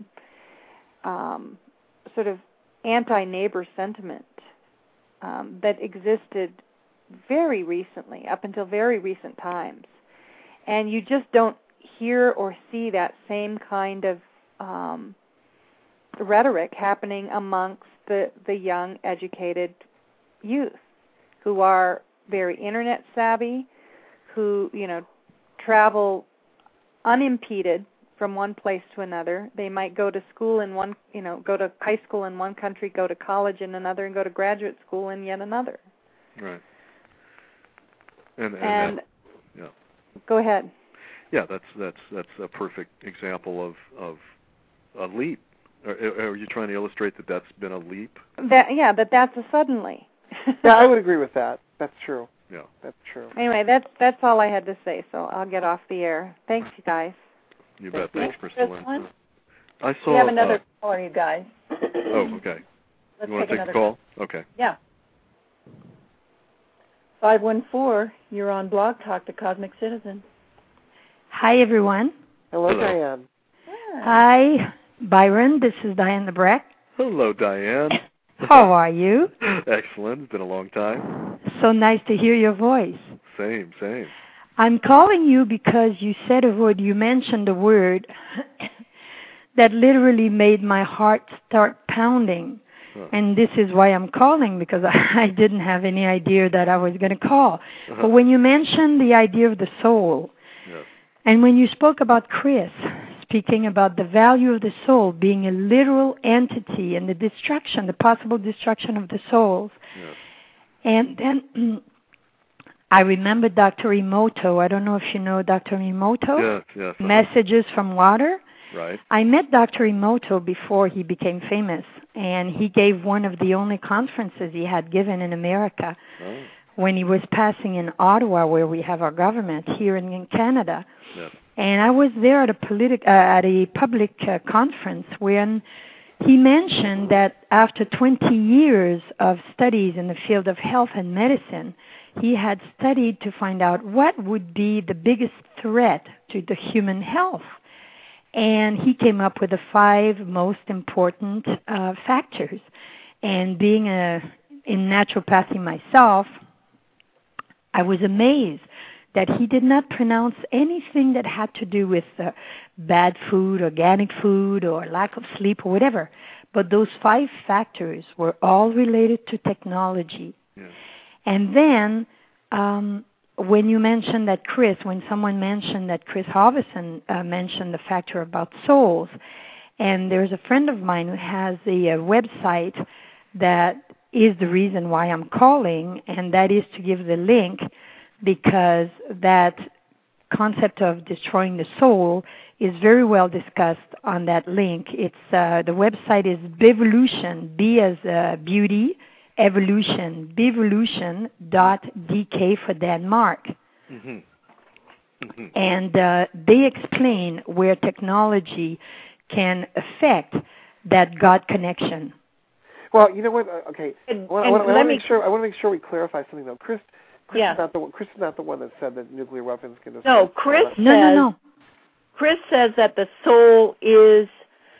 [SPEAKER 1] um, sort of anti-neighbor sentiment um, that existed very recently, up until very recent times. And you just don't hear or see that same kind of um, rhetoric happening amongst the, the young, educated youth who are very internet savvy, who, you know, travel unimpeded from one place to another. They might go to school in one, you know, go to high school in one country, go to college in another, and go to graduate school in yet another.
[SPEAKER 4] Right. And, and,
[SPEAKER 1] and
[SPEAKER 4] that, yeah.
[SPEAKER 1] Go ahead.
[SPEAKER 4] Yeah, that's that's that's a perfect example of of a leap. Are, are you trying to illustrate that that's been a leap?
[SPEAKER 1] That yeah, that that's a suddenly.
[SPEAKER 2] Yeah, I would agree with that. That's true.
[SPEAKER 4] Yeah,
[SPEAKER 2] that's true.
[SPEAKER 1] Anyway, that's that's all I had to say. So I'll get off the air. Thanks, you guys.
[SPEAKER 4] You bet. Thanks,
[SPEAKER 3] Thanks,
[SPEAKER 4] Crystal. I saw.
[SPEAKER 3] We have another
[SPEAKER 4] uh,
[SPEAKER 3] caller, you guys.
[SPEAKER 4] Oh, okay.
[SPEAKER 3] Let's
[SPEAKER 4] you want
[SPEAKER 3] take
[SPEAKER 4] to take
[SPEAKER 3] another
[SPEAKER 4] a call? Okay.
[SPEAKER 3] Yeah. five one four, you're on Blog Talk, The Cosmic Citizen.
[SPEAKER 6] Hi, everyone.
[SPEAKER 2] Hello,
[SPEAKER 4] Hello.
[SPEAKER 2] Diane.
[SPEAKER 6] Hi, Byron. This is Diane Lebrecht.
[SPEAKER 4] Hello, Diane.
[SPEAKER 6] How are you?
[SPEAKER 4] Excellent. It's been a long time.
[SPEAKER 6] So nice to hear your voice.
[SPEAKER 4] Same, same.
[SPEAKER 6] I'm calling you because you said a word, you mentioned a word that literally made my heart start pounding. Huh. And this is why I'm calling, because I didn't have any idea that I was going to call. Uh-huh. But when you mentioned the idea of the soul,
[SPEAKER 4] yes.
[SPEAKER 6] And when you spoke about Chris, speaking about the value of the soul being a literal entity and the destruction, the possible destruction of the souls.
[SPEAKER 4] Yes.
[SPEAKER 6] And then I remember Doctor Emoto. I don't know if you know Doctor Emoto.
[SPEAKER 4] Yes, yes. Uh-huh.
[SPEAKER 6] Messages from Water.
[SPEAKER 4] Right.
[SPEAKER 6] I met Doctor Emoto before he became famous, and he gave one of the only conferences he had given in America
[SPEAKER 4] Oh.
[SPEAKER 6] when he was passing in Ottawa, where we have our government here in, in Canada.
[SPEAKER 4] Yes.
[SPEAKER 6] And I was there at a politi- uh, at a public uh, conference when he mentioned that after twenty years of studies in the field of health and medicine, he had studied to find out what would be the biggest threat to the human health. And he came up with the five most important uh, factors. And being a, in naturopathy myself, I was amazed that he did not pronounce anything that had to do with uh, bad food, organic food, or lack of sleep, or whatever. But those five factors were all related to technology.
[SPEAKER 4] Yeah.
[SPEAKER 6] And then um, when you mentioned that Chris, when someone mentioned that Chris Harbison uh, mentioned the factor about souls, and there's a friend of mine who has a, a website that is the reason why I'm calling, and that is to give the link, because that concept of destroying the soul is very well discussed on that link. It's uh, the website is Bevolution, B as uh, beauty, evolution, bevolution dot d k for Denmark.
[SPEAKER 4] Mm-hmm. Mm-hmm.
[SPEAKER 6] And uh, they explain where technology can affect that God connection.
[SPEAKER 2] Well, you know what? Uh, okay,
[SPEAKER 3] And,
[SPEAKER 2] I want,
[SPEAKER 3] and
[SPEAKER 2] I want to
[SPEAKER 3] let
[SPEAKER 2] make
[SPEAKER 3] me,
[SPEAKER 2] sure. I want to make sure we clarify something though. Chris, Chris
[SPEAKER 3] Yeah.
[SPEAKER 2] is not the one- Chris is not the one that said that nuclear weapons can destroy.
[SPEAKER 3] No, Chris
[SPEAKER 2] the planet.
[SPEAKER 6] No, no, no.
[SPEAKER 3] Chris says that the soul is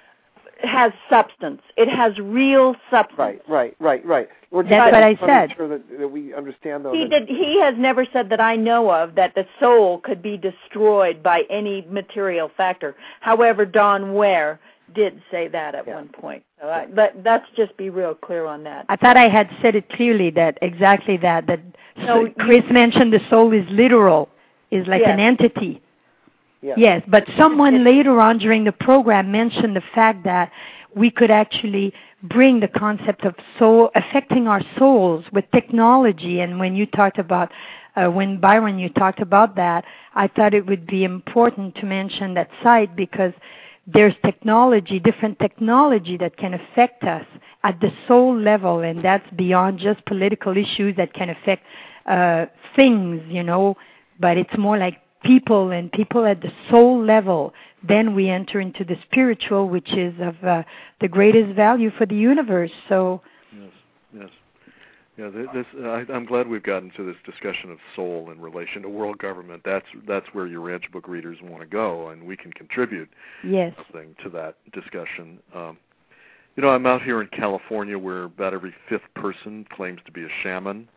[SPEAKER 3] has substance. It has real substance.
[SPEAKER 2] Right, right, right, right. We're just
[SPEAKER 6] That's
[SPEAKER 2] trying
[SPEAKER 6] what I
[SPEAKER 2] to make
[SPEAKER 6] said.
[SPEAKER 2] Sure that, that we understand though.
[SPEAKER 3] He
[SPEAKER 2] that,
[SPEAKER 3] did. He has never said that I know of that the soul could be destroyed by any material factor. However, Don Ware did say that at
[SPEAKER 2] Yeah.
[SPEAKER 3] one point. So I, but let's just be real clear on that.
[SPEAKER 6] I thought I had said it clearly, that exactly that, that
[SPEAKER 3] No,
[SPEAKER 6] so Chris mentioned the soul is literal, is like
[SPEAKER 3] Yes.
[SPEAKER 6] an entity.
[SPEAKER 2] yeah.
[SPEAKER 6] Yes, but someone later on during the program mentioned the fact that we could actually bring the concept of soul, affecting our souls with technology. And when you talked about, uh, when Byron, you talked about that, I thought it would be important to mention that site, because there's technology, different technology that can affect us at the soul level, and that's beyond just political issues that can affect uh, things, you know, but it's more like people and people at the soul level. Then we enter into the spiritual, which is of uh, the greatest value for the universe. So,
[SPEAKER 4] Yes, yes. Yeah, this, uh, I, I'm glad we've gotten to this discussion of soul in relation to world government. That's that's where your Ranch Book readers want to go, and we can contribute
[SPEAKER 6] yes.
[SPEAKER 4] something to that discussion. Um, you know, I'm out here in California where about every fifth person claims to be a shaman.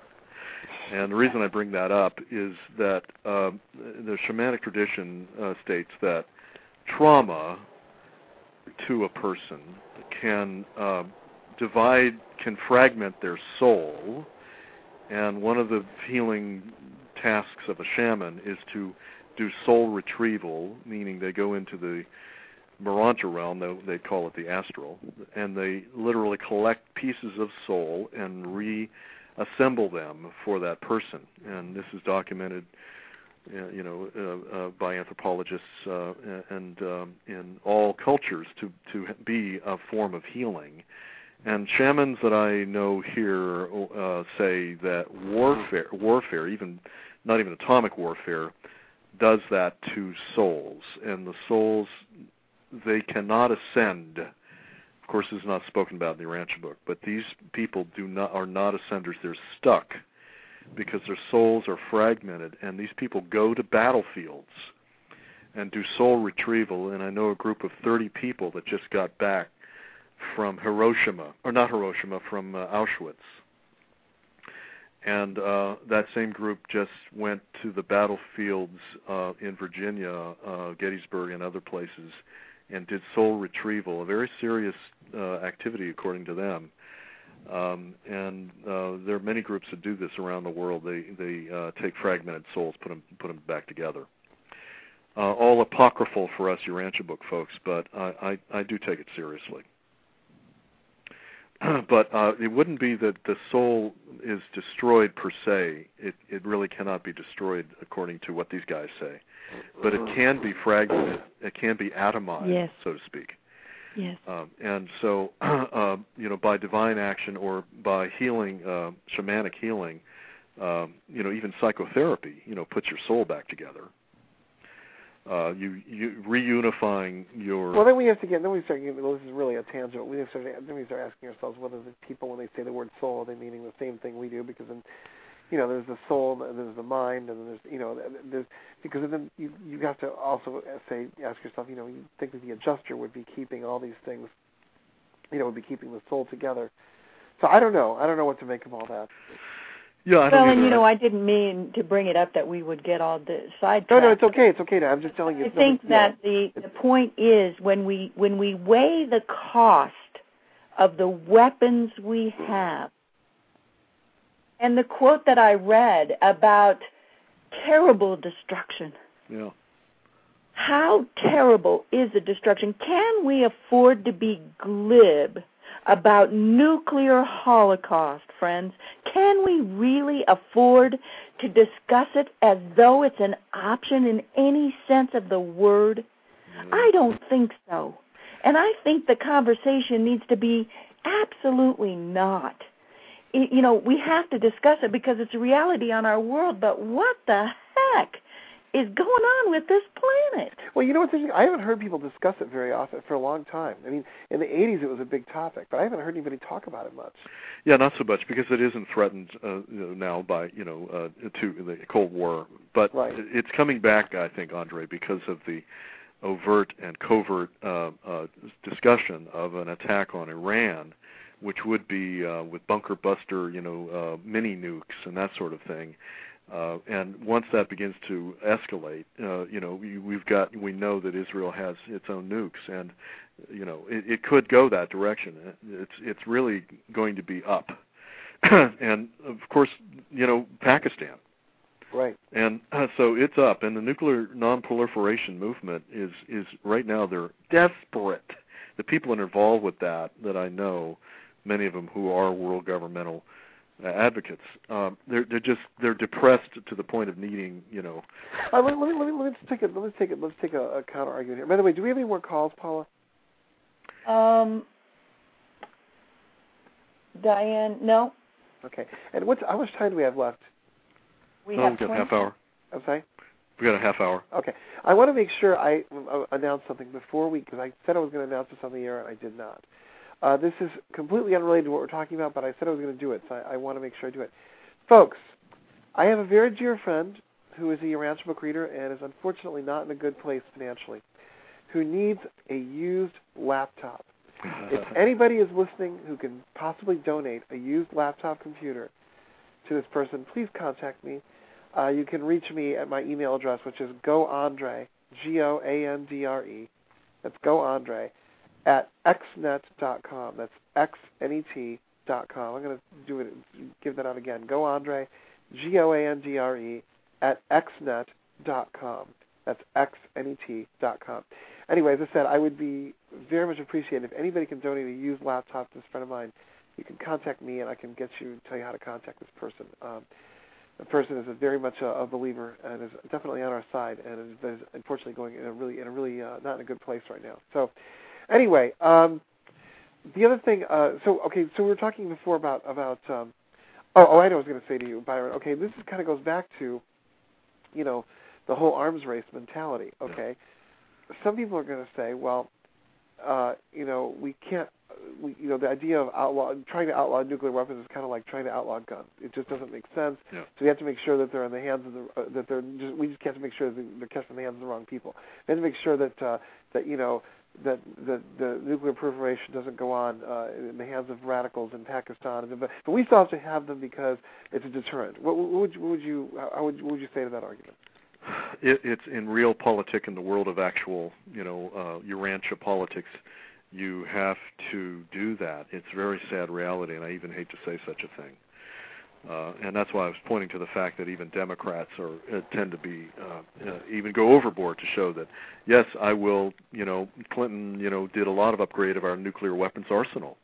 [SPEAKER 4] And the reason I bring that up is that uh, the shamanic tradition uh, states that trauma to a person can uh, divide, can fragment their soul, and one of the healing tasks of a shaman is to do soul retrieval, meaning they go into the Maranta realm, they, they call it the astral, and they literally collect pieces of soul and reassemble them for that person. And this is documented, uh, you know, uh, uh, by anthropologists uh, and um, in all cultures to to be a form of healing. And shamans that I know here uh, say that warfare, warfare, even not even atomic warfare, does that to souls, and the souls, they cannot ascend. Of course, this is not spoken about in the Urantia book, but these people do not are not ascenders. They're stuck because their souls are fragmented, and these people go to battlefields and do soul retrieval. And I know a group of thirty people that just got back from Hiroshima, or not Hiroshima, from uh, Auschwitz. And uh, that same group just went to the battlefields uh, in Virginia, uh, Gettysburg, and other places, and did soul retrieval, a very serious uh, activity according to them. Um, and uh, there are many groups that do this around the world. They they uh, take fragmented souls, put them put them back together. Uh, all apocryphal for us Urantia book folks, but I, I, I do take it seriously. But uh, it wouldn't be that the soul is destroyed per se. It it really cannot be destroyed according to what these guys say. But it can be fragmented. It can be atomized,
[SPEAKER 6] yes.
[SPEAKER 4] so to speak.
[SPEAKER 6] Yes.
[SPEAKER 4] Um, and so, uh, you know, by divine action or by healing, uh, shamanic healing, um, you know, even psychotherapy, you know, puts your soul back together. Uh, you, you reunifying your.
[SPEAKER 2] Well, then we have to get. Then we start. Well, this is really a tangent. We have to start, then we start asking ourselves whether the people, when they say the word soul, are they meaning the same thing we do? Because then, you know, there's the soul, and there's the mind, and then there's, you know, there's because then you you have to also say ask yourself, you know, you think that the adjuster would be keeping all these things, you know, would be keeping the soul together. So I don't know. I don't know what to make of all that.
[SPEAKER 4] Yeah, I don't
[SPEAKER 3] well,
[SPEAKER 4] either.
[SPEAKER 3] and you know, I didn't mean to bring it up that we would get all the sidetracked.
[SPEAKER 2] No, no, it's okay. It's okay. Now I'm just telling you.
[SPEAKER 3] I think
[SPEAKER 2] no,
[SPEAKER 3] that the, the point is when we when we weigh the cost of the weapons we have, and the quote that I read about terrible destruction.
[SPEAKER 4] Yeah.
[SPEAKER 3] How terrible is the destruction? Can we afford to be glib about nuclear holocaust, friends? Can we really afford to discuss it as though it's an option in any sense of the word? I don't think so. And I think the conversation needs to be absolutely not. You know, we have to discuss it because it's a reality on our world, but what the heck is going on with this planet?
[SPEAKER 2] Well, you know what's interesting? I haven't heard people discuss it very often for a long time. I mean, in the eighties it was a big topic, but I haven't heard anybody talk about it much.
[SPEAKER 4] Yeah, not so much because it isn't threatened uh, you know, now by you know uh, to the Cold War, but
[SPEAKER 2] right.
[SPEAKER 4] It's coming back, I think, Andre, because of the overt and covert uh, uh, discussion of an attack on Iran, which would be uh, with bunker buster, you know, uh, mini nukes and that sort of thing. Uh, and once that begins to escalate, uh, you know, we, we've got, we know that Israel has its own nukes, and you know, it, it could go that direction. It's it's really going to be up, and of course, you know, Pakistan.
[SPEAKER 2] Right.
[SPEAKER 4] And uh, so it's up, and the nuclear non-proliferation movement is is right now they're desperate. The people involved with that that I know, many of them who are world governmental Uh, advocates. Um, they're they're just they're depressed to the point of needing, you know.
[SPEAKER 2] Uh, let, let me let me let's take it. Let's take it. Let's take a, a counter argument here. By the way, do we have any more calls, Paula?
[SPEAKER 3] Um, Diane, no.
[SPEAKER 2] Okay. And what's how much time do we have left?
[SPEAKER 3] We
[SPEAKER 4] oh,
[SPEAKER 3] have
[SPEAKER 4] we've got a
[SPEAKER 3] twenty
[SPEAKER 4] half hour.
[SPEAKER 2] I'm sorry.
[SPEAKER 4] We got a half hour.
[SPEAKER 2] Okay. I want to make sure I uh, announce something before we, because I said I was going to announce this on the air and I did not. Uh, this is completely unrelated to what we're talking about, but I said I was going to do it, so I, I want to make sure I do it. Folks, I have a very dear friend who is a Urantia book reader and is unfortunately not in a good place financially, who needs a used laptop. If anybody is listening who can possibly donate a used laptop computer to this person, please contact me. Uh, you can reach me at my email address, which is goandre, G O A N D R E, that's goandre, at xnet dot com. That's X N E T dot com. I'm going to do it, give that out again. Go Andre, G O A N D R E, at xnet dot com. That's X N E T dot com. Anyway, as I said, I would be very much appreciated if anybody can donate a used laptop to this friend of mine. You can contact me, and I can get you tell you how to contact this person. Um, the person is a very much a, a believer and is definitely on our side, and is, is unfortunately going in a really in a really uh, not in a good place right now. So, anyway, um, the other thing. Uh, so okay, so we were talking before about about. Um, oh, oh, I know what I was going to say to you, Byron. Okay, this is, kind of goes back to, you know, the whole arms race mentality. Okay, some people are going to say, well, uh, you know, we can't. We, you know, the idea of outlaw trying to outlaw nuclear weapons is kind of like trying to outlaw guns. It just doesn't make sense.
[SPEAKER 4] Yeah.
[SPEAKER 2] So we have to make sure that they're in the hands of the uh, that they're just, we just have to make sure that they're kept in the hands of the wrong people. We have to make sure that uh, that you know that the, the nuclear proliferation doesn't go on uh, in the hands of radicals in Pakistan. But, but we still have to have them because it's a deterrent. What, what, would, you, what would you how would, what would you say to that argument?
[SPEAKER 4] It, it's in real politic in the world of actual, you know, uh, Urantia politics. You have to do that. It's a very sad reality, and I even hate to say such a thing. Uh, and that's why I was pointing to the fact that even Democrats are uh, tend to be uh, uh, even go overboard to show that, yes, I will. You know, Clinton, you know, did a lot of upgrade of our nuclear weapons arsenal,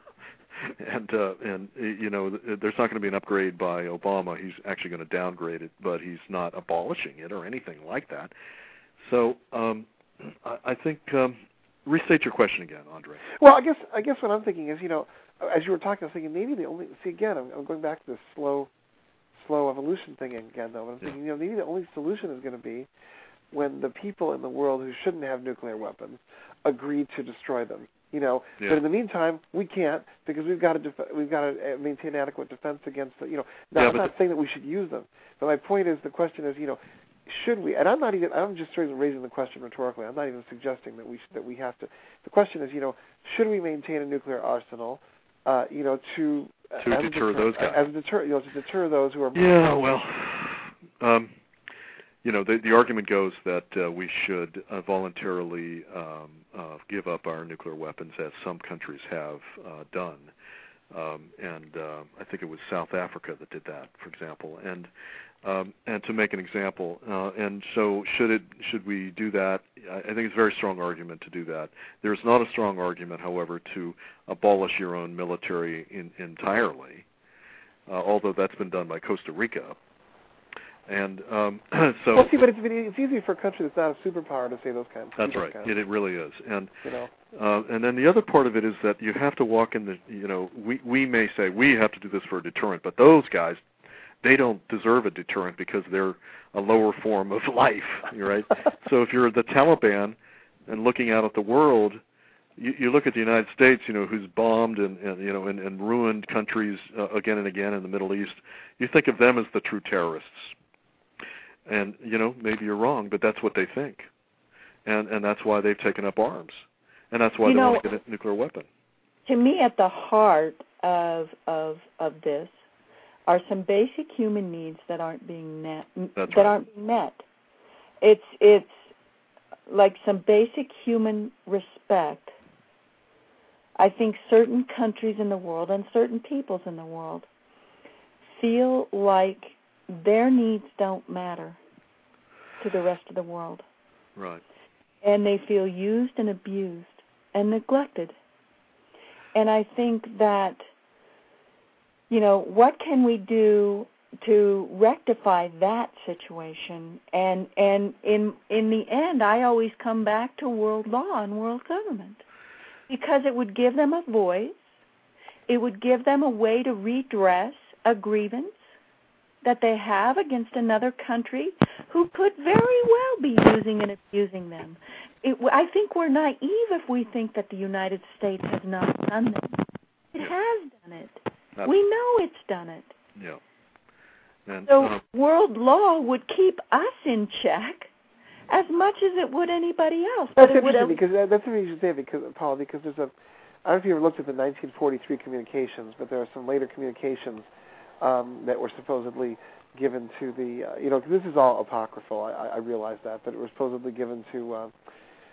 [SPEAKER 4] and uh, and you know, there's not going to be an upgrade by Obama. He's actually going to downgrade it, but he's not abolishing it or anything like that. So um, I, I think. Um, Restate your question again, Andre.
[SPEAKER 2] Well, I guess I guess what I'm thinking is, you know, as you were talking, I was thinking maybe the only see again. I'm, I'm going back to this slow, slow evolution thing again, though. But I'm thinking, yeah. you know, maybe the only solution is going to be when the people in the world who shouldn't have nuclear weapons agree to destroy them. You know, yeah. But in the meantime, we can't because we've got to def- we've got to maintain adequate defense against the. You know, now, yeah, I'm not the- saying that we should use them, but my point is, the question is, you know. Should we? And I'm not even. I'm just raising the question rhetorically. I'm not even suggesting that we should, that we have to. The question is, you know, should we maintain a nuclear arsenal? Uh, you know, to
[SPEAKER 4] to deter, deter those guys.
[SPEAKER 2] As a deter, you know, to deter those who are.
[SPEAKER 4] Yeah. Well, um, you know, the the argument goes that uh, we should uh, voluntarily um, uh, give up our nuclear weapons, as some countries have uh, done. Um, and uh, I think it was South Africa that did that, for example. And Um, and to make an example, uh, and so should it should we do that? I think it's a very strong argument to do that. There's not a strong argument, however, to abolish your own military in, entirely, uh, although that's been done by Costa Rica. And um, so,
[SPEAKER 2] well, see, but it's, it's easy for a country that's not a superpower to say those kinds. of
[SPEAKER 4] That's
[SPEAKER 2] those
[SPEAKER 4] right.
[SPEAKER 2] Kind
[SPEAKER 4] It, it really is. And
[SPEAKER 2] you know,
[SPEAKER 4] uh, and then the other part of it is that you have to walk in the. You know, we we may say we have to do this for a deterrent, but those guys. They don't deserve a deterrent because they're a lower form of life, right? So if you're the Taliban and looking out at the world, you, you look at the United States, you know, who's bombed and, and you know and, and ruined countries uh, again and again in the Middle East. You think of them as the true terrorists, and you know maybe you're wrong, but that's what they think, and and that's why they've taken up arms, and that's why
[SPEAKER 3] you
[SPEAKER 4] they
[SPEAKER 3] know,
[SPEAKER 4] want to get a nuclear weapon.
[SPEAKER 3] To me, at the heart of of of this. Are some basic human needs that aren't being met.
[SPEAKER 4] That's
[SPEAKER 3] that
[SPEAKER 4] right.
[SPEAKER 3] aren't being met. It's it's like some basic human respect. I think certain countries in the world and certain peoples in the world feel like their needs don't matter to the rest of the world.
[SPEAKER 4] Right.
[SPEAKER 3] And they feel used and abused and neglected. And I think that. You know, what can we do to rectify that situation? And and in in the end, I always come back to world law and world government because it would give them a voice. It would give them a way to redress a grievance that they have against another country who could very well be using and abusing them. It, I think we're naive if we think that the United States has not done this. It has done it.
[SPEAKER 4] That's,
[SPEAKER 3] we know it's done it.
[SPEAKER 4] Yeah. And,
[SPEAKER 3] so
[SPEAKER 4] uh,
[SPEAKER 3] world law would keep us in check as much as it would anybody else.
[SPEAKER 2] That's
[SPEAKER 3] but
[SPEAKER 2] interesting
[SPEAKER 3] have...
[SPEAKER 2] because uh, that's what you should say, because Paul. Because there's a, I don't know if you ever looked at the nineteen forty-three communications, but there are some later communications um, that were supposedly given to the, uh, you know, 'cause this is all apocryphal. I, I realize that, but it was supposedly given to. Uh,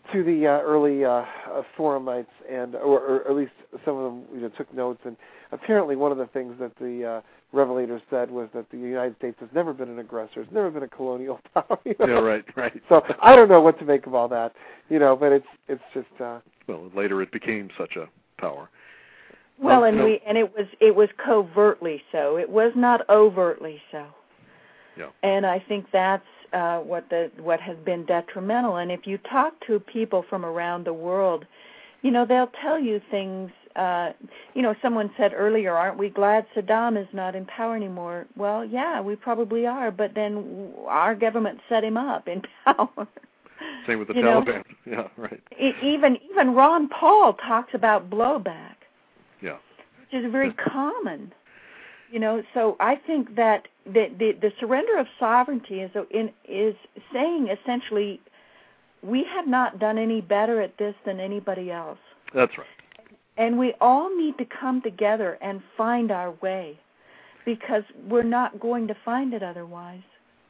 [SPEAKER 2] to the uh, early uh, uh, Foramites, and or, or at least some of them, you know, took notes. And apparently, one of the things that the uh, Revelators said was that the United States has never been an aggressor; it's never been a colonial power. You know?
[SPEAKER 4] Yeah, right, right.
[SPEAKER 2] So I don't know what to make of all that, you know. But it's it's just. Uh,
[SPEAKER 4] well, later it became such a power.
[SPEAKER 3] Well,
[SPEAKER 4] um,
[SPEAKER 3] and
[SPEAKER 4] no.
[SPEAKER 3] we and it was it was covertly so. It was not overtly so.
[SPEAKER 4] Yeah.
[SPEAKER 3] And I think that's uh, what the what has been detrimental. And if you talk to people from around the world, you know, they'll tell you things. Uh, you know, someone said earlier, "Aren't we glad Saddam is not in power anymore?" Well, yeah, we probably are. But then our government set him up in power.
[SPEAKER 4] Same with the
[SPEAKER 3] you
[SPEAKER 4] Taliban.
[SPEAKER 3] Know?
[SPEAKER 4] Yeah, right.
[SPEAKER 3] Even even Ron Paul talks about blowback.
[SPEAKER 4] Yeah.
[SPEAKER 3] Which is very common. You know, so I think that the, the, the surrender of sovereignty is in, is saying essentially we have not done any better at this than anybody else.
[SPEAKER 4] That's right.
[SPEAKER 3] And we all need to come together and find our way because we're not going to find it otherwise.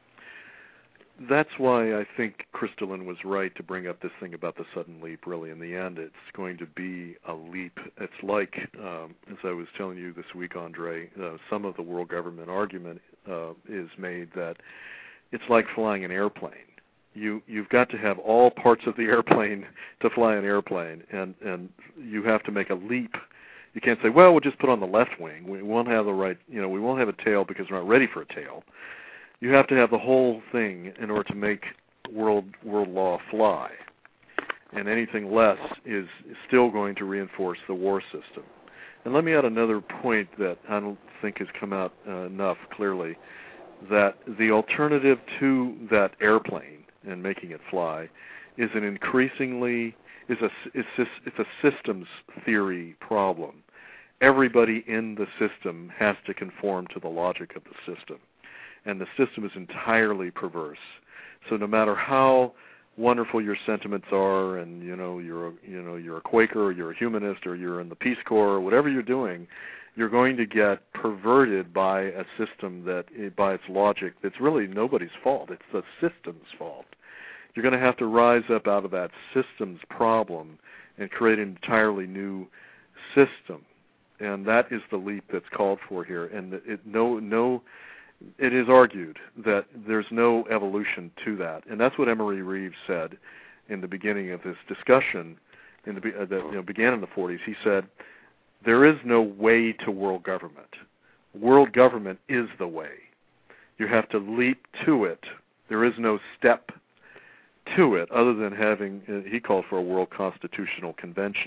[SPEAKER 4] That's why I think Crystalline was right to bring up this thing about the sudden leap. Really, in the end, it's going to be a leap. It's like, um, as I was telling you this week, Andre, uh, some of the world government argument uh, is made that it's like flying an airplane. You, you've got to have all parts of the airplane to fly an airplane, and, and you have to make a leap. You can't say, well, we'll just put on the left wing. We won't have the right, you know, we won't have a tail because we're not ready for a tail. You have to have the whole thing in order to make world world law fly. And anything less is still going to reinforce the war system. And let me add another point that I don't think has come out uh, enough clearly, that the alternative to that airplane and making it fly is an increasingly, is a, it's, it's a systems theory problem. Everybody in the system has to conform to the logic of the system. And the system is entirely perverse. So no matter how wonderful your sentiments are, and you know you're a, you know you're a Quaker, or you're a humanist, or you're in the Peace Corps, or whatever you're doing, you're going to get perverted by a system that, by its logic, that's really nobody's fault. It's the system's fault. You're going to have to rise up out of that system's problem and create an entirely new system, and that is the leap that's called for here. And it no no. It is argued that there's no evolution to that, and that's what Emery Reeves said in the beginning of this discussion, in the uh, that you know, began in the forties. He said, "There is no way to world government. World government is the way. You have to leap to it. There is no step to it other than having." Uh, he called for a world constitutional convention,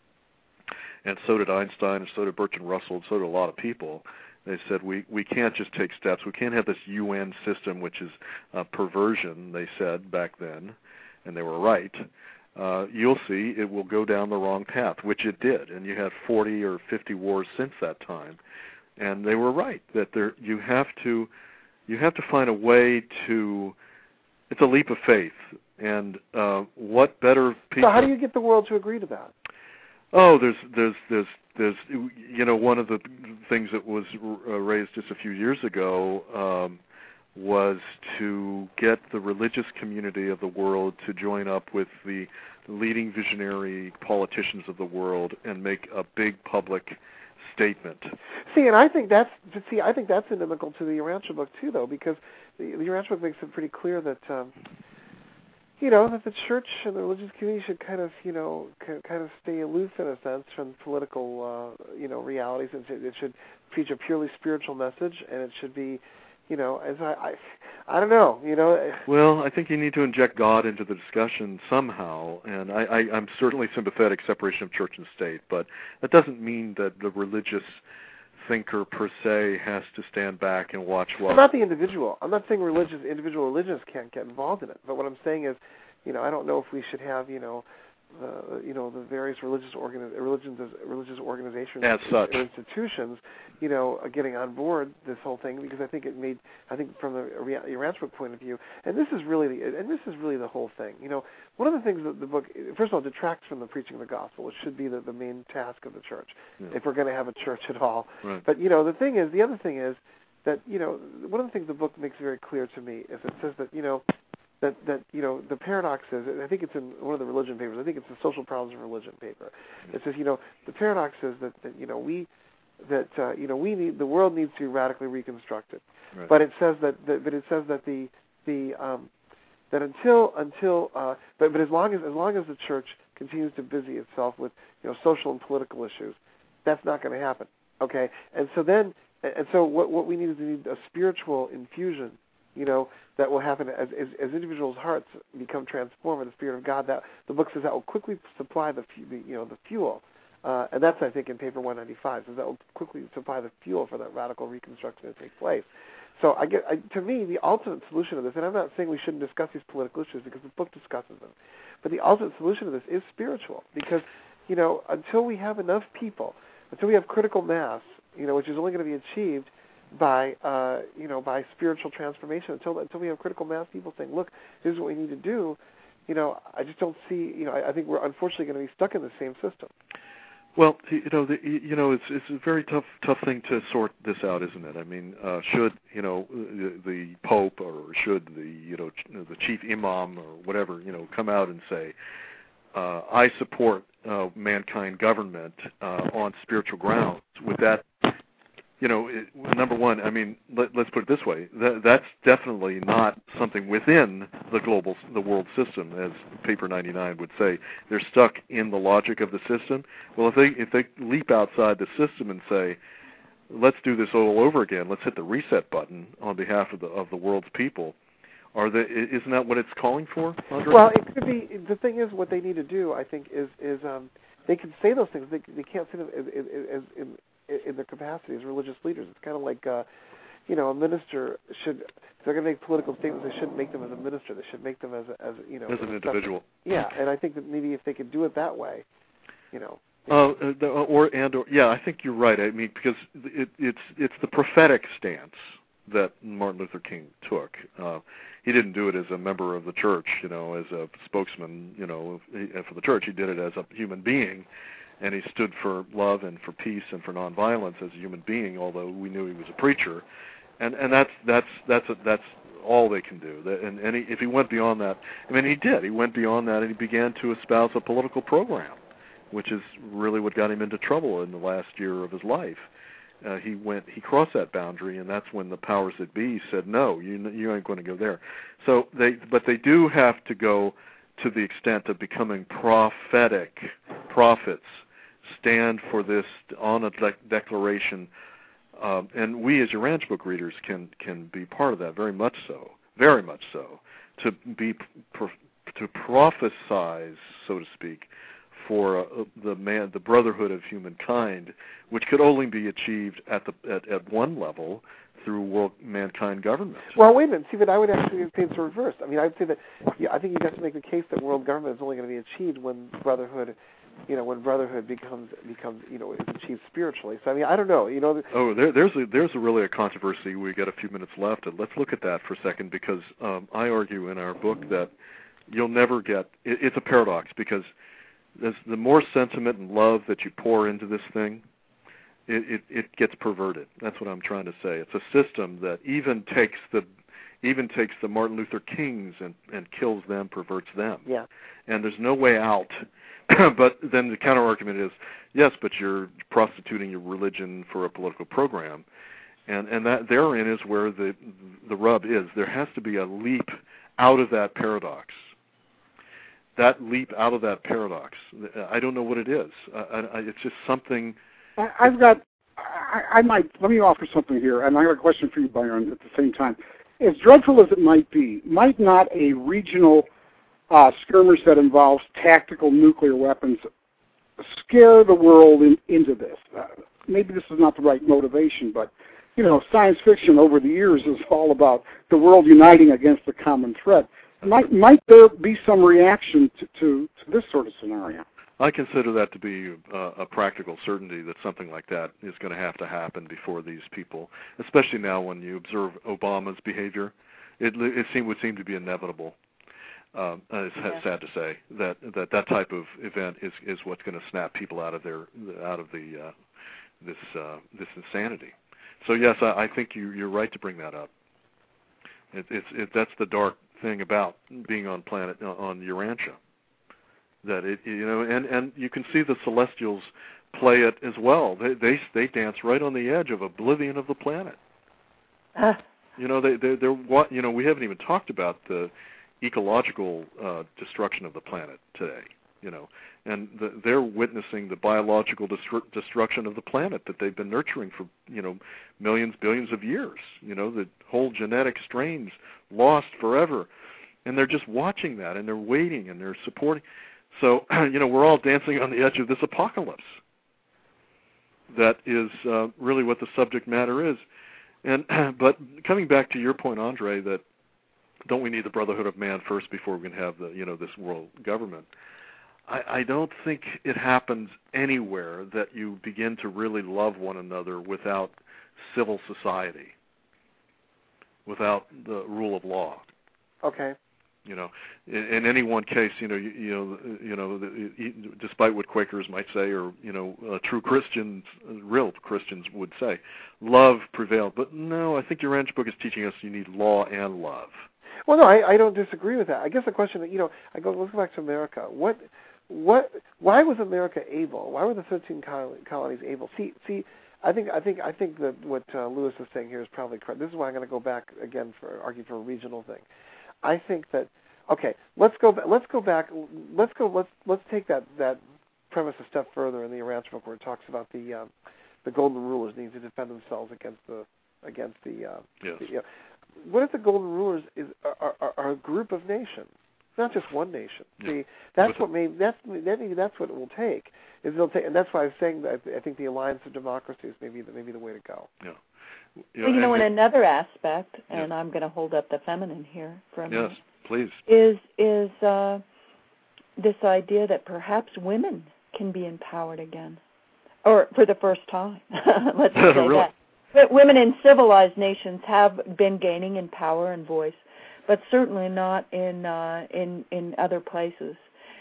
[SPEAKER 4] and so did Einstein, and so did Bertrand Russell, and so did a lot of people. They said we, we can't just take steps. We can't have this U N system, which is a perversion, they said back then, and they were right. Uh, you'll see it will go down the wrong path, which it did. And you had forty or fifty wars since that time. And they were right, that there you have to you have to find a way to – it's a leap of faith. And uh, what better people –
[SPEAKER 2] So how do you get the world to agree to that?
[SPEAKER 4] Oh, there's, there's, there's, there's, you know, one of the things that was uh, raised just a few years ago um, was to get the religious community of the world to join up with the leading visionary politicians of the world and make a big public statement.
[SPEAKER 2] See, and I think that's see, I think that's inimical to the Urantia book too, though, because the, the Urantia book makes it pretty clear that. Um, You know, that the church and the religious community should kind of, you know, kind of stay aloof in a sense from political, uh, you know, realities. It should, it should preach a purely spiritual message, and it should be, you know, as I, I, I don't know, you know.
[SPEAKER 4] Well, I think you need to inject God into the discussion somehow, and I, I, I'm certainly sympathetic separation of church and state, but that doesn't mean that the religious thinker per se has to stand back and watch what.
[SPEAKER 2] Well, not the individual. I'm not saying religious individual religions can't get involved in it, but what I'm saying is, you know, I don't know if we should have, you know, the you know the various religious organi- religions religious organizations
[SPEAKER 4] as such
[SPEAKER 2] or institutions, you know, getting on board this whole thing, because I think it made I think from the Urantia point of view, and this is really the and this is really the whole thing. You know, one of the things that the book, first of all, detracts from the preaching of the gospel, which should be the, the main task of the church, yeah. if we're going to have a church at all.
[SPEAKER 4] Right.
[SPEAKER 2] But you know, the thing is, the other thing is that, you know, one of the things the book makes very clear to me is it says that, you know, that that you know the paradox is, I think it's in one of the religion papers. I think it's the Social Problems of Religion paper. It says, you know, the paradox is that, that you know we that uh, you know we need the world needs to be radically reconstructed,
[SPEAKER 4] right.
[SPEAKER 2] but it says that, that but it says that the the um, that until until uh, but but as long as as long as the church continues to busy itself with you know social and political issues, that's not going to happen. Okay, and so then and so what what we need is we need a spiritual infusion, you know, that will happen as, as as individuals' hearts become transformed by the Spirit of God. That the book says that will quickly supply the, the you know the fuel, uh, and that's I think in paper one ninety-five says that will quickly supply the fuel for that radical reconstruction to take place. So I get I, to me the ultimate solution to this, and I'm not saying we shouldn't discuss these political issues because the book discusses them, but the ultimate solution to this is spiritual, because you know until we have enough people, until we have critical mass, you know, which is only going to be achieved by uh, you know by spiritual transformation. Until until we have critical mass, people saying, "Look, here's what we need to do." You know, I just don't see. You know, I, I think we're unfortunately going to be stuck in the same system.
[SPEAKER 4] Well, you know, the, you know, it's it's a very tough tough thing to sort this out, isn't it? I mean, uh, should you know the, the Pope or should the you know the chief imam or whatever you know come out and say, uh, "I support uh, mankind government uh, on spiritual grounds"? With that. You know, it, number one, I mean, let, let's put it this way: that, that's definitely not something within the global, the world system, as Paper ninety-nine would say. They're stuck in the logic of the system. Well, if they if they leap outside the system and say, "Let's do this all over again. Let's hit the reset button on behalf of the of the world's people," are they? Isn't that what it's calling for, Andre?
[SPEAKER 2] Well, it could be. The thing is, what they need to do, I think, is is um, they can say those things. They they can't say them as, as, as in. in their capacity as religious leaders. It's kind of like, uh, you know, a minister should, if they're going to make political statements, they shouldn't make them as a minister. They should make them as, a, as you know,
[SPEAKER 4] as an individual.
[SPEAKER 2] Yeah, and I think that maybe if they could do it that way, you know.
[SPEAKER 4] Uh, the, or and or yeah, I think you're right. I mean, because it, it's it's the prophetic stance that Martin Luther King took. Uh, he didn't do it as a member of the church, you know, as a spokesman, you know, for the church. He did it as a human being. And he stood for love and for peace and for nonviolence as a human being, although we knew he was a preacher, and and that's that's that's a, that's all they can do. And, and he, if he went beyond that, I mean, he did. He went beyond that, and he began to espouse a political program, which is really what got him into trouble in the last year of his life. Uh, he went, he crossed that boundary, and that's when the powers that be said, "No, you you ain't going to go there." So they, but they do have to go to the extent of becoming prophetic prophets. Stand for this on a de- declaration, um, and we as your Ranch Book readers can can be part of that, very much so, very much so, to be pro- to prophesize, so to speak, for uh, the man, the brotherhood of humankind, which could only be achieved at the at, at one level through world mankind government.
[SPEAKER 2] Well, wait a minute. See, but I would actually say it's reversed. I mean, I would say that yeah, I think you have to make the case that world government is only going to be achieved when brotherhood. You know, when brotherhood becomes becomes you know is achieved spiritually. So I mean, I don't know. You know.
[SPEAKER 4] Oh, there, there's a, there's a really a controversy. We got a few minutes left, and let's look at that for a second, because um, I argue in our book that you'll never get. It, it's a paradox, because there's, the more sentiment and love that you pour into this thing, it, it it gets perverted. That's what I'm trying to say. It's a system that even takes the even takes the Martin Luther Kings and and kills them, perverts them.
[SPEAKER 2] Yeah.
[SPEAKER 4] And there's no way out. But then the counter-argument is, yes, but you're prostituting your religion for a political program. And and that therein is where the the rub is. There has to be a leap out of that paradox. That leap out of that paradox. I don't know what it is. I, I, it's just something.
[SPEAKER 5] I, I've got, I, I might, let me offer something here, and I have a question for you, Byron, at the same time. As dreadful as it might be, might not a regional Uh, skirmish that involves tactical nuclear weapons scare the world in, into this? Uh, maybe this is not the right motivation, but, you know, science fiction over the years is all about the world uniting against a common threat. Might might there be some reaction to, to, to this sort of scenario?
[SPEAKER 4] I consider that to be uh, a practical certainty that something like that is going to have to happen before these people, especially now when you observe Obama's behavior. It, it seem, would seem to be inevitable. Um, it's yeah. sad to say that, that that type of event is, is what's going to snap people out of their out of the uh, this uh, this insanity. So yes, I, I think you, you're right to bring that up. It, it's it, that's the dark thing about being on planet on Urantia. That it, you know, and, and you can see the Celestials play it as well. They they they dance right on the edge of oblivion of the planet.
[SPEAKER 3] Uh.
[SPEAKER 4] You know, they they they're what you know. We haven't even talked about the ecological uh, destruction of the planet today. You know, and the, they're witnessing the biological destru- destruction of the planet that they've been nurturing for you know millions, billions of years. You know, the whole genetic strains lost forever, and they're just watching that, and they're waiting, and they're supporting. So, you know, we're all dancing on the edge of this apocalypse. That is uh, really what the subject matter is. And but coming back to your point, Andre, that don't we need the brotherhood of man first before we can have the you know this world government? I, I don't think it happens anywhere that you begin to really love one another without civil society, without the rule of law.
[SPEAKER 2] Okay.
[SPEAKER 4] You know, in, in any one case, you know, you, you know, you know, the, despite what Quakers might say, or you know, uh, true Christians, real Christians would say, love prevailed. But no, I think your Urantia book is teaching us you need law and love.
[SPEAKER 2] Well, no, I, I don't disagree with that. I guess the question that you know, I go let's go back to America. What, what, why was America able? Why were the thirteen colonies able? See, see, I think, I think, I think that what uh, Lewis is saying here is probably correct. This is why I'm going to go back again for argue for a regional thing. I think that okay, let's go. Ba- let's go back. Let's go. Let's let's take that, that premise a step further in the Urantia book, where it talks about the um, the golden rulers needing to defend themselves against the against the. Uh,
[SPEAKER 4] yes.
[SPEAKER 2] the you know, what if the golden rulers is are, are, are a group of nations, not just one nation?
[SPEAKER 4] Yeah.
[SPEAKER 2] See, that's
[SPEAKER 4] With
[SPEAKER 2] what maybe that's maybe that's what it will take. Is it'll take, and that's why I was saying that I think the alliance of democracies may be the, maybe the way to go.
[SPEAKER 4] Yeah.
[SPEAKER 3] You know, well, you know in
[SPEAKER 4] it,
[SPEAKER 3] another aspect, and
[SPEAKER 4] yeah.
[SPEAKER 3] I'm going to hold up the feminine here for a minute.
[SPEAKER 4] Yes, please.
[SPEAKER 3] Is is uh, this idea that perhaps women can be empowered again, or for the first time? Let's just say
[SPEAKER 4] really?
[SPEAKER 3] that. But women in civilized nations have been gaining in power and voice, but certainly not in uh, in in other places.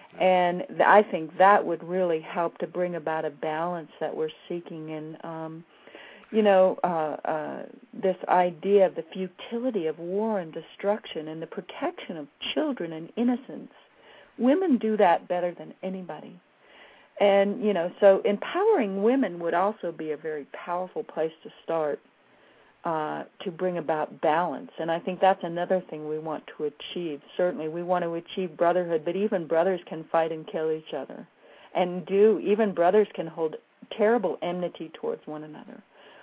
[SPEAKER 3] And th- I think that would really help to bring about a balance that we're seeking in. Um, You know, uh, uh, this idea of the futility of war and destruction and the protection of children and innocence. Women do that better than anybody. And, you know, so empowering women would also be a very powerful place to start uh, to bring about balance. And I think that's another thing we want to achieve. Certainly we want to achieve brotherhood, but even brothers can fight and kill each other. And do, even brothers can hold terrible enmity towards one another.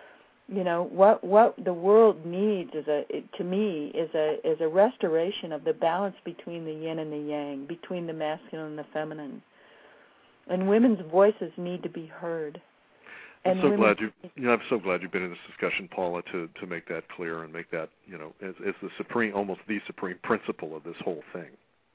[SPEAKER 3] You know, what what the world needs is a to me is a is a restoration of the balance between the yin and the yang, between the masculine and the feminine. And women's voices need to be heard. And
[SPEAKER 4] I'm so glad you. You know, I'm so glad you've been in this discussion, Paula, to, to make that clear and make that you know as, as the supreme, almost the supreme principle of this whole thing.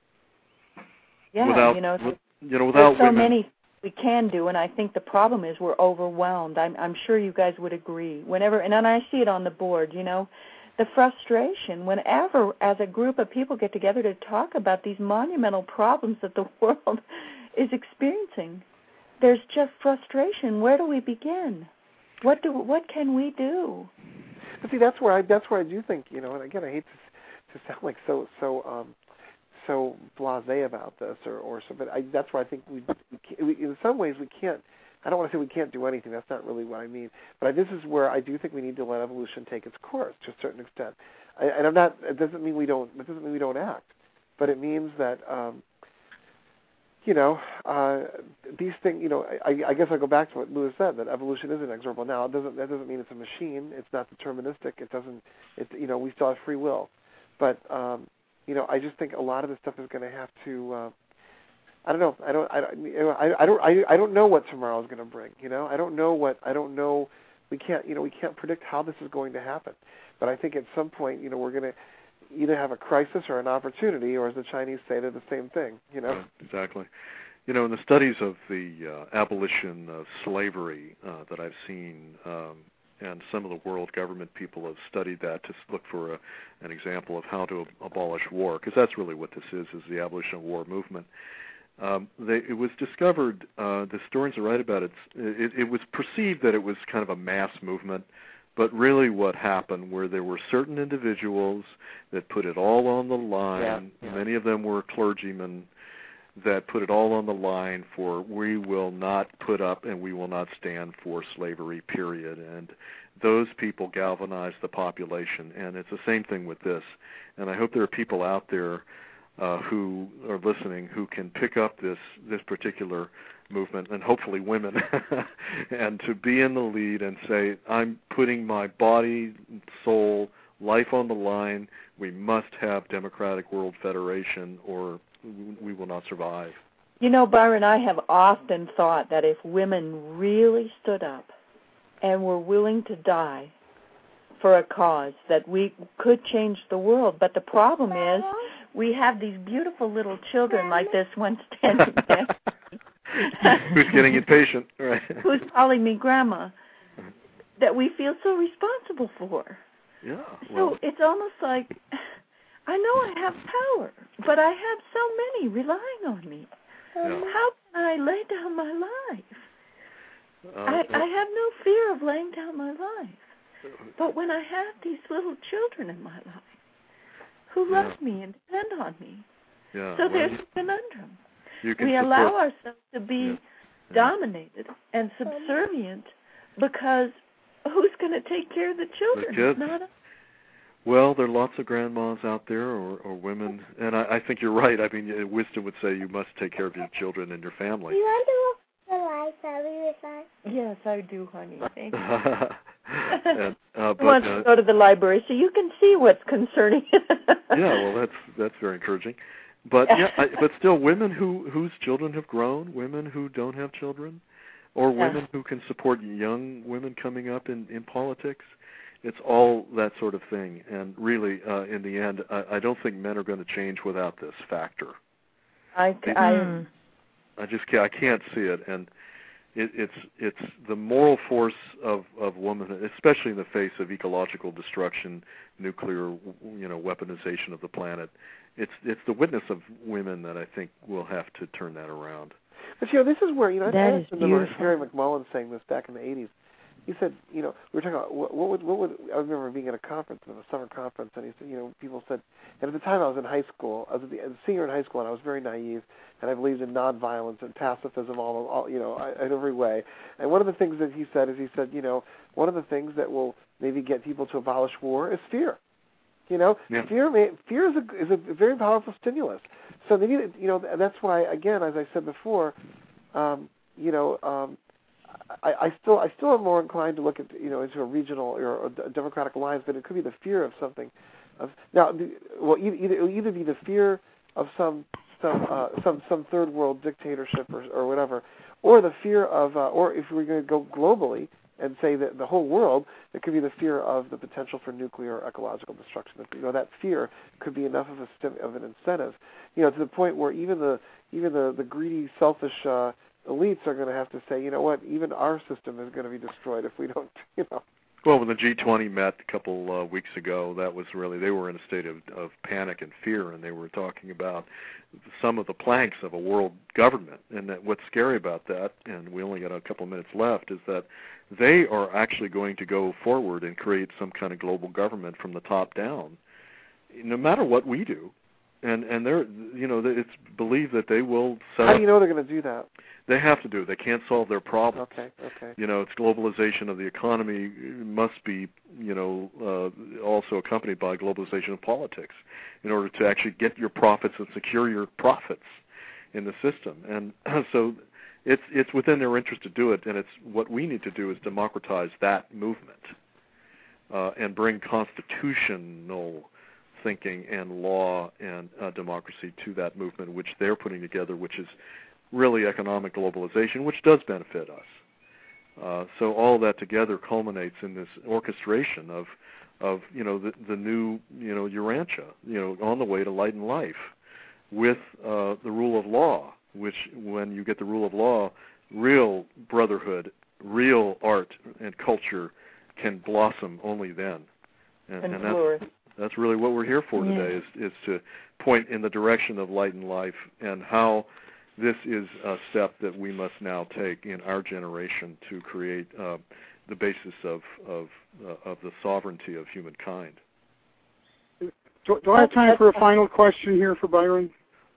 [SPEAKER 3] Yeah,
[SPEAKER 4] without,
[SPEAKER 3] you know,
[SPEAKER 4] with, you know, without
[SPEAKER 3] so
[SPEAKER 4] women,
[SPEAKER 3] many. We can do, and I think the problem is we're overwhelmed. I'm, I'm sure you guys would agree. Whenever, and I see it on the board, you know, the frustration whenever, as a group of people get together to talk about these monumental problems that the world is experiencing, there's just frustration. Where do we begin? What do what can we do?
[SPEAKER 2] But see, that's where I that's where I do think, you know, and again, I hate to, to sound like so so. Um, so blasé about this, or, or so, but I, that's why I think we, we, in some ways, we can't. I don't want to say we can't do anything. That's not really what I mean. But I, this is where I do think we need to let evolution take its course to a certain extent. I, and I'm not. It doesn't mean we don't. It doesn't mean we don't act. But it means that, um, you know, uh, these things. You know, I, I guess I go back to what Lewis said, that evolution is inexorable. Now, it doesn't. That doesn't mean it's a machine. It's not deterministic. It doesn't. It. You know, we still have free will. But um, you know, I just think a lot of this stuff is going to have to. Uh, I don't know. I don't. I don't. You know, I, I don't. I, I don't know what tomorrow is going to bring. You know, I don't know what. I don't know. We can't. You know, we can't predict how this is going to happen. But I think at some point, you know, we're going to either have a crisis or an opportunity, or as the Chinese say, they're the same thing. You know.
[SPEAKER 4] Yeah, exactly. You know, in the studies of the uh, abolition of slavery uh, that I've seen. Um, And some of the world government people have studied that to look for a, an example of how to abolish war, because that's really what this is, is the abolition of war movement. Um, they, it was discovered, uh, the historians are right about it, it, it was perceived that it was kind of a mass movement, but really what happened where there were certain individuals that put it all on the line.
[SPEAKER 2] Yeah, yeah.
[SPEAKER 4] Many of them were clergymen that put it all on the line for we will not put up and we will not stand for slavery, period. And those people galvanized the population. And it's the same thing with this. And I hope there are people out there uh, who are listening who can pick up this, this particular movement, and hopefully women, and to be in the lead and say, I'm putting my body, soul, life on the line. We must have Democratic World Federation or we will not survive.
[SPEAKER 3] You know, Byron, I have often thought that if women really stood up and were willing to die for a cause, that we could change the world. But the problem is we have these beautiful little children like this one standing there.
[SPEAKER 4] Who's getting impatient, right?
[SPEAKER 3] Who's calling me grandma, that we feel so responsible for.
[SPEAKER 4] Yeah. Well.
[SPEAKER 3] So it's almost like, I know I have power, but I have so many relying on me.
[SPEAKER 4] Yeah.
[SPEAKER 3] How can I lay down my life?
[SPEAKER 4] Uh,
[SPEAKER 3] I, I have no fear of laying down my life. But when I have these little children in my life who love
[SPEAKER 4] yeah.
[SPEAKER 3] me and depend on me,
[SPEAKER 4] yeah.
[SPEAKER 3] so
[SPEAKER 4] well,
[SPEAKER 3] there's
[SPEAKER 4] you,
[SPEAKER 3] a conundrum.
[SPEAKER 4] You can
[SPEAKER 3] we
[SPEAKER 4] support,
[SPEAKER 3] allow ourselves to be
[SPEAKER 4] yeah. Yeah.
[SPEAKER 3] dominated and subservient because who's going to take care of the children?
[SPEAKER 4] The kids.
[SPEAKER 3] Not us.
[SPEAKER 4] Well, there are lots of grandmas out there or, or women, and I, I think you're right. I mean, wisdom would say you must take care of your children and your family.
[SPEAKER 7] Do you want to the live family with us?
[SPEAKER 3] Yes, I do, honey. Thank you.
[SPEAKER 4] and, uh, but,
[SPEAKER 3] I want
[SPEAKER 4] uh,
[SPEAKER 3] to go to the library so you can see what's concerning.
[SPEAKER 4] Yeah, well, that's that's very encouraging. But yeah, I, but still, women who whose children have grown, women who don't have children, or
[SPEAKER 3] Yeah.
[SPEAKER 4] women who can support young women coming up in, in politics. It's all that sort of thing. And really, uh, in the end, I, I don't think men are going to change without this factor.
[SPEAKER 3] I,
[SPEAKER 4] They-
[SPEAKER 3] I,
[SPEAKER 4] I just can't, I can't see it. And it, it's it's the moral force of, of woman, especially in the face of ecological destruction, nuclear, you know, weaponization of the planet. It's it's the witness of women that I think will have to turn that around.
[SPEAKER 2] But you know, this is where you know
[SPEAKER 6] That
[SPEAKER 2] I
[SPEAKER 6] is
[SPEAKER 2] remember
[SPEAKER 6] beautiful.
[SPEAKER 2] Harry McMullen saying this back in the eighties. He said, you know, we were talking about what, what would what would I remember being at a conference, at a summer conference, and he said, you know, people said, and at the time I was in high school, I was a senior in high school, and I was very naive, and I believed in nonviolence and pacifism, all, all you know, in every way. And one of the things that he said is, he said, you know, one of the things that will maybe get people to abolish war is fear. You know,
[SPEAKER 4] Yeah.
[SPEAKER 2] fear may, fear is a is a very powerful stimulus. So maybe, you know, that's why, again, as I said before, um, you know. Um, I, I still, I still am more inclined to look at, you know, into a regional or a democratic alliance, but it could be the fear of something. Of now, the, well, either, either it'll either be the fear of some, some, uh, some, some third world dictatorship or, or whatever, or the fear of, uh, or if we're going to go globally and say that the whole world, it could be the fear of the potential for nuclear or ecological destruction. You know, that fear could be enough of a stim, of an incentive, you know, to the point where even the, even the, the greedy, selfish. Uh, elites are going to have to say, you know what, even our system is going to be destroyed if we don't, you know.
[SPEAKER 4] Well, when the G twenty met a couple uh, weeks ago, that was really, they were in a state of, of panic and fear, and they were talking about some of the planks of a world government. And that what's scary about that, and we only got a couple minutes left, is that they are actually going to go forward and create some kind of global government from the top down, no matter what we do. And and they're, you know, it's believed that they will set
[SPEAKER 2] How
[SPEAKER 4] up,
[SPEAKER 2] do you know they're going to do that?
[SPEAKER 4] They have to do it. They can't solve their problems.
[SPEAKER 2] Okay, okay.
[SPEAKER 4] You know, it's globalization of the economy must be, you know, uh, also accompanied by globalization of politics in order to actually get your profits and secure your profits in the system. And so it's it's within their interest to do it, and it's what we need to do is democratize that movement uh, and bring constitutional thinking and law and uh, democracy to that movement, which they're putting together, which is really economic globalization, which does benefit us. Uh, so all that together culminates in this orchestration of, of you know, the, the new, you know, Urantia, you know, on the way to light and life, with uh, the rule of law, which when you get the rule of law, real brotherhood, real art and culture can blossom only then. And,
[SPEAKER 3] and
[SPEAKER 4] and
[SPEAKER 3] flourish.
[SPEAKER 4] that's, that's really what we're here for
[SPEAKER 6] Yeah.
[SPEAKER 4] today, is, is to point in the direction of light and life, and how this is a step that we must now take in our generation to create uh, the basis of of uh, of the sovereignty of humankind.
[SPEAKER 5] Do, do I have time for a final question here for Byron?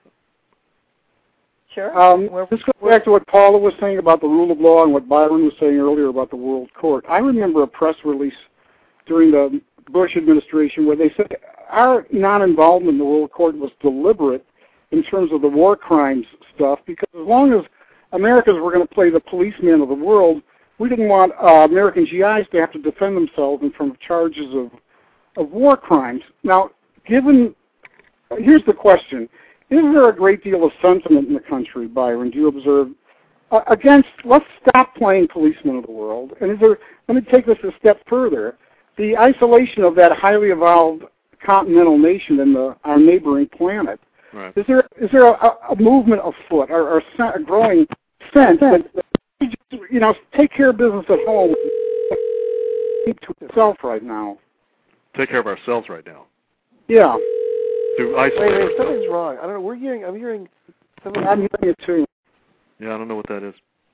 [SPEAKER 3] Sure.
[SPEAKER 5] Um, this goes back to what Paula was saying about the rule of law and what Byron was saying earlier about the World Court. I remember a press release during the Bush administration where they said our non-involvement in the World Court was deliberate in terms of the war crimes stuff, because as long as Americans were going to play the policeman of the world, we didn't want uh, American G Is to have to defend themselves in front of charges of, of war crimes. Now, given, here's the question. Is there a great deal of sentiment in the country, Byron, do you observe, uh, against, let's stop playing policemen of the world, and is there, let me take this a step further, the isolation of that highly evolved continental nation in the, our neighboring planet.
[SPEAKER 4] Right.
[SPEAKER 5] Is there is there a, a movement afoot, or, or a growing sense that, you know, take care of business at home, keep to itself right now?
[SPEAKER 4] Take care of ourselves right now.
[SPEAKER 5] Yeah.
[SPEAKER 4] To isolate
[SPEAKER 2] wait, wait,
[SPEAKER 4] ourselves.
[SPEAKER 2] something's wrong. I don't know. We're hearing. I'm hearing. Something.
[SPEAKER 5] I'm hearing it too.
[SPEAKER 4] Yeah, I don't know what that is.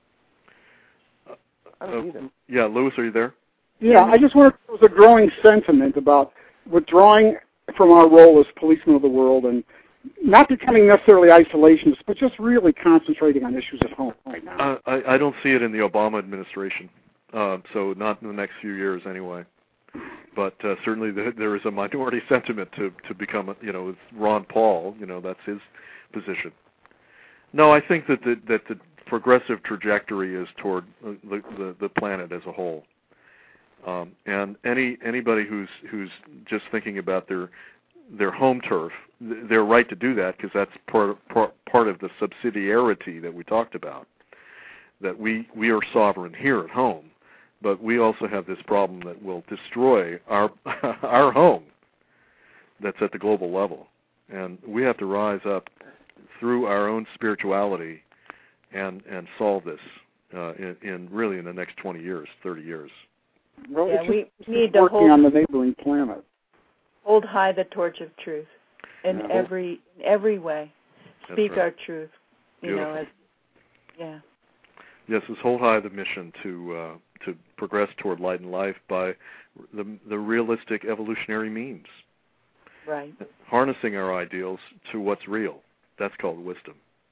[SPEAKER 2] I don't
[SPEAKER 4] uh,
[SPEAKER 2] either.
[SPEAKER 4] Yeah, Lewis, are you there?
[SPEAKER 5] Yeah, I just wondered if there was a growing sentiment about withdrawing from our role as policemen of the world and not becoming necessarily isolationist, but just really concentrating on issues at home right now.
[SPEAKER 4] Uh, I, I don't see it in the Obama administration, uh, so not in the next few years anyway. But uh, certainly the, there is a minority sentiment to, to become, a, you know, it's Ron Paul, you know, that's his position. No, I think that the, that the progressive trajectory is toward the, the, the planet as a whole. Um, and any anybody who's who's just thinking about their their home turf, they're right to do that because that's part, part part of the subsidiarity that we talked about. That we, we are sovereign here at home, but we also have this problem that will destroy our our home. That's at the global level, and we have to rise up through our own spirituality and and solve this uh, in, in really in the next twenty years, thirty years.
[SPEAKER 5] Well,
[SPEAKER 3] yeah,
[SPEAKER 5] it's
[SPEAKER 3] we
[SPEAKER 5] just,
[SPEAKER 3] need
[SPEAKER 5] it's
[SPEAKER 3] to
[SPEAKER 5] working
[SPEAKER 3] hold,
[SPEAKER 5] on the neighboring planet.
[SPEAKER 3] hold high the torch of truth in
[SPEAKER 5] Yeah.
[SPEAKER 3] every in every way. Speak
[SPEAKER 4] right.
[SPEAKER 3] our truth. You
[SPEAKER 4] Beautiful.
[SPEAKER 3] know, as, yeah.
[SPEAKER 4] Yes, it's hold high the mission to uh, to progress toward light and life by the the realistic evolutionary means.
[SPEAKER 3] Right.
[SPEAKER 4] Harnessing our ideals to what's real. That's called wisdom.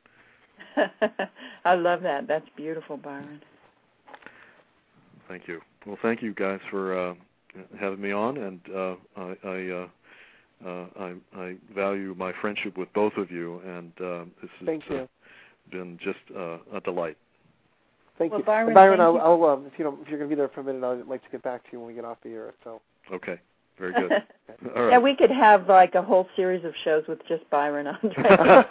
[SPEAKER 3] I love that. That's beautiful, Byron.
[SPEAKER 4] Thank you. Well, thank you guys for uh, having me on, and uh, I I, uh, uh, I I value my friendship with both of you, and uh, this has
[SPEAKER 2] Thank you.
[SPEAKER 4] Uh, been just uh, a delight.
[SPEAKER 2] Thank
[SPEAKER 3] well,
[SPEAKER 2] you,
[SPEAKER 3] Byron.
[SPEAKER 2] and Byron.
[SPEAKER 3] Thank
[SPEAKER 2] I'll,
[SPEAKER 3] you.
[SPEAKER 2] I'll um, if you don't, if you're going to be there for a minute, I'd like to get back to you when we get off the air. So.
[SPEAKER 4] Okay. Very good. All right.
[SPEAKER 3] Yeah, we could have like a whole series of shows with just Byron Andre.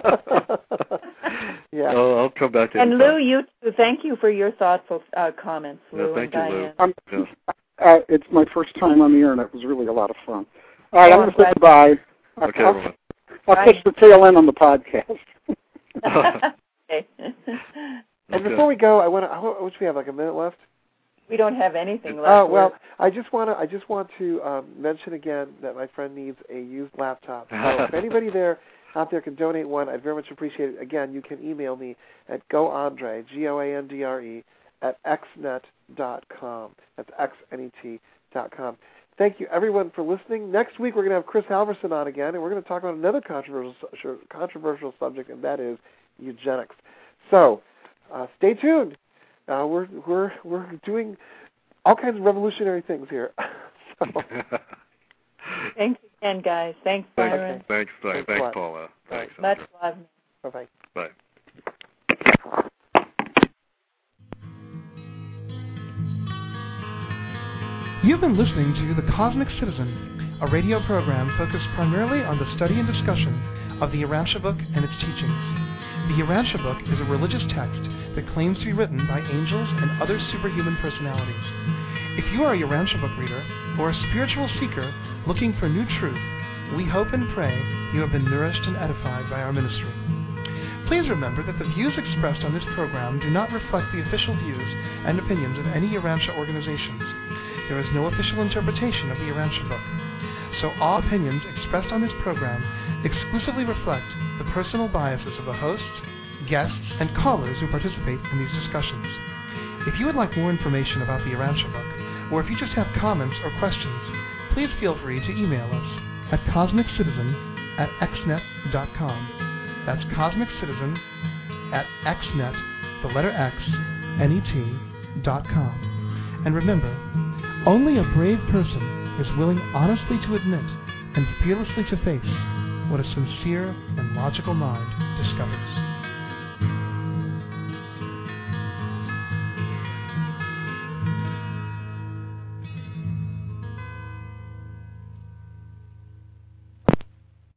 [SPEAKER 2] Yeah.
[SPEAKER 4] I'll, I'll come back to
[SPEAKER 3] And Lou, you too. Thank you for your thoughtful uh, comments, Lou
[SPEAKER 4] Yeah, thank
[SPEAKER 3] and
[SPEAKER 4] you, Lou.
[SPEAKER 3] Diane.
[SPEAKER 5] Um,
[SPEAKER 4] Yeah.
[SPEAKER 5] uh, it's my first time on the air, and it was really a lot of fun. All right,
[SPEAKER 3] Oh,
[SPEAKER 5] I'm
[SPEAKER 3] I'm
[SPEAKER 5] going to say goodbye.
[SPEAKER 4] Okay,
[SPEAKER 5] I'll,
[SPEAKER 4] everyone.
[SPEAKER 5] I'll
[SPEAKER 3] Bye.
[SPEAKER 5] catch the tail end on the podcast.
[SPEAKER 3] Okay.
[SPEAKER 2] And
[SPEAKER 4] Okay.
[SPEAKER 2] before we go, I want to. I wish we have like a minute left.
[SPEAKER 3] We don't have anything left.
[SPEAKER 2] Oh well,
[SPEAKER 3] We're-
[SPEAKER 2] I just want to. I just want to um, mention again that my friend needs a used laptop. So if anybody there out there can donate one, I'd very much appreciate it. Again, you can email me at goandre, G O A N D R E, at x net dot com. That's X N E T dot com. Thank you, everyone, for listening. Next week, we're going to have Chris Halverson on again, and we're going to talk about another controversial controversial subject, and that is eugenics. So uh, stay tuned. Uh, we're we're we're doing all kinds of revolutionary things here. So,
[SPEAKER 3] Thanks again, guys. Thanks,
[SPEAKER 4] Thanks,
[SPEAKER 3] Byron.
[SPEAKER 4] thanks, thanks,
[SPEAKER 2] Thanks a
[SPEAKER 4] thanks
[SPEAKER 2] lot.
[SPEAKER 4] Paula. Thanks.
[SPEAKER 3] Much
[SPEAKER 4] Andre.
[SPEAKER 3] love.
[SPEAKER 2] bye bye.
[SPEAKER 4] Bye.
[SPEAKER 8] You've been listening to The Cosmic Citizen, a radio program focused primarily on the study and discussion of the Urantia book and its teachings. The Urantia book is a religious text that claims to be written by angels and other superhuman personalities. If you are a Urantia book reader or a spiritual seeker looking for new truth, we hope and pray you have been nourished and edified by our ministry. Please remember that the views expressed on this program do not reflect the official views and opinions of any Urantia organizations. There is no official interpretation of the Urantia book, so all opinions expressed on this program exclusively reflect the personal biases of the hosts, guests, and callers who participate in these discussions. If you would like more information about the Urantia book, or if you just have comments or questions, please feel free to email us at cosmiccitizen at xnet dot com. That's cosmiccitizen at xnet, the letter X, N E T, dot com. And remember, only a brave person is willing honestly to admit and fearlessly to face what a sincere and logical mind discovers.